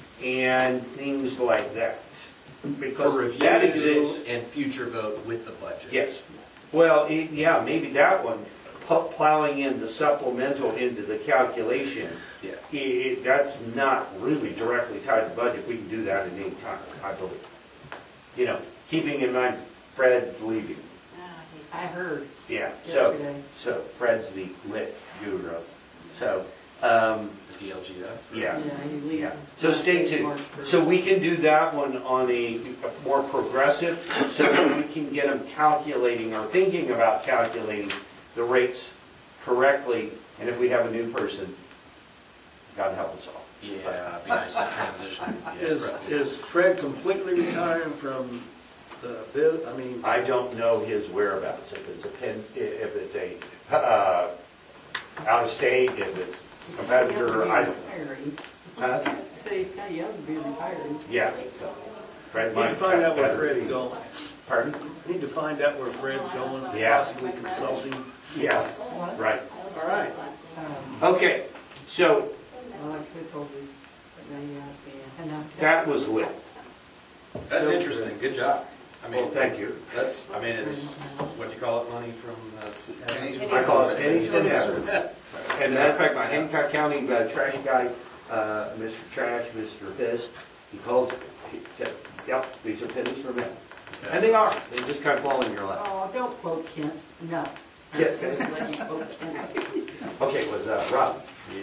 and things like that. For Because review that exists. and future vote with the budget? Yes. Well, it- yeah, maybe that one, pu- plowing in the supplemental into the calculation, Yeah. i- i- that's not really directly tied to the budget. We can do that at any time, I believe. You know, keeping in mind Fred's leaving. I heard. Yeah, so, Yesterday. so Fred's the lit guru. So, um, The D L G F? yeah. he leaves. Yeah, so stay tuned. So we can do that one on a a more progressive, so that we can get them calculating or thinking about calculating the rates correctly. And if we have a new person, God help us all. Yeah, it'd be nice to transition. Yeah, Is, right. is Fred completely retiring from the bid, I mean, I don't know his whereabouts, if it's a pen, if it's a, uh, out of state, if it's a competitor, I don't know. Huh? Say he's kind of young to be retiring. Yeah, so. Fred need might to find have out where better Fred's feet. going. Pardon? Need to find out where Fred's going, Yeah. possibly consulting. Yeah, right. All right. Um, Okay, so Well, I could have told you, but now you asked me. and I'm- that was lit. That's So- interesting, good job. I mean, Well, thank you. That's, I mean, it's, what do you call it, money from the heavens? I call it pennies from heaven. And matter of fact, my Hancock County uh, trash guy, uh, Mister Trash, Mister This, he calls, he said, yep, these are pennies from heaven. And they are, they just kind of fall in your lap. Oh, don't quote Kent, no. Yeah. Just let you quote Kent. Okay, it was uh, Rob.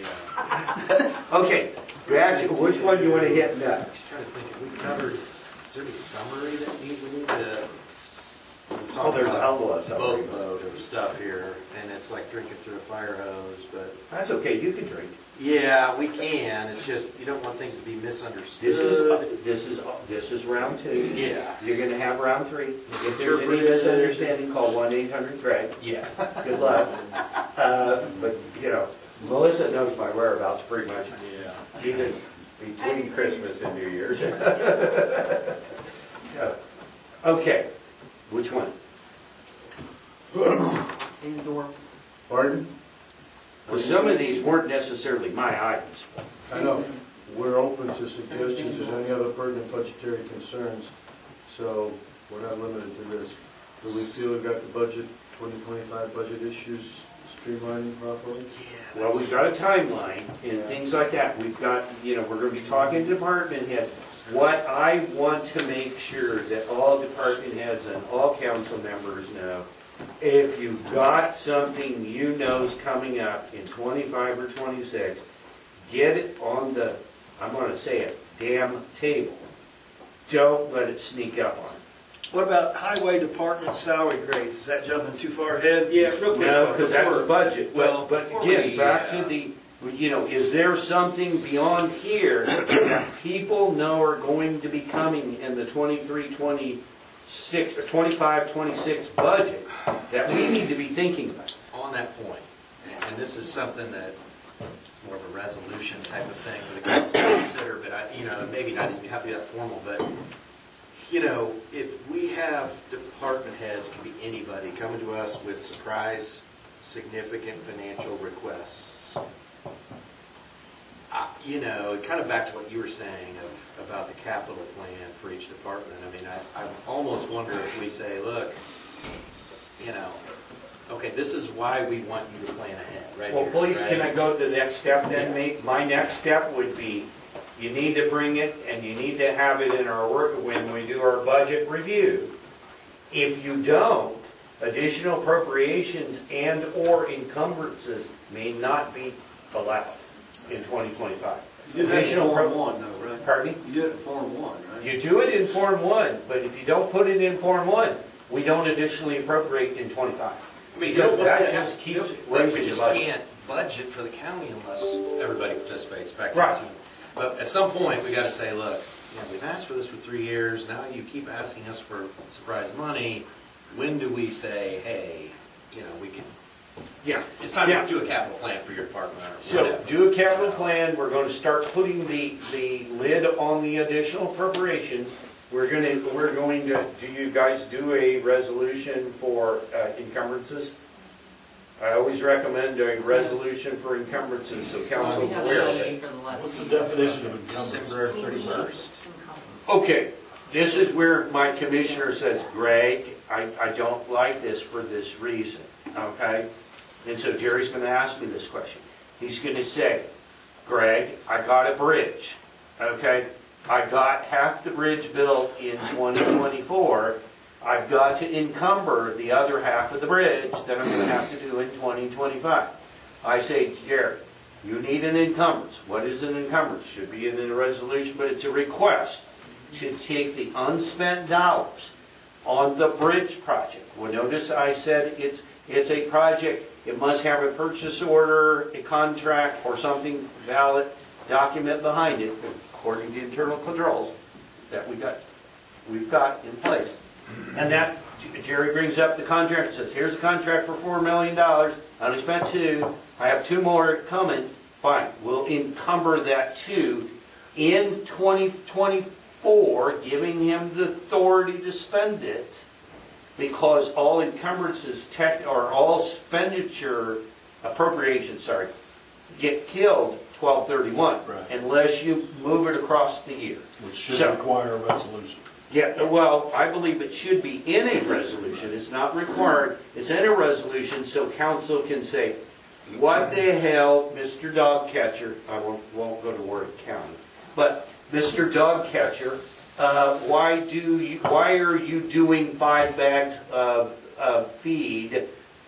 Yeah. Okay, reaction, which one do you want to hit I'm next? just trying to think, have we covered, is there any summary that we we need to? we've Oh, talked there's a about hell of a summary. Boatload of stuff here, and it's like drinking through a fire hose, but, That's okay, you can drink. yeah, we can, it's just, you don't want things to be misunderstood. This is, this is, this is round two. Yeah. You're gonna have round three. If there's any Interpreted. misunderstanding, call one eight hundred Craig. Yeah. Good luck. Uh, But, you know, Melissa knows my whereabouts pretty much, Yeah. even between Christmas and New Year's. So, Okay, which one? Indoor. Pardon? Because some of these weren't necessarily my items. I know, we're open to suggestions and any other pertinent budgetary concerns, so we're not limited to this. Do we feel we've got the budget, twenty twenty-five budget issues streamlining properly? Well, we've got a timeline and things like that. We've got, you know, we're gonna be talking to department heads. What I want to make sure that all department heads and all council members know, if you've got something you know is coming up in twenty-five or twenty-six, get it on the, I'm gonna say it, damn table. Don't let it sneak up on it. What about highway department salary grades? Is that jumping too far ahead? Yeah, real quick. No, because that's budget. Well, But before again, we, back uh, to the, you know, is there something beyond here that people know are going to be coming in the twenty-three, twenty-six, or twenty-five, twenty-six budget that we need to be thinking about? On that point, and- and this is something that is more of a resolution type of thing for the council to consider, but I, you know, maybe not even have to be that formal, but, you know, if we have department heads, can be anybody, coming to us with surprise, significant financial requests, I- you know, kind of back to what you were saying of, about the capital plan for each department. I mean, I, I almost wonder if we say, look, you know, okay, this is why we want you to plan ahead, right Well, here, please, can I right? go to the next step then, mate? My next step would be, you need to bring it, and you need to have it in our work, when we do our budget review. If you don't, additional appropriations and/or encumbrances may not be allowed in twenty twenty-five. You do that in Additional Form pro- One though, right? Pardon me? You do it in Form One, right? You do it in Form One, but if you don't put it in Form One, we don't additionally appropriate in twenty-five. I mean, Because what's that the- just keeps we raising the just budget. can't budget for the county unless everybody participates back Right. into it. But at some point, we gotta say, look, you know, we've asked for this for three years, now you keep asking us for surprise money. When do we say, hey, you know, we can, Yeah. it's it's time Yeah. to do a capital plan for your department or So, whatever. do a capital plan, we're gonna start putting the, the lid on the additional appropriations. We're gonna, we're going to, do you guys do a resolution for uh, encumbrances? I always recommend a resolution for encumbrances, so council's We have aware of a it. for the last What's the meeting. definition of encumbrance? December thirty-first. Okay, this is where my commissioner says, Greg, I, I don't like this for this reason, okay? And so Jerry's gonna ask me this question. He's gonna say, Greg, I got a bridge, okay? I got half the bridge built in twenty twenty-four. I've got to encumber the other half of the bridge that I'm gonna have to do in twenty twenty-five. I say, Jerry, you need an encumbrance. What is an encumbrance? Should be in the resolution, but it's a request to take the unspent dollars on the bridge project. Well, notice I said it's, it's a project. It must have a purchase order, a contract, or something valid document behind it, according to internal controls that we got, we've got in place. And that, Jerry brings up the contract, and says, here's a contract for four million dollars, I only spent two, I have two more coming, fine, we'll encumber that two in twenty twenty-four, giving him the authority to spend it, because all encumbrances, tech, or all expenditure appropriations, sorry, get killed twelve thirty-one, Right. unless you move it across the year. Which should So- require a resolution. Yeah, well, I believe it should be in a resolution, it's not required, it's in a resolution so council can say, what the hell, Mister Dog Catcher, I won't, won't go to Warren County, but Mister Dog Catcher, uh, why do you, why are you doing five bags of, of feed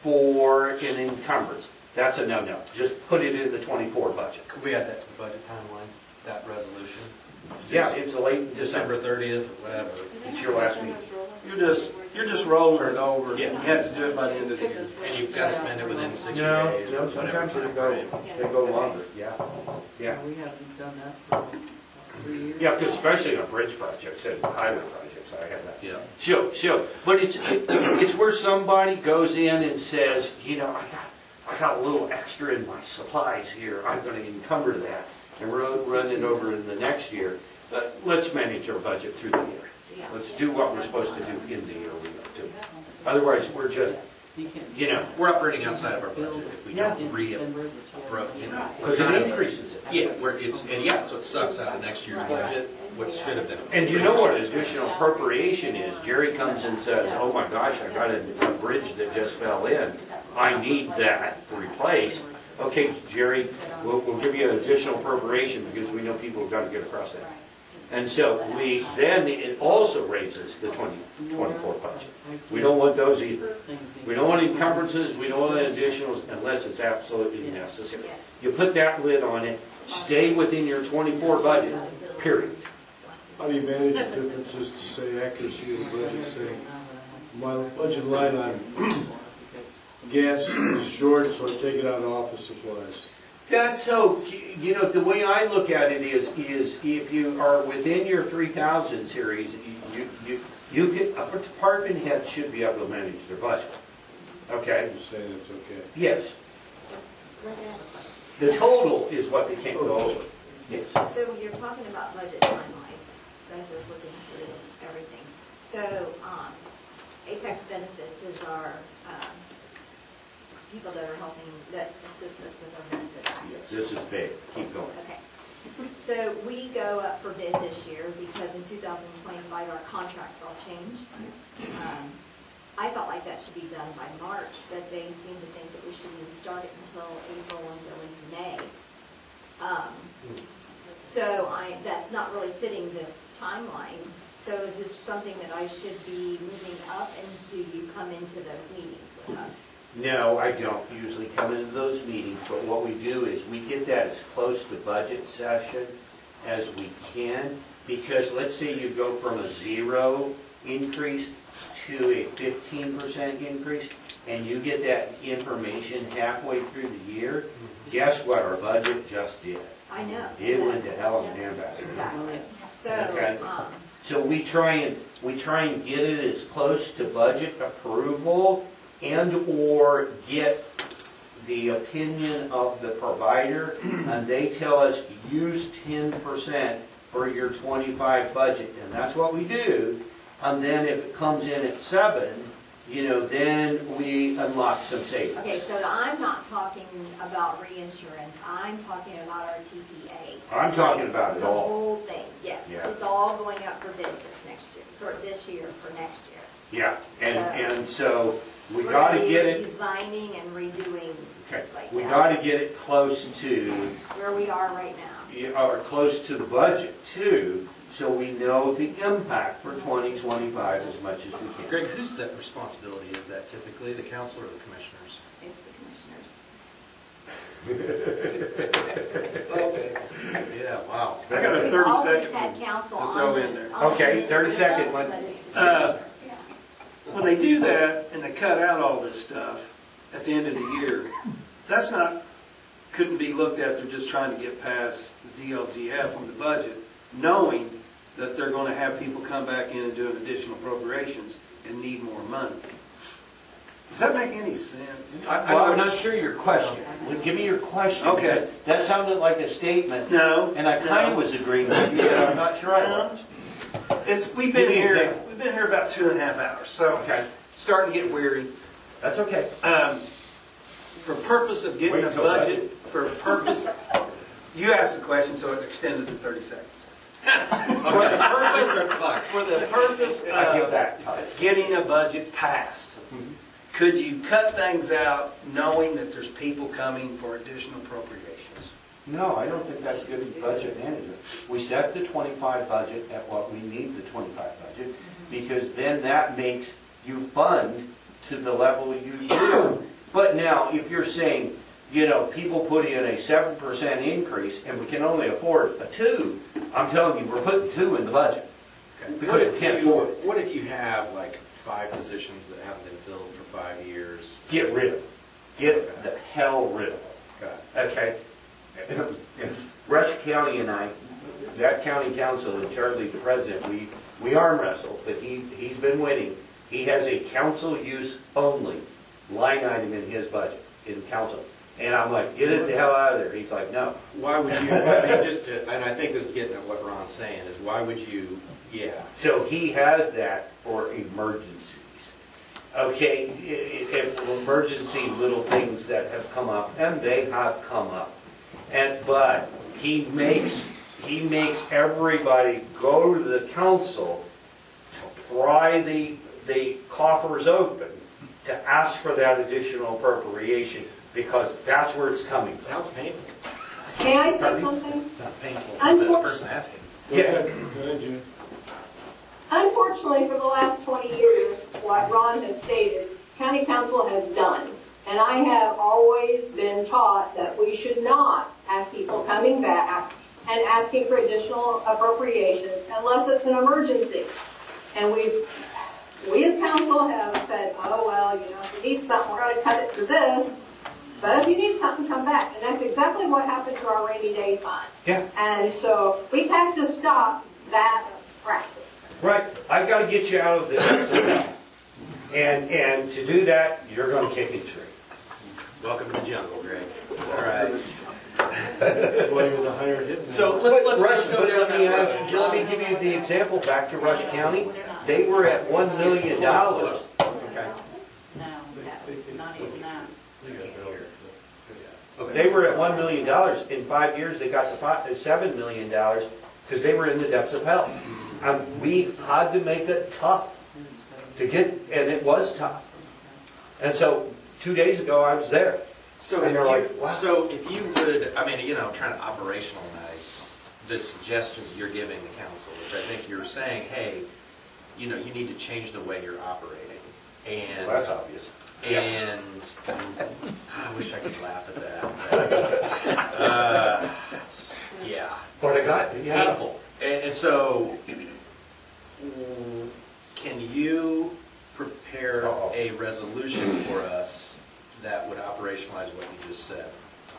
for an encumbrance? That's a no-no, just put it in the twenty-four budget. Could we add that to the budget timeline, that resolution? Yeah, it's a late December, December thirtieth or whatever. it's your last meeting. You're just, you're just rolling it over. Yeah. You have to do it by the end of the year. And you've got to spend it within sixty No, days no, or whatever sometimes they time go, frame. they go longer, yeah, yeah. We haven't done that for three years. Yeah, because especially on bridge projects and highway projects, I have that. Yeah. Sure, sure, but it's, it's where somebody goes in and says, you know, I got, I got a little extra in my supplies here, I'm gonna encumber that and run, run it over in the next year. But let's manage our budget through the year. Let's do what we're supposed to do in the arena too. Otherwise, we're just, you know, We're operating outside of our budget if we don't Yeah. re, bro- you know. because it increases it. Yeah, where it's, and yeah, so it sucks out of next year's budget, what should have been. And you know what additional appropriation is? Jerry comes and says, oh my gosh, I got a, a bridge that just fell in. I need that replaced. Okay, Jerry, we'll, we'll give you an additional appropriation because we know people have got to get across that. And so we, then it also raises the twenty twenty-four budget. We don't want those either. We don't want encumbrances, we don't want additionals unless it's absolutely necessary. You put that lid on it, stay within your twenty-four budget, period. How do you manage the differences to say accuracy of the budget, say, my budget line on gas is short, so I take it out of office supplies? That's so, you know, the way I look at it is, is if you are within your three thousand series, you, you, you get, a department head should be able to manage their budget. Okay? I'm just saying it's okay. Yes. The total is what they can't go over. Yes. So you're talking about budget timelines, so I was just looking through everything. So, um, Apex Benefits is our, um, people that are helping, that assist us with our benefit package. This is big. Keep going. Okay. So we go up for bid this year because in two thousand twenty-five, our contracts all changed. Um, I felt like that should be done by March, but they seem to think that we shouldn't even start it until April and go into May. Um, so I, that's not really fitting this timeline. So is this something that I should be moving up, and do you come into those meetings with us? No, I don't usually come into those meetings, but what we do is we get that as close to budget session as we can, because let's say you go from a zero increase to a fifteen percent increase, and you get that information halfway through the year, guess what our budget just did? I know. It went to hell in a handbasket. Exactly. So, Okay. um, So we try and, we try and get it as close to budget approval and/or get the opinion of the provider, and they tell us, use ten percent for your twenty-five budget, and that's what we do. And then if it comes in at seven, you know, then we unlock some savings. okay, so I'm not talking about reinsurance, I'm talking about our T P A. I'm talking about it The all. whole thing, yes. Yeah. It's all going up for bid this next year, for this year, for next year. Yeah, and, So- and so we We're gotta gonna be get it, Designing and redoing okay, like we that. gotta get it close to Where we are right now. are close to the budget too, so we know the impact for twenty twenty-five as much as we can. Greg, whose that responsibility is that typically, the council or the commissioners? It's the commissioners. Yeah, wow. I got a We've thirty always second. had council to on throw the- in there. on the Okay, bid thirty with second us, one. but it's the Uh, commissioners. When they do that and they cut out all this stuff at the end of the year, that's not, couldn't be looked at, they're just trying to get past the D L G F on the budget, knowing that they're going to have people come back in and do an additional appropriations and need more money. Does that make any sense? I- I'm not sure your question. Well, give me your question. Okay. That sounded like a statement, No. and I kind of no. was agreeing with you, but I'm not sure I was. It's, we've Give been me an here, example. we've been here about two and a half hours, so Okay, starting to get weary. that's okay. Um, For purpose of getting a Wait till budget, for purpose, you asked the question, so it's extended to thirty seconds. For the purpose, for the purpose I feel of that, Todd. getting a budget passed, could you cut things out knowing that there's people coming for additional appropriations? No, I don't think that's good budget management. We set the twenty-five budget at what we need the twenty-five budget, because then that makes you fund to the level you do. But now, if you're saying, you know, people put in a seven percent increase and we can only afford a two, I'm telling you, we're putting two in the budget. What Because we if can't you, afford it. what if you have like five positions that haven't been filled for five years? Get rid of it. Get the hell rid of it. Okay. Okay? Rush County and I, that county council and Charlie, the president, we, we arm wrestle, but he, he's been winning. He has a council use only line item in his budget, in council. And I'm like, get it the hell out of there. He's like, no. Why would you, I mean, just to, and I think this is getting at what Ron's saying, is why would you, Yeah. So he has that for emergencies. Okay, i- i- emergency little things that have come up, and they have come up. And, but he makes, he makes everybody go to the council to pry the, the coffers open to ask for that additional appropriation, because that's where it's coming from. Sounds painful. May I say something? Sounds painful for the person asking. Yes. Go ahead, Jim. Unfortunately, for the last twenty years, what Ron has stated, county council has done. And I have always been taught that we should not have people coming back and asking for additional appropriations unless it's an emergency. And we've, we as council have said, oh, well, you know, if you need something, we're going to cut it to this. But if you need something, come back. And that's exactly what happened to our rainy day fund. Yeah. And so we have to stop that practice. Right, I've got to get you out of this. And, and to do that, you're going to kick a tree. Welcome to the jungle, Greg. All right. That's why you're the higher hit. So let's, let's, Rush, let's go but down let me that ask, road. let me give you the example back to Rush County. They were at one million dollars. Okay. No, not even that. They were at one million dollars. In five years, they got to five, seven million dollars because they were in the depths of hell. And we had to make it tough to get, and it was tough. And so, two days ago, I was there. So And if they're you, like, wow. so if you would, I mean, you know, trying to operationalize the suggestions you're giving the council, which I think you're saying, hey, you know, you need to change the way you're operating. And Well, that's obvious. And I wish I could laugh at that. But, uh, that's, yeah. But I got, yeah. Painful. And, and so, can you prepare Uh-oh. a resolution for us that would operationalize what you just said?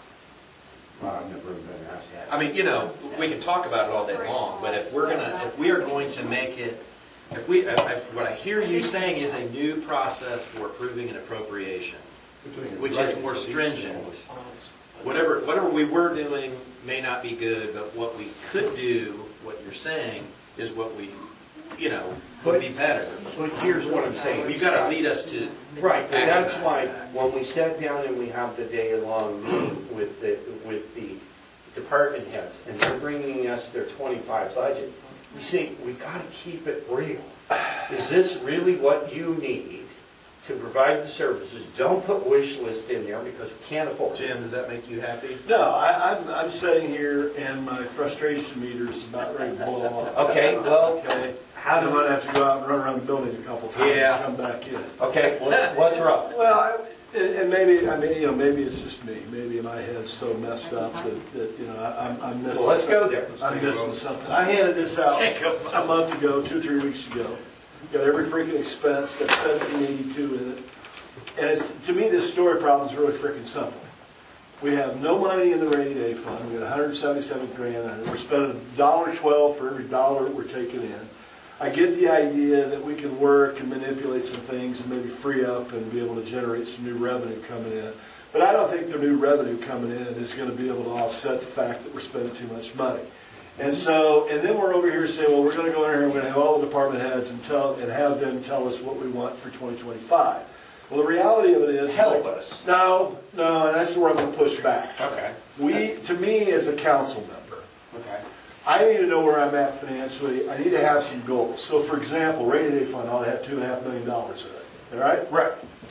Well, I've never been asked that. I mean, you know, we can talk about it all day long, but if we're gonna, if we are going to make it, if we, if, if, what I hear you saying is a new process for approving an appropriation, which is more stringent. Whatever, whatever we were doing may not be good, but what we could do, what you're saying, is what we, you know, would be better. But here's what I'm saying. You gotta lead us to. Right, and that's action. why, when we sat down and we have the day-long meeting with the, with the department heads, and they're bringing us their twenty-five budget, we say, we gotta keep it real. Is this really what you need to provide the services? Don't put wish list in there because we can't afford it. Jim, does that make you happy? No, I, I'm, I'm sitting here and my frustration meter's about ready to blow off. Okay, well, Okay. how I'm do gonna have to go out and run around the building a couple times Yeah. and come back in. Okay, what- what's wrong? Well, I, and and maybe, I mean, you know, maybe it's just me. Maybe my head's so messed up that, that, you know, I- I'm, I'm missing. Well, let's go there. I'm missing something. I handed this out Take a vote. a month ago, two, three weeks ago. Got every freaking expense, got seventeen eighty-two in it. And it's, to me, this story problem is really freaking simple. We have no money in the rainy day fund. We got one hundred seventy-seven grand. We're spending a dollar twelve for every dollar that we're taking in. I get the idea that we can work and manipulate some things and maybe free up and be able to generate some new revenue coming in. But I don't think the new revenue coming in is going to be able to offset the fact that we're spending too much money. And so, and then we're over here saying, well, we're going to go in here and we're going to have all the department heads and tell and have them tell us what we want for twenty twenty-five. Well, the reality of it is, Help like, us. No, no, and that's where I'm going to push back. Okay. We, to me, as a council member, Okay. I need to know where I'm at financially. I need to have some goals. So, for example, rainy day fund ought to have two and a half million dollars in it. All right? Right.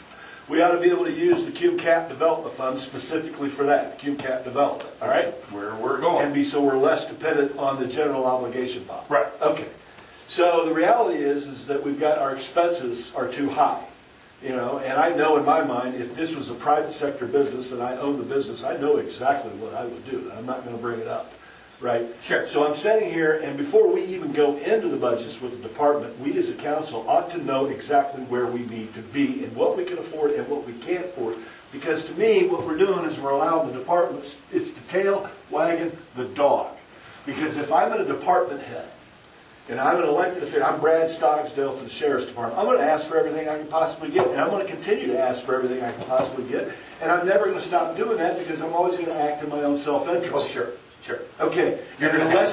We ought to be able to use the Cume Cap Development Fund specifically for that, Cume Cap Development. All right? Where we're And going. be so we're less dependent on the general obligation bond. Right. Okay. So the reality is, is that we've got our expenses are too high. You know, and I know in my mind, if this was a private sector business and I owned the business, I know exactly what I would do. I'm not going to bring it up, right? Sure. So I'm sitting here, and before we even go into the budgets with the department, we as a council ought to know exactly where we need to be and what we can afford and what we can't afford. Because to me, what we're doing is we're allowing the departments, it's the tail wagging the dog. Because if I'm in a department head, and I'm an elected official, I'm Brad Stogsdale for the Sheriff's Department, I'm going to ask for everything I can possibly get, and I'm going to continue to ask for everything I can possibly get, and I'm never going to stop doing that because I'm always going to act in my own self-interest. Oh, sure, sure. Okay, You're and gonna unless the,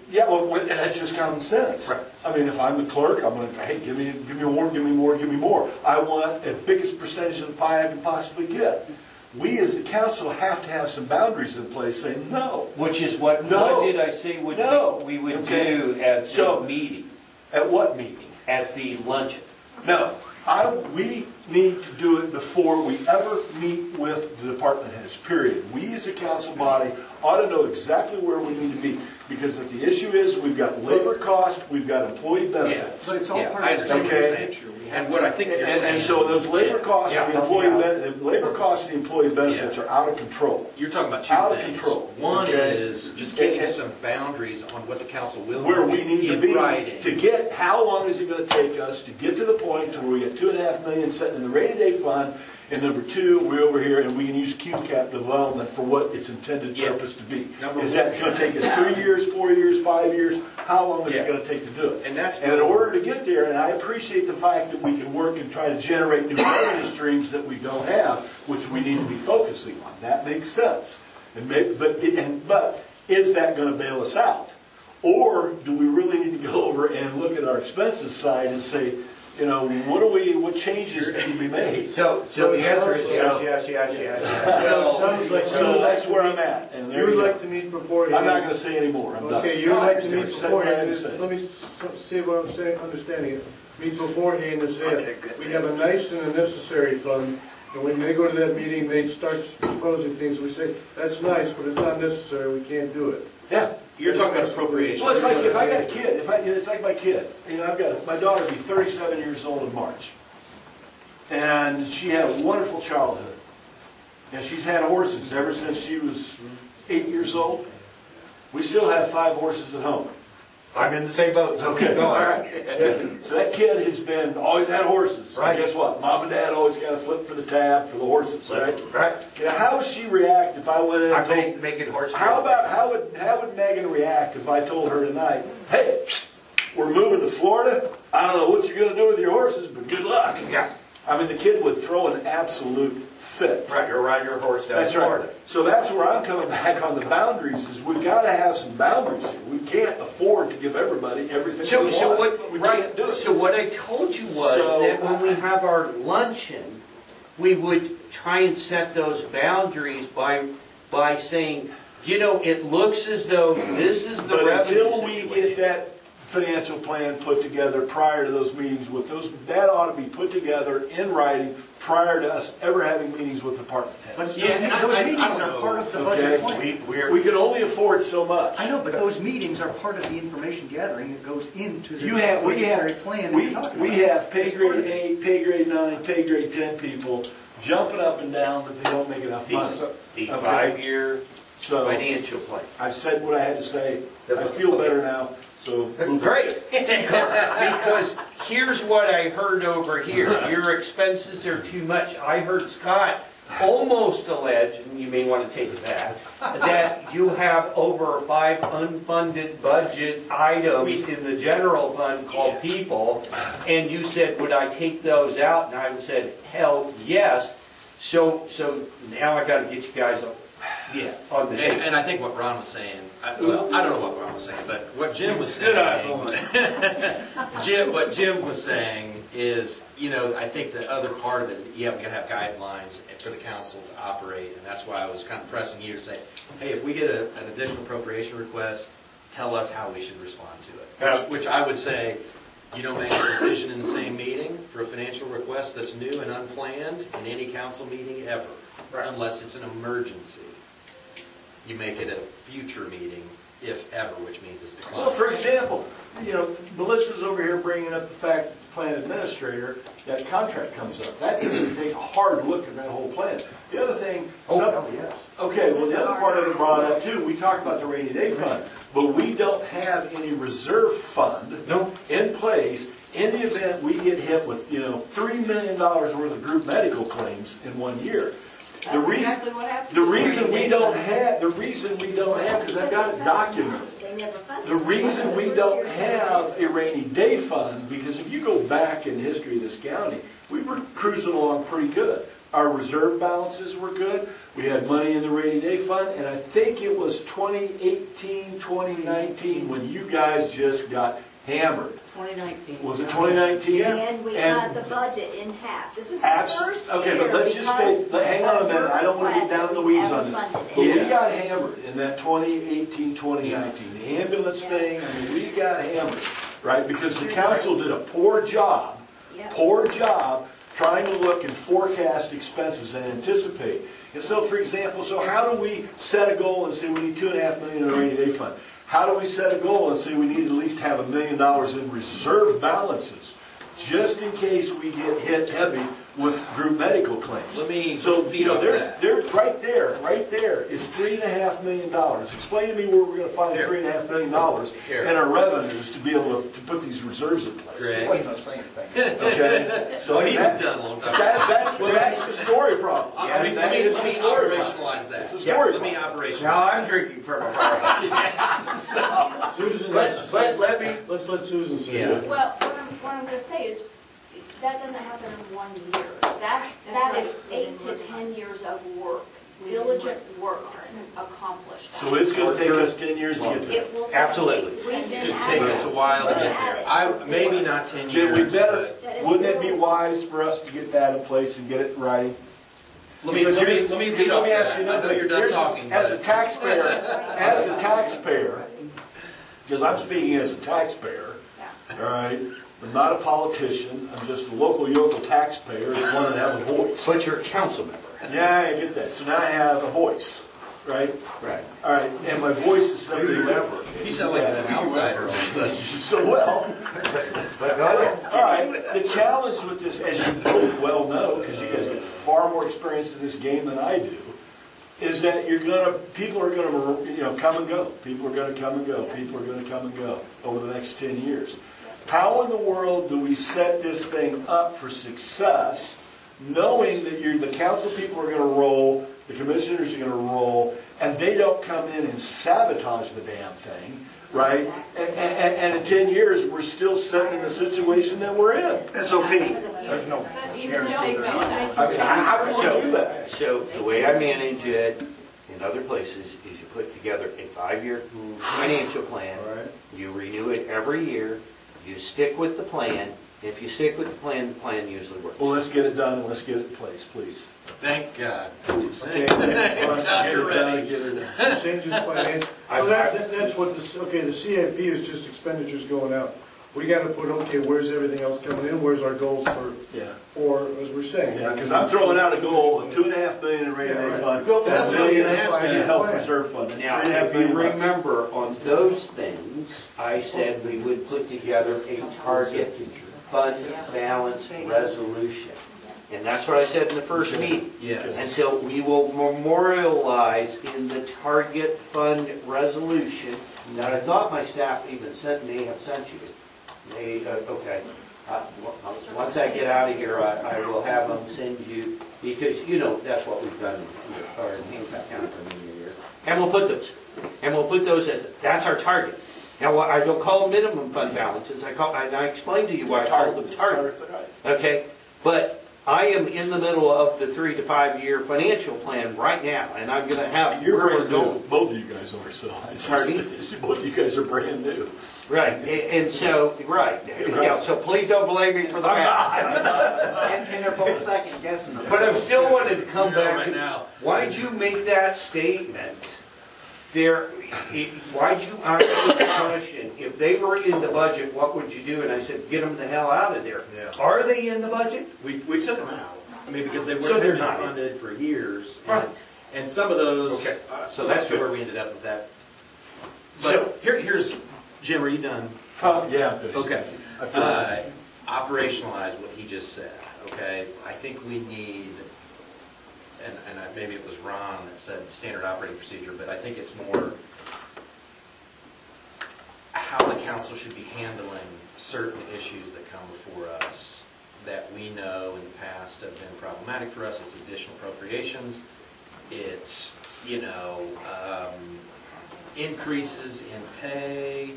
Yeah, well, and that's just common sense. Right. I mean, if I'm the clerk, I'm gonna, hey, give me, give me more, give me more, give me more. I want the biggest percentage of the pie I can possibly get. We as the council have to have some boundaries in place saying, no. Which is what, No. what did I say would No. we, we would Okay. do at the So- meeting, At what meeting? at the luncheon? No, I, we need to do it before we ever meet with the department heads, period. We as a council body ought to know exactly where we need to be. Because if the issue is, we've got labor cost, we've got employee benefits. But it's all Yeah, part I of the understand what you're Okay. saying. And what I think you're And, saying. and so those labor costs, Yeah. the employee, ben- the labor costs, and the employee benefits Yeah. are out of control. You're talking about two Out of things. control, One okay? is just getting And- and- some boundaries on what the council will. Where do we need to in be, writing. to get, how long is it gonna take us to get to the point to where we get two and a half million sitting in the rainy day fund, and number two, we're over here and we can use Q cap development for what its intended Yeah. purpose to be. Number Is one. that gonna take us three years, four years, five years? How long is it Yeah. gonna take to do it? And that's And in where- order to get there, and I appreciate the fact that we can work and try to generate new revenue streams that we don't have, which we need to be focusing on. That makes sense. And may, but, and, but is that gonna bail us out? Or do we really need to go over and look at our expenses side and say, you know, what do we, what changes need to be made? So, so the answer is yes, So- yes, yes, yes. So it sounds like So you would that's like where to I'm meet- at, and there You you would go. like to meet beforehand. I'm not gonna say anymore, I'm done. Okay, you would like to meet I said what I had beforehand, to say. let me s- see what I'm saying, understanding it. Meet beforehand and say, we have a nice and a necessary fund, and when they go to that meeting, they start proposing things, we say, that's nice, but it's not necessary, we can't do it. Yeah. You're talking about appropriations. Well, it's like, if I got a kid, if I, it's like my kid, you know, I've got, my daughter will be thirty-seven years old in March. And she had a wonderful childhood. And she's had horses ever since she was eight years old. We still have five horses at home. I'm in the same boat, so keep Okay, going. all right. So that kid has been, always had horses. Right. And guess what? Mom and dad always got a foot for the tab for the horses, right? Right. Okay, how would she react if I went in I'm and told, making, making horse. how about, how would, how would Megan react if I told her tonight, hey, we're moving to Florida, I don't know what you're gonna do with your horses, but good luck. Yeah, I mean, the kid would throw an absolute fit. right, you're riding your horse down That's to Florida. right. So that's where I'm coming back on the boundaries, is we've gotta have some boundaries here. We can't afford to give everybody everything So, we so want. what, We right, can't do it. so what I told you was So- that when we have our luncheon, we would try and set those boundaries by, by saying, you know, it looks as though this is the But revenue until we situation. get that financial plan put together prior to those meetings with those, that ought to be put together in writing prior to us ever having meetings with department But heads. those Yeah, and I- those I- I meetings don't are know. part of the Okay. budget plan. We, we're, We can only afford so much. I know, but those meetings are part of the information gathering that goes into the You have, we budgetary have, plan that we, you're talking we about. have pay It's part grade of it. eight, pay grade nine, pay grade ten people jumping up and down, but they don't make enough money. the, the Okay. five-year So, financial plan. I've said what I had to say, I feel better now, so. That's great, because here's what I heard over here. Your expenses are too much. I heard Scott almost allege, and you may want to take it back, that you have over five unfunded budget items in the general fund called people, and you said, would I take those out? And I said, hell, yes. So, so now I gotta get you guys on Yeah, on the and, table. and I think what Ron was saying, I, well, I don't know what Ron was saying, but what Jim was saying, Jim, what Jim was saying is, you know, I think the other part of it, yeah, we gotta have guidelines for the council to operate, and that's why I was kind of pressing you to say, hey, if we get a, an additional appropriation request, tell us how we should respond to it. Yeah. Which, which I would say, you don't make a decision in the same meeting for a financial request that's new and unplanned in any council meeting ever, Right. unless it's an emergency. You make it at a future meeting, if ever, which means it's declined. Well, for example, you know, Melissa's over here bringing up the fact that the plan administrator, that contract comes up. That needs to take a hard look at that whole plan. The other thing. Oh, some- hell, yes. Okay, well, the other part of it brought up too, we talked about the rainy day fund, but we don't have any reserve fund No. in place in the event we get hit with, you know, three million dollars worth of group medical claims in one year. The That's reason, exactly what happened. the reason we don't have, the reason we don't have, because I've got it documented. They never funded. The reason we don't have a rainy day fund, because if you go back in the history of this county, we were cruising along pretty good. our reserve balances were good. We had money in the rainy day fund, and I think it was twenty eighteen, twenty nineteen when you guys just got hammered. twenty nineteen. Was it twenty nineteen? And we cut the budget in half. This is the Abs- first year. Okay, but let's just stay, because let- hang on a of minute, I don't want to get down in the weeds on this. ever funded it. But we got hammered in that twenty eighteen, twenty nineteen, the ambulance Yeah. thing, I mean, we got hammered, right? Because the council did a poor job, Yep. poor job trying to look and forecast expenses and anticipate. And so, for example, so how do we set a goal and say we need two and a half million in the rainy day fund? How do we set a goal and say we need at least have a million dollars in reserve balances, just in case we get hit heavy with group medical claims? Let me So, you know, there's, that. there, right there, right there is three and a half million dollars. Explain to me where we're gonna find Here. three and a half million dollars Here. in our revenues to be able to, to put these reserves in place. Greg. Wait, no, same thing. Okay? So Oh, he that- was done a long time That, ago. that's, well, that's the story problem. Let me, let That me, is let the me story problem. operationalize that. It's a story Let me problem. operationalize. Now I'm drinking from a fire. Susan, Let, let's, let, let me, let's let Susan say Yeah. it. Well, what I'm, what I'm gonna say is, that doesn't happen in one year. That's, that is eight to ten years of work, diligent work to accomplish that. so it's gonna take us ten years to get there. It will take Absolutely. eight to ten It's years. gonna take us a while to get there. I, maybe not ten Then years, we better, but wouldn't it be wise for us to get that in place and get it right? let me, let me, let me read off that. I know you're done Here's- talking, As a but taxpayer, as a taxpayer, because I'm speaking as a taxpayer, all right? I'm not a politician, I'm just a local yokel taxpayer that wanted to have a voice. But you're a council member. Yeah, I get that, so now I have a voice, right? Right. All right, and my voice is something that. you sound like an outsider all of a sudden. So well. But go ahead. All right, the challenge with this, as you both well know, because you guys get far more experience in this game than I do, is that you're gonna, people are gonna, you know, come and go. People are gonna come and go. People are gonna come and go over the next ten years. How in the world do we set this thing up for success, knowing that you're, the council people are gonna roll, the commissioners are gonna roll, and they don't come in and sabotage the damn thing, right? And, and, and in ten years, we're still sitting in the situation that we're in. S O P. There's no guarantee they're not. I mean, how can we do that? So the way I manage it in other places is you put together a five-year financial plan. All right. You renew it every year. You stick with the plan. If you stick with the plan, the plan usually works. Well, let's get it done and let's get it in place, please. Thank God. Let's Now get it you're done, ready. get it done. Changes financial, so that, that- that's what this, okay, the C I P is just expenditures going out. We gotta put, okay, where's everything else coming in, where's our goals for, Yeah. or, as we're saying. Yeah, because I'm throwing out a goal of two and a half million in rainy day fund, Well, that's a what I was million gonna in ask you. health reserve fund. That's Now, three and a half if you million bucks. remember, on those things, I said we would put together a target fund balance resolution. And that's what I said in the first meeting. Yes. And so we will memorialize in the target fund resolution, that I thought my staff even sent, may have sent you. They, uh, okay. Uh, w- Once I get out of here, I, I will have them send you, because, you know, that's what we've done in, or in Hancock County for many years. And we'll put those, and we'll put those as, that's our target. Now, what I don't call them minimum fund balances, I call, and I explained to you why I called them target. Okay, but I am in the middle of the three to five year financial plan right now, and I'm gonna have. You're we're brand gonna new, both of you guys are, so. it's Pardon me? just- Both of you guys are brand new. Right, and, and so, right, yeah, so please don't blame me for the past. And, and they're both second guessing. But I'm still wanting to come You're back right to, now. why'd you make that statement? There, it- why'd you ask the question, if they were in the budget, what would you do? And I said, get them the hell out of there. Yeah. Are they in the budget? We, we took them out. I mean, because they So were they're been not. funded for years. Right. And, and some of those. Okay. uh, So that's good. where we ended up with that. So- But here, here's, Jim, are you done? Uh, Yeah. I'm finished. Okay. I feel Uh, like- operationalize what he just said, okay? I think we need, and, and I- maybe it was Ron that said standard operating procedure, but I think it's more how the council should be handling certain issues that come before us that we know in the past have been problematic for us. It's additional appropriations. It's, you know, um, increases in pay.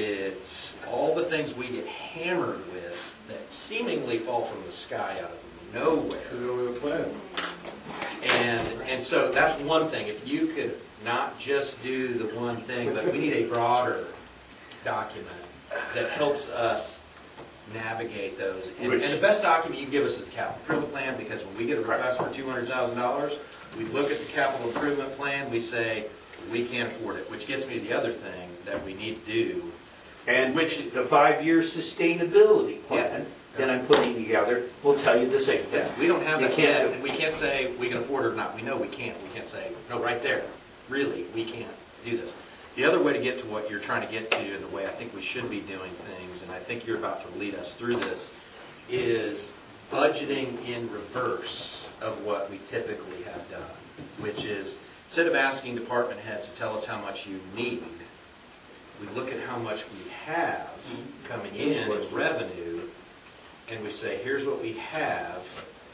It's all the things we get hammered with that seemingly fall from the sky out of nowhere. the plan. And, and so that's one thing, if you could not just do the one thing, but we need a broader document that helps us navigate those. And, and the best document you can give us is the capital improvement plan, because when we get a request for two hundred thousand dollars, we look at the capital improvement plan, we say, we can't afford it, which gets me to the other thing that we need to do. And which, the five-year sustainability plan that I'm putting together will tell you the same thing. We don't have You that can't- yet, and we can't say we can afford it or not. We know we can't. We can't say, no, right there, really, we can't do this. The other way to get to what you're trying to get to, and the way I think we should be doing things, and I think you're about to lead us through this, is budgeting in reverse of what we typically have done, which is, instead of asking department heads to tell us how much you need, we look at how much we have coming in as revenue, and we say, here's what we have,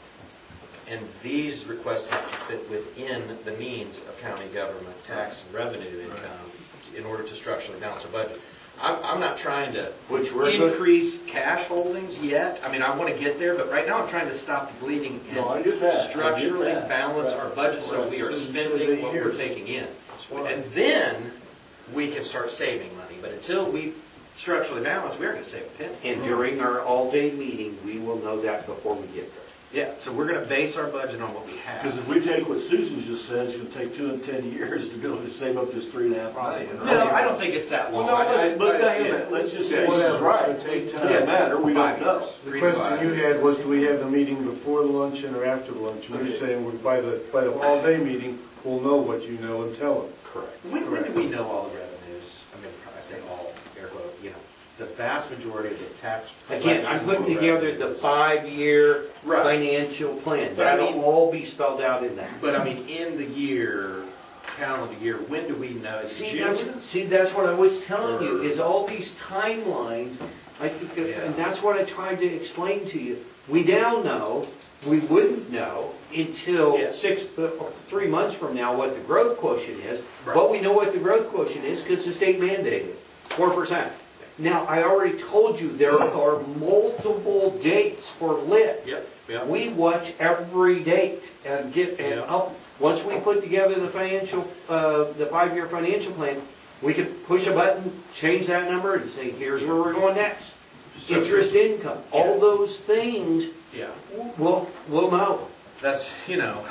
and these requests have to fit within the means of county government tax and revenue income in order to structurally balance our budget. I'm, I'm not trying to Which we're good- increase cash holdings yet. I mean, I want to get there, but right now I'm trying to stop the bleeding and No, I get that. I get structurally that. balance Right. our budget so Right. we are So- so spending eight what we're years. taking in. why. And then we can start saving money. But until we structurally balance, we aren't going to save a penny. And during our all-day meeting, we will know that before we get there. Yeah, so we're going to base our budget on what we Because have. if we take what Susan just said, it's gonna take two and ten years to be able to save up this three and a half million. No, I don't think it's that long. Well, no, I- let's, I- but I- hang on a yeah. minute, let's just say she's Whatever. right. It's gonna take It time. doesn't matter, we Five don't know. years. The Three to question five. you had was, do we have the meeting before the luncheon or after the luncheon? You're saying, we're- by the, by the all-day meeting, we'll know what you know and tell them. Correct. When, when do we know all the revenues? I mean, I say all, air quote, you know, the vast majority of the tax. Again, I'm putting collection together the revenues. five-year Right. financial plan. But I That'll mean- all be spelled out in that. But I mean, in the year, calendar year, when do we know? Is it See, June? that's, see, that's what I was telling you, is all these timelines, I think, Yeah. and that's what I tried to explain to you. We now know, we wouldn't know until Yeah. six, uh, three months from now what the growth quotient is. Right. But we know what the growth quotient is because the state mandated, four percent. Now, I already told you, there are multiple dates for lit. Yep, yep. We watch every date and get, and Yeah. up, once we put together the financial, uh, the five-year financial plan, we can push a button, change that number and say, here's where we're going next. So- Interest income, all Yeah. those things, Yeah. we'll, we'll know. That's, you know,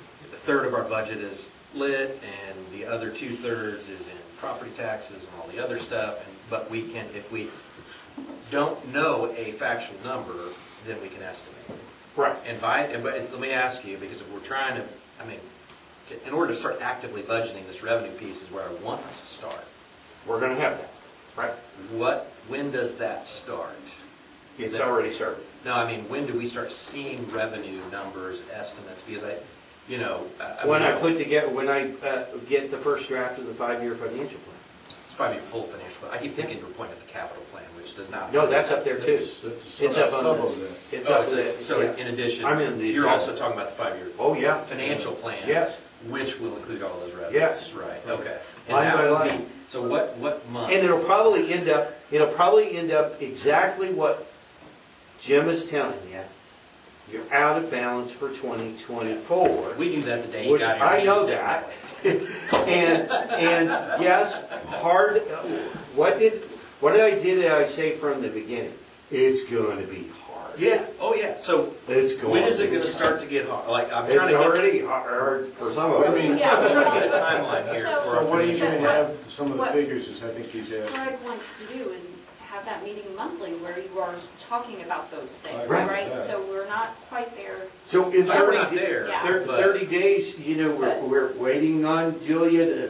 a third of our budget is lit, and the other two-thirds is in property taxes and all the other stuff, and, but we can, if we don't know a factual number, then we can estimate. Right. And by, and but let me ask you, because if we're trying to, I mean, to, in order to start actively budgeting, this revenue piece is where I want us to start. We're gonna have that. Right. What, when does that start? It's already started. No, I mean, when do we start seeing revenue numbers, estimates? Because I, you know. I When mean, I put together, when I, uh, get the first draft of the five-year financial plan. It's probably a full financial, but I keep thinking you're pointing at the capital plan, which does not. No, that's up there too. That's- that's It's up some on of this. that. It's Oh, up it's a- there. So yeah. in addition, I'm in the you're agenda. also talking about the five-year Oh, yeah. financial plan? Yes. Which will include all those revenues? Yes. Right, okay. And Line that by would be- line. So what, what month? And it'll probably end up, it'll probably end up exactly what Jim is telling you. You're out of balance for twenty twenty-four. We knew that the day you Which got here. I know You said that. And, and yes, hard, what did, what did I, did I say from the beginning? It's gonna be hard. Yeah, oh yeah, so It's going when is it to gonna be start to get hard? Like, I'm It's trying to get. already hard for some of I us. mean, Yeah, I'm trying to well, get a timeline here so- for So our what are you financial gonna plan. have, some of the What- figures is I think he's asking. Greg wants to do is have that meeting monthly where you are talking about those things, Right. right? Yeah. So we're not quite there. So in Yeah, we're thirty, not da- there, Yeah. thir- but- thirty days, you know, we're, But- we're waiting on Julia to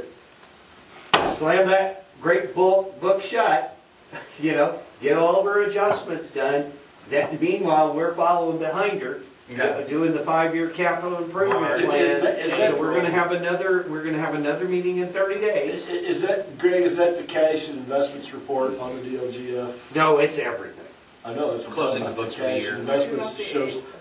slam that great book, book shut, you know, get all of her adjustments done. That, meanwhile, we're following behind her, Okay. doing the five-year capital improvement March. plan. Is that- is that- So we're gonna have another, we're gonna have another meeting in thirty days. Is, is that, Greg, is that the cash and investments report on the D L G F? No, it's everything. I know, it's Closing the books for the cash year. and investments shows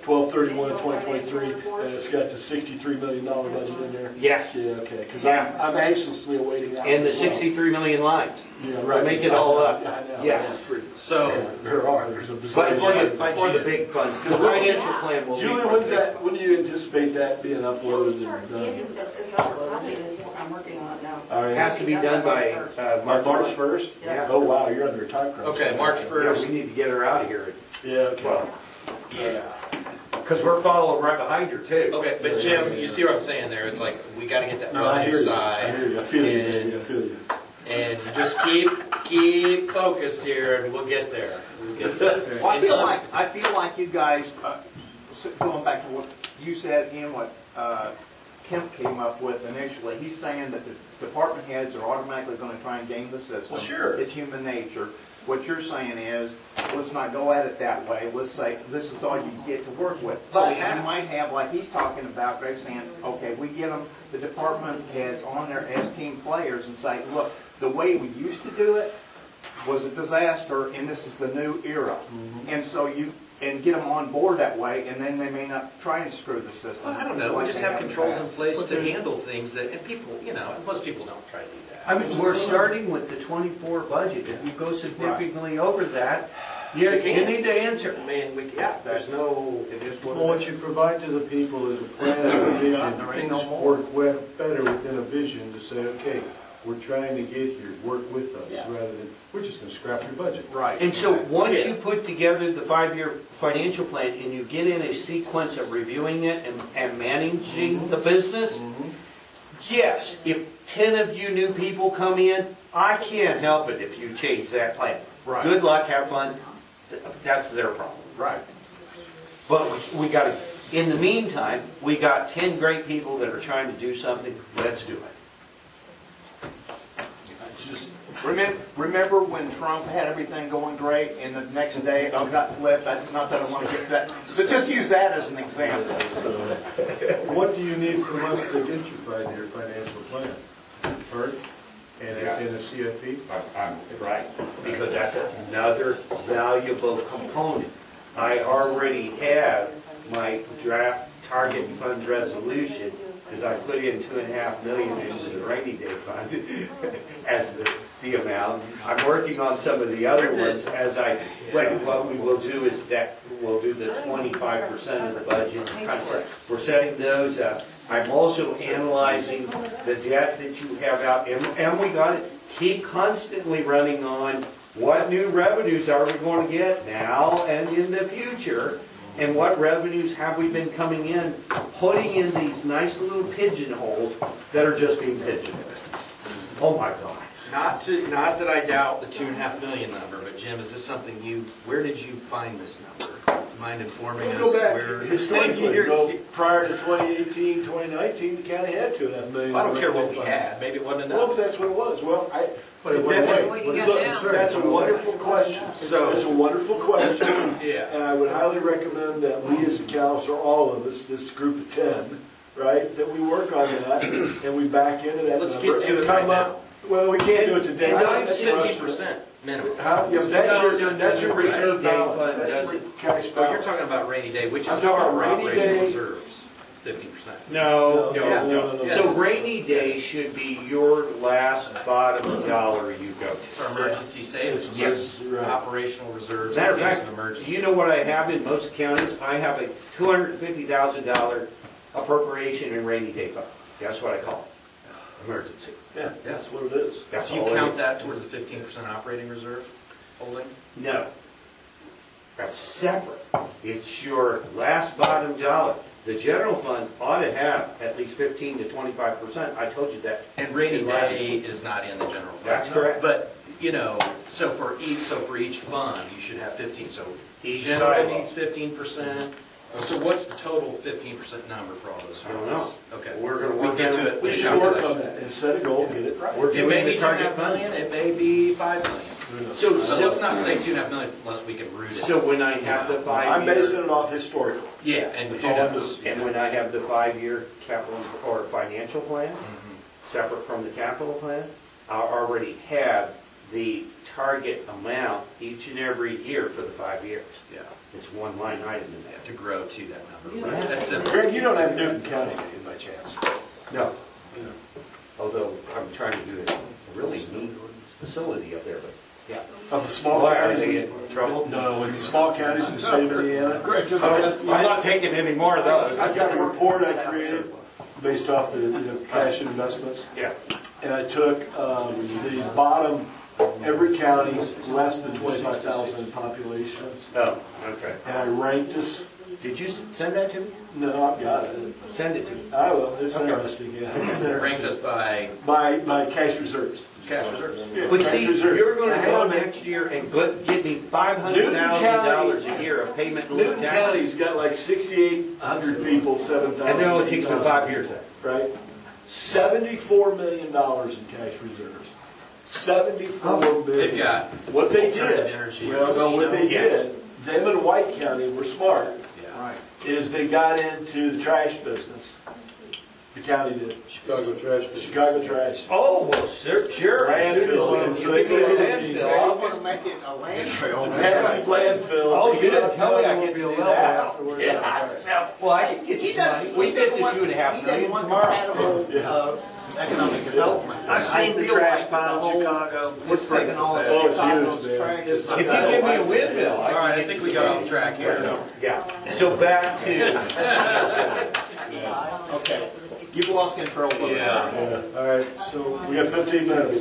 twelve thirty-one of twenty twenty-three, and it's got the sixty-three million dollar budget in there? Yes. Yeah, okay, because Yeah. I'm, I'm anxiously awaiting that. And the as well. sixty-three million lines. Yeah, right. Make it all up. I know. Yes. So, There are, there's a But bazillion. for the, By for the June. big fund, because the financial plan will be. Julie, for when's the- that, when do you anticipate that being uploaded Start and done? getting this, it's overcoming this, I'm working on it now. All right. It has to be done by, uh, March March first? Yeah. Oh, wow, you're under a time crunch. okay, March Yeah, first, we need to get her out of here. Yeah, okay. Well, yeah. because we're following right behind her too. Okay, but Jim, you see what I'm saying there? It's like, we gotta get that No, I hear revenue you, I side. hear you, I feel you, and- I feel you. And just keep, keep focused here and we'll get there. We'll get there. Well, I feel like, I feel like you guys, uh, s- going back to what you said and what uh, Kemp came up with initially, he's saying that the department heads are automatically going to try and game the system. Well, sure. It's human nature. What you're saying is, let's not go at it that way. Let's say, this is all you get to work with. So we But have- you might have, like he's talking about, Greg saying, okay, we get them, the department heads on there as team players and say, look, the way we used to do it was a disaster, and this is the new era. And so you, and get them on board that way, and then they may not try and screw the system. Well, I don't know, we like just they have have in the controls in past. place But to there's- handle things that, and people, you know, most people don't try to do that. I mean, we're starting with the twenty-four budget. If you go significantly over that, you, You you can't. need to answer. I mean, we, yeah, there's no, It is what Well, it what is. you provide to the people is a plan and a vision. There ain't no Things more. work we- better within a vision to say, okay, we're trying to get here, work with us, Yeah. rather than, we're just gonna scrap your budget. Right. And so, once Yeah. you put together the five-year financial plan and you get in a sequence of reviewing it and, and managing the business, yes, if ten of you new people come in, I can't help it if you change that plan. Right. Good luck, have fun, Th- that's their problem. Right. But we- we gotta, in the meantime, we got ten great people that are trying to do something, let's do it. It's just, Remember, remember when Trump had everything going great, and the next day it all got flipped? I- Not that I want to get that, but just use that as an example. What do you need from us to get your five-year financial plan? Bert, and a, and a C I P? I'm right, because that's another valuable component. I already have my draft target fund resolution, because I put in two and a half million into the rainy day fund as the, the amount. I'm working on some of the other ones as I, like, what we will do is that, we'll do the twenty-five percent of the budget. kind of set- We're setting those up. I'm also analyzing the debt that you have out, and, and we got to keep constantly running on what new revenues are we going to get now and in the future, and what revenues have we been coming in, putting in these nice little pigeonholes that are just being pigeonholed. Oh my God. not to, not that I doubt the two and a half million number, but Jim, is this something you, where did you find this number? Do you mind informing us Go back, where? historically, You're- go prior to twenty eighteen, twenty nineteen, the county had two and a half million. I don't care what we had, maybe it wasn't Well, enough. that's what it was. Well, I, But it went that's, away. What you got look, now? that's a wonderful question. So- That's a wonderful question. Yeah. And I would highly recommend that we as a council, or all of us, this group of ten, right, that we work on that and we back into that Let's number get to and it come right up- Well, we can't do it today. And I've That's seen fifteen percent minimum. How, yeah, No, that's no, your, no, that's your no, rainy reserve day balance. fund That's doesn't- your cash Oh, you're balance. talking about rainy day, which is I'm talking part of about our rainy operational day. reserves, fifty percent. No, No, no, no, no. no, no. So rainy day should be your last bottom dollar you go It's to. our emergency savings, It's yes, emergency, right. operational reserves, Matter in of case fact, of do emergency. you know what I have in most counties? I have a two hundred fifty thousand dollars appropriation in rainy day fund. That's what I call it, emergency. Yeah, that's what it is. That's So you all it count is. that towards the fifteen percent operating reserve holding? No. That's separate. It's your last bottom dollar. The general fund ought to have at least fifteen to twenty-five percent. I told you that. And rainy in last day week. is not in the general fund. That's correct. But, you know, so for each, so for each fund, you should have fifteen, so Each general silo. needs fifteen percent. So what's the total fifteen percent number for all those I don't funds? know. Okay. We're gonna We work get on to it. it We with should work on calculation. that and set a goal, get it right. We're It doing may be the two and a target half million, fund. it may be five million. So, So let's so, not say two and a half million unless we can root it. so when I have the five I'm basing year, it off historical. Yeah, and That's who all I'm knows? doing. and when I have the five-year capital or financial plan, Mhm. separate from the capital plan, I already have the target amount each and every year for the five years. Yeah, It's one line item in there. to grow to that number. Yeah. That's simple. Greg, you don't have Newton County do you, by chance? No. Although I'm trying to do a really neat facility up there, but, yeah. Of the small Why, are counties? they in trouble? No, in the small counties in the state of Indiana. I'm not taking any more of those. I've got a report I created based off the, you know, cash investments. Yeah. And I took um, the bottom, every county less than twenty-five thousand in population, Oh, okay. and I ranked us. Did you s- send that to me? No, I've got it. Send it to me. I will, it's Okay. interesting, yeah. It's Ranked interesting. us by By, by cash reserves. cash reserves. Yeah, But cash see, reserves. you're gonna Hang go on a minute. next year and gl- get me five hundred thousand dollars a year of payment in lieu of Newton taxes. County's got like sixty-eight hundred people, seven thousand. And then it takes me five years then. Right? seventy-four million dollars in cash reserves. seventy-four million. They've got What they alternative did, energy, well, no, what they Yes. did, them and White County were smart, yeah. is they got into the trash business. The county did, Chicago trash. Chicago trash. Oh, well, sure, sure. Landfill, and so they Give me a could- landfill. I want to make it a landfill. Massive landfill. Oh, you didn't tell me I get to do that. Afterward. Yeah, so, well, I can get you some money. We get the two and a half million tomorrow. uh, Economic development. I've seen the trash pile in Chicago. It's taking all of Oh, it's Chicago's huge, man. trash. It's- If you give me a windmill, All I right, can I get think you we some got money. off track here. Yeah, so back to, Okay, you've lost control of it. Yeah, all right, so we got fifteen minutes.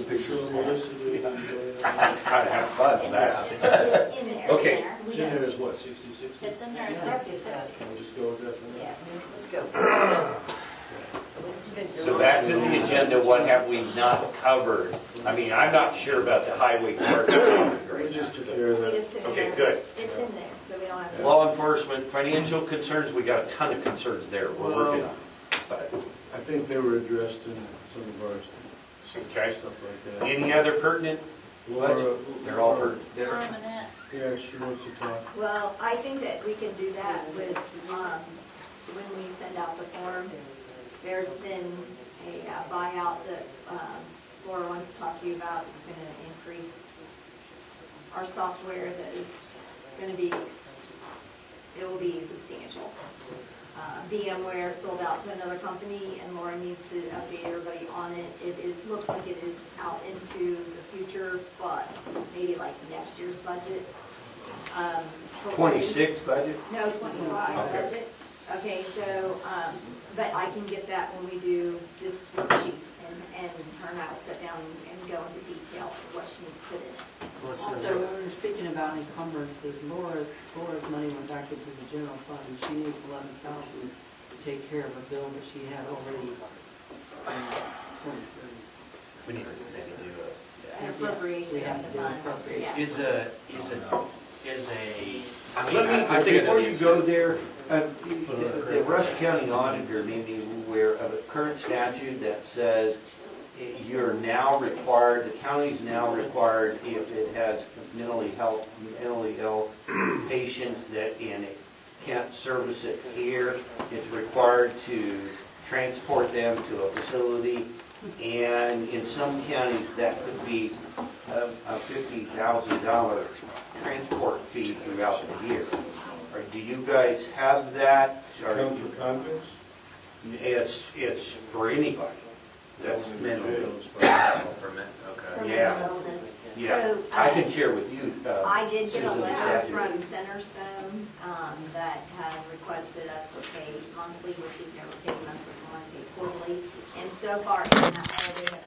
I kind of have fun with that. It's in there. Okay. It's in there is what, sixty-six? It's in there, it's sixty-six. Can we just go with that for now? Yes, let's go. So back to the agenda, what have we not covered? I mean, I'm not sure about the highway department. We just took care of We that. just took Okay, care of good. it. It's in there, so we don't have to. Law enforcement, financial concerns, we got a ton of concerns there we're working on. But, I think they were addressed in some of our Okay. stuff like that. any other pertinent? Laura, They're all pertinent. Permanent. yeah, she wants to talk. Well, I think that we can do that with, um, when we send out the form. There's been a uh, buyout that, um, Laura wants to talk to you about. It's gonna increase our software that is gonna be, it will be substantial. Uh, VMware sold out to another company, and Laura needs to update everybody on it. It, it looks like it is out into the future, but maybe like next year's budget. Um, Twenty-six budget? No, twenty-five Okay. budget. Okay, so, um, but I can get that when we do this worksheet, and, and her and I will sit down and go into detail of what she needs to put in it. Also, when we're speaking about encumbrances, Laura, Laura's money went back into the general fund, and she needs eleven thousand to take care of a bill that she has already. We need to maybe do An appropriation We have of to the do funds, appropriation. yeah. a, is a, is a, is a, I mean, Let me, I- I'm thinking before that you go there, uh, the Rush County Auditor made me aware of a current statute that says you're now required, the county's now required, if it has mentally health, mentally ill patients that, and it can't service it here, it's required to transport them to a facility. And in some counties, that could be a a fifty thousand dollars transport fee throughout the year. Or do you guys have that? Or Come for convicts? It's, it's for anybody that's mentally ill. for a minute, For okay. Yeah. mental illness. Yeah, So, I uh, can share with you. uh, I did get a Susan's letter statute. from Centerstone um, that has requested us to pay monthly, which we've never paid monthly, we want to pay quarterly. And so far, in that, all they have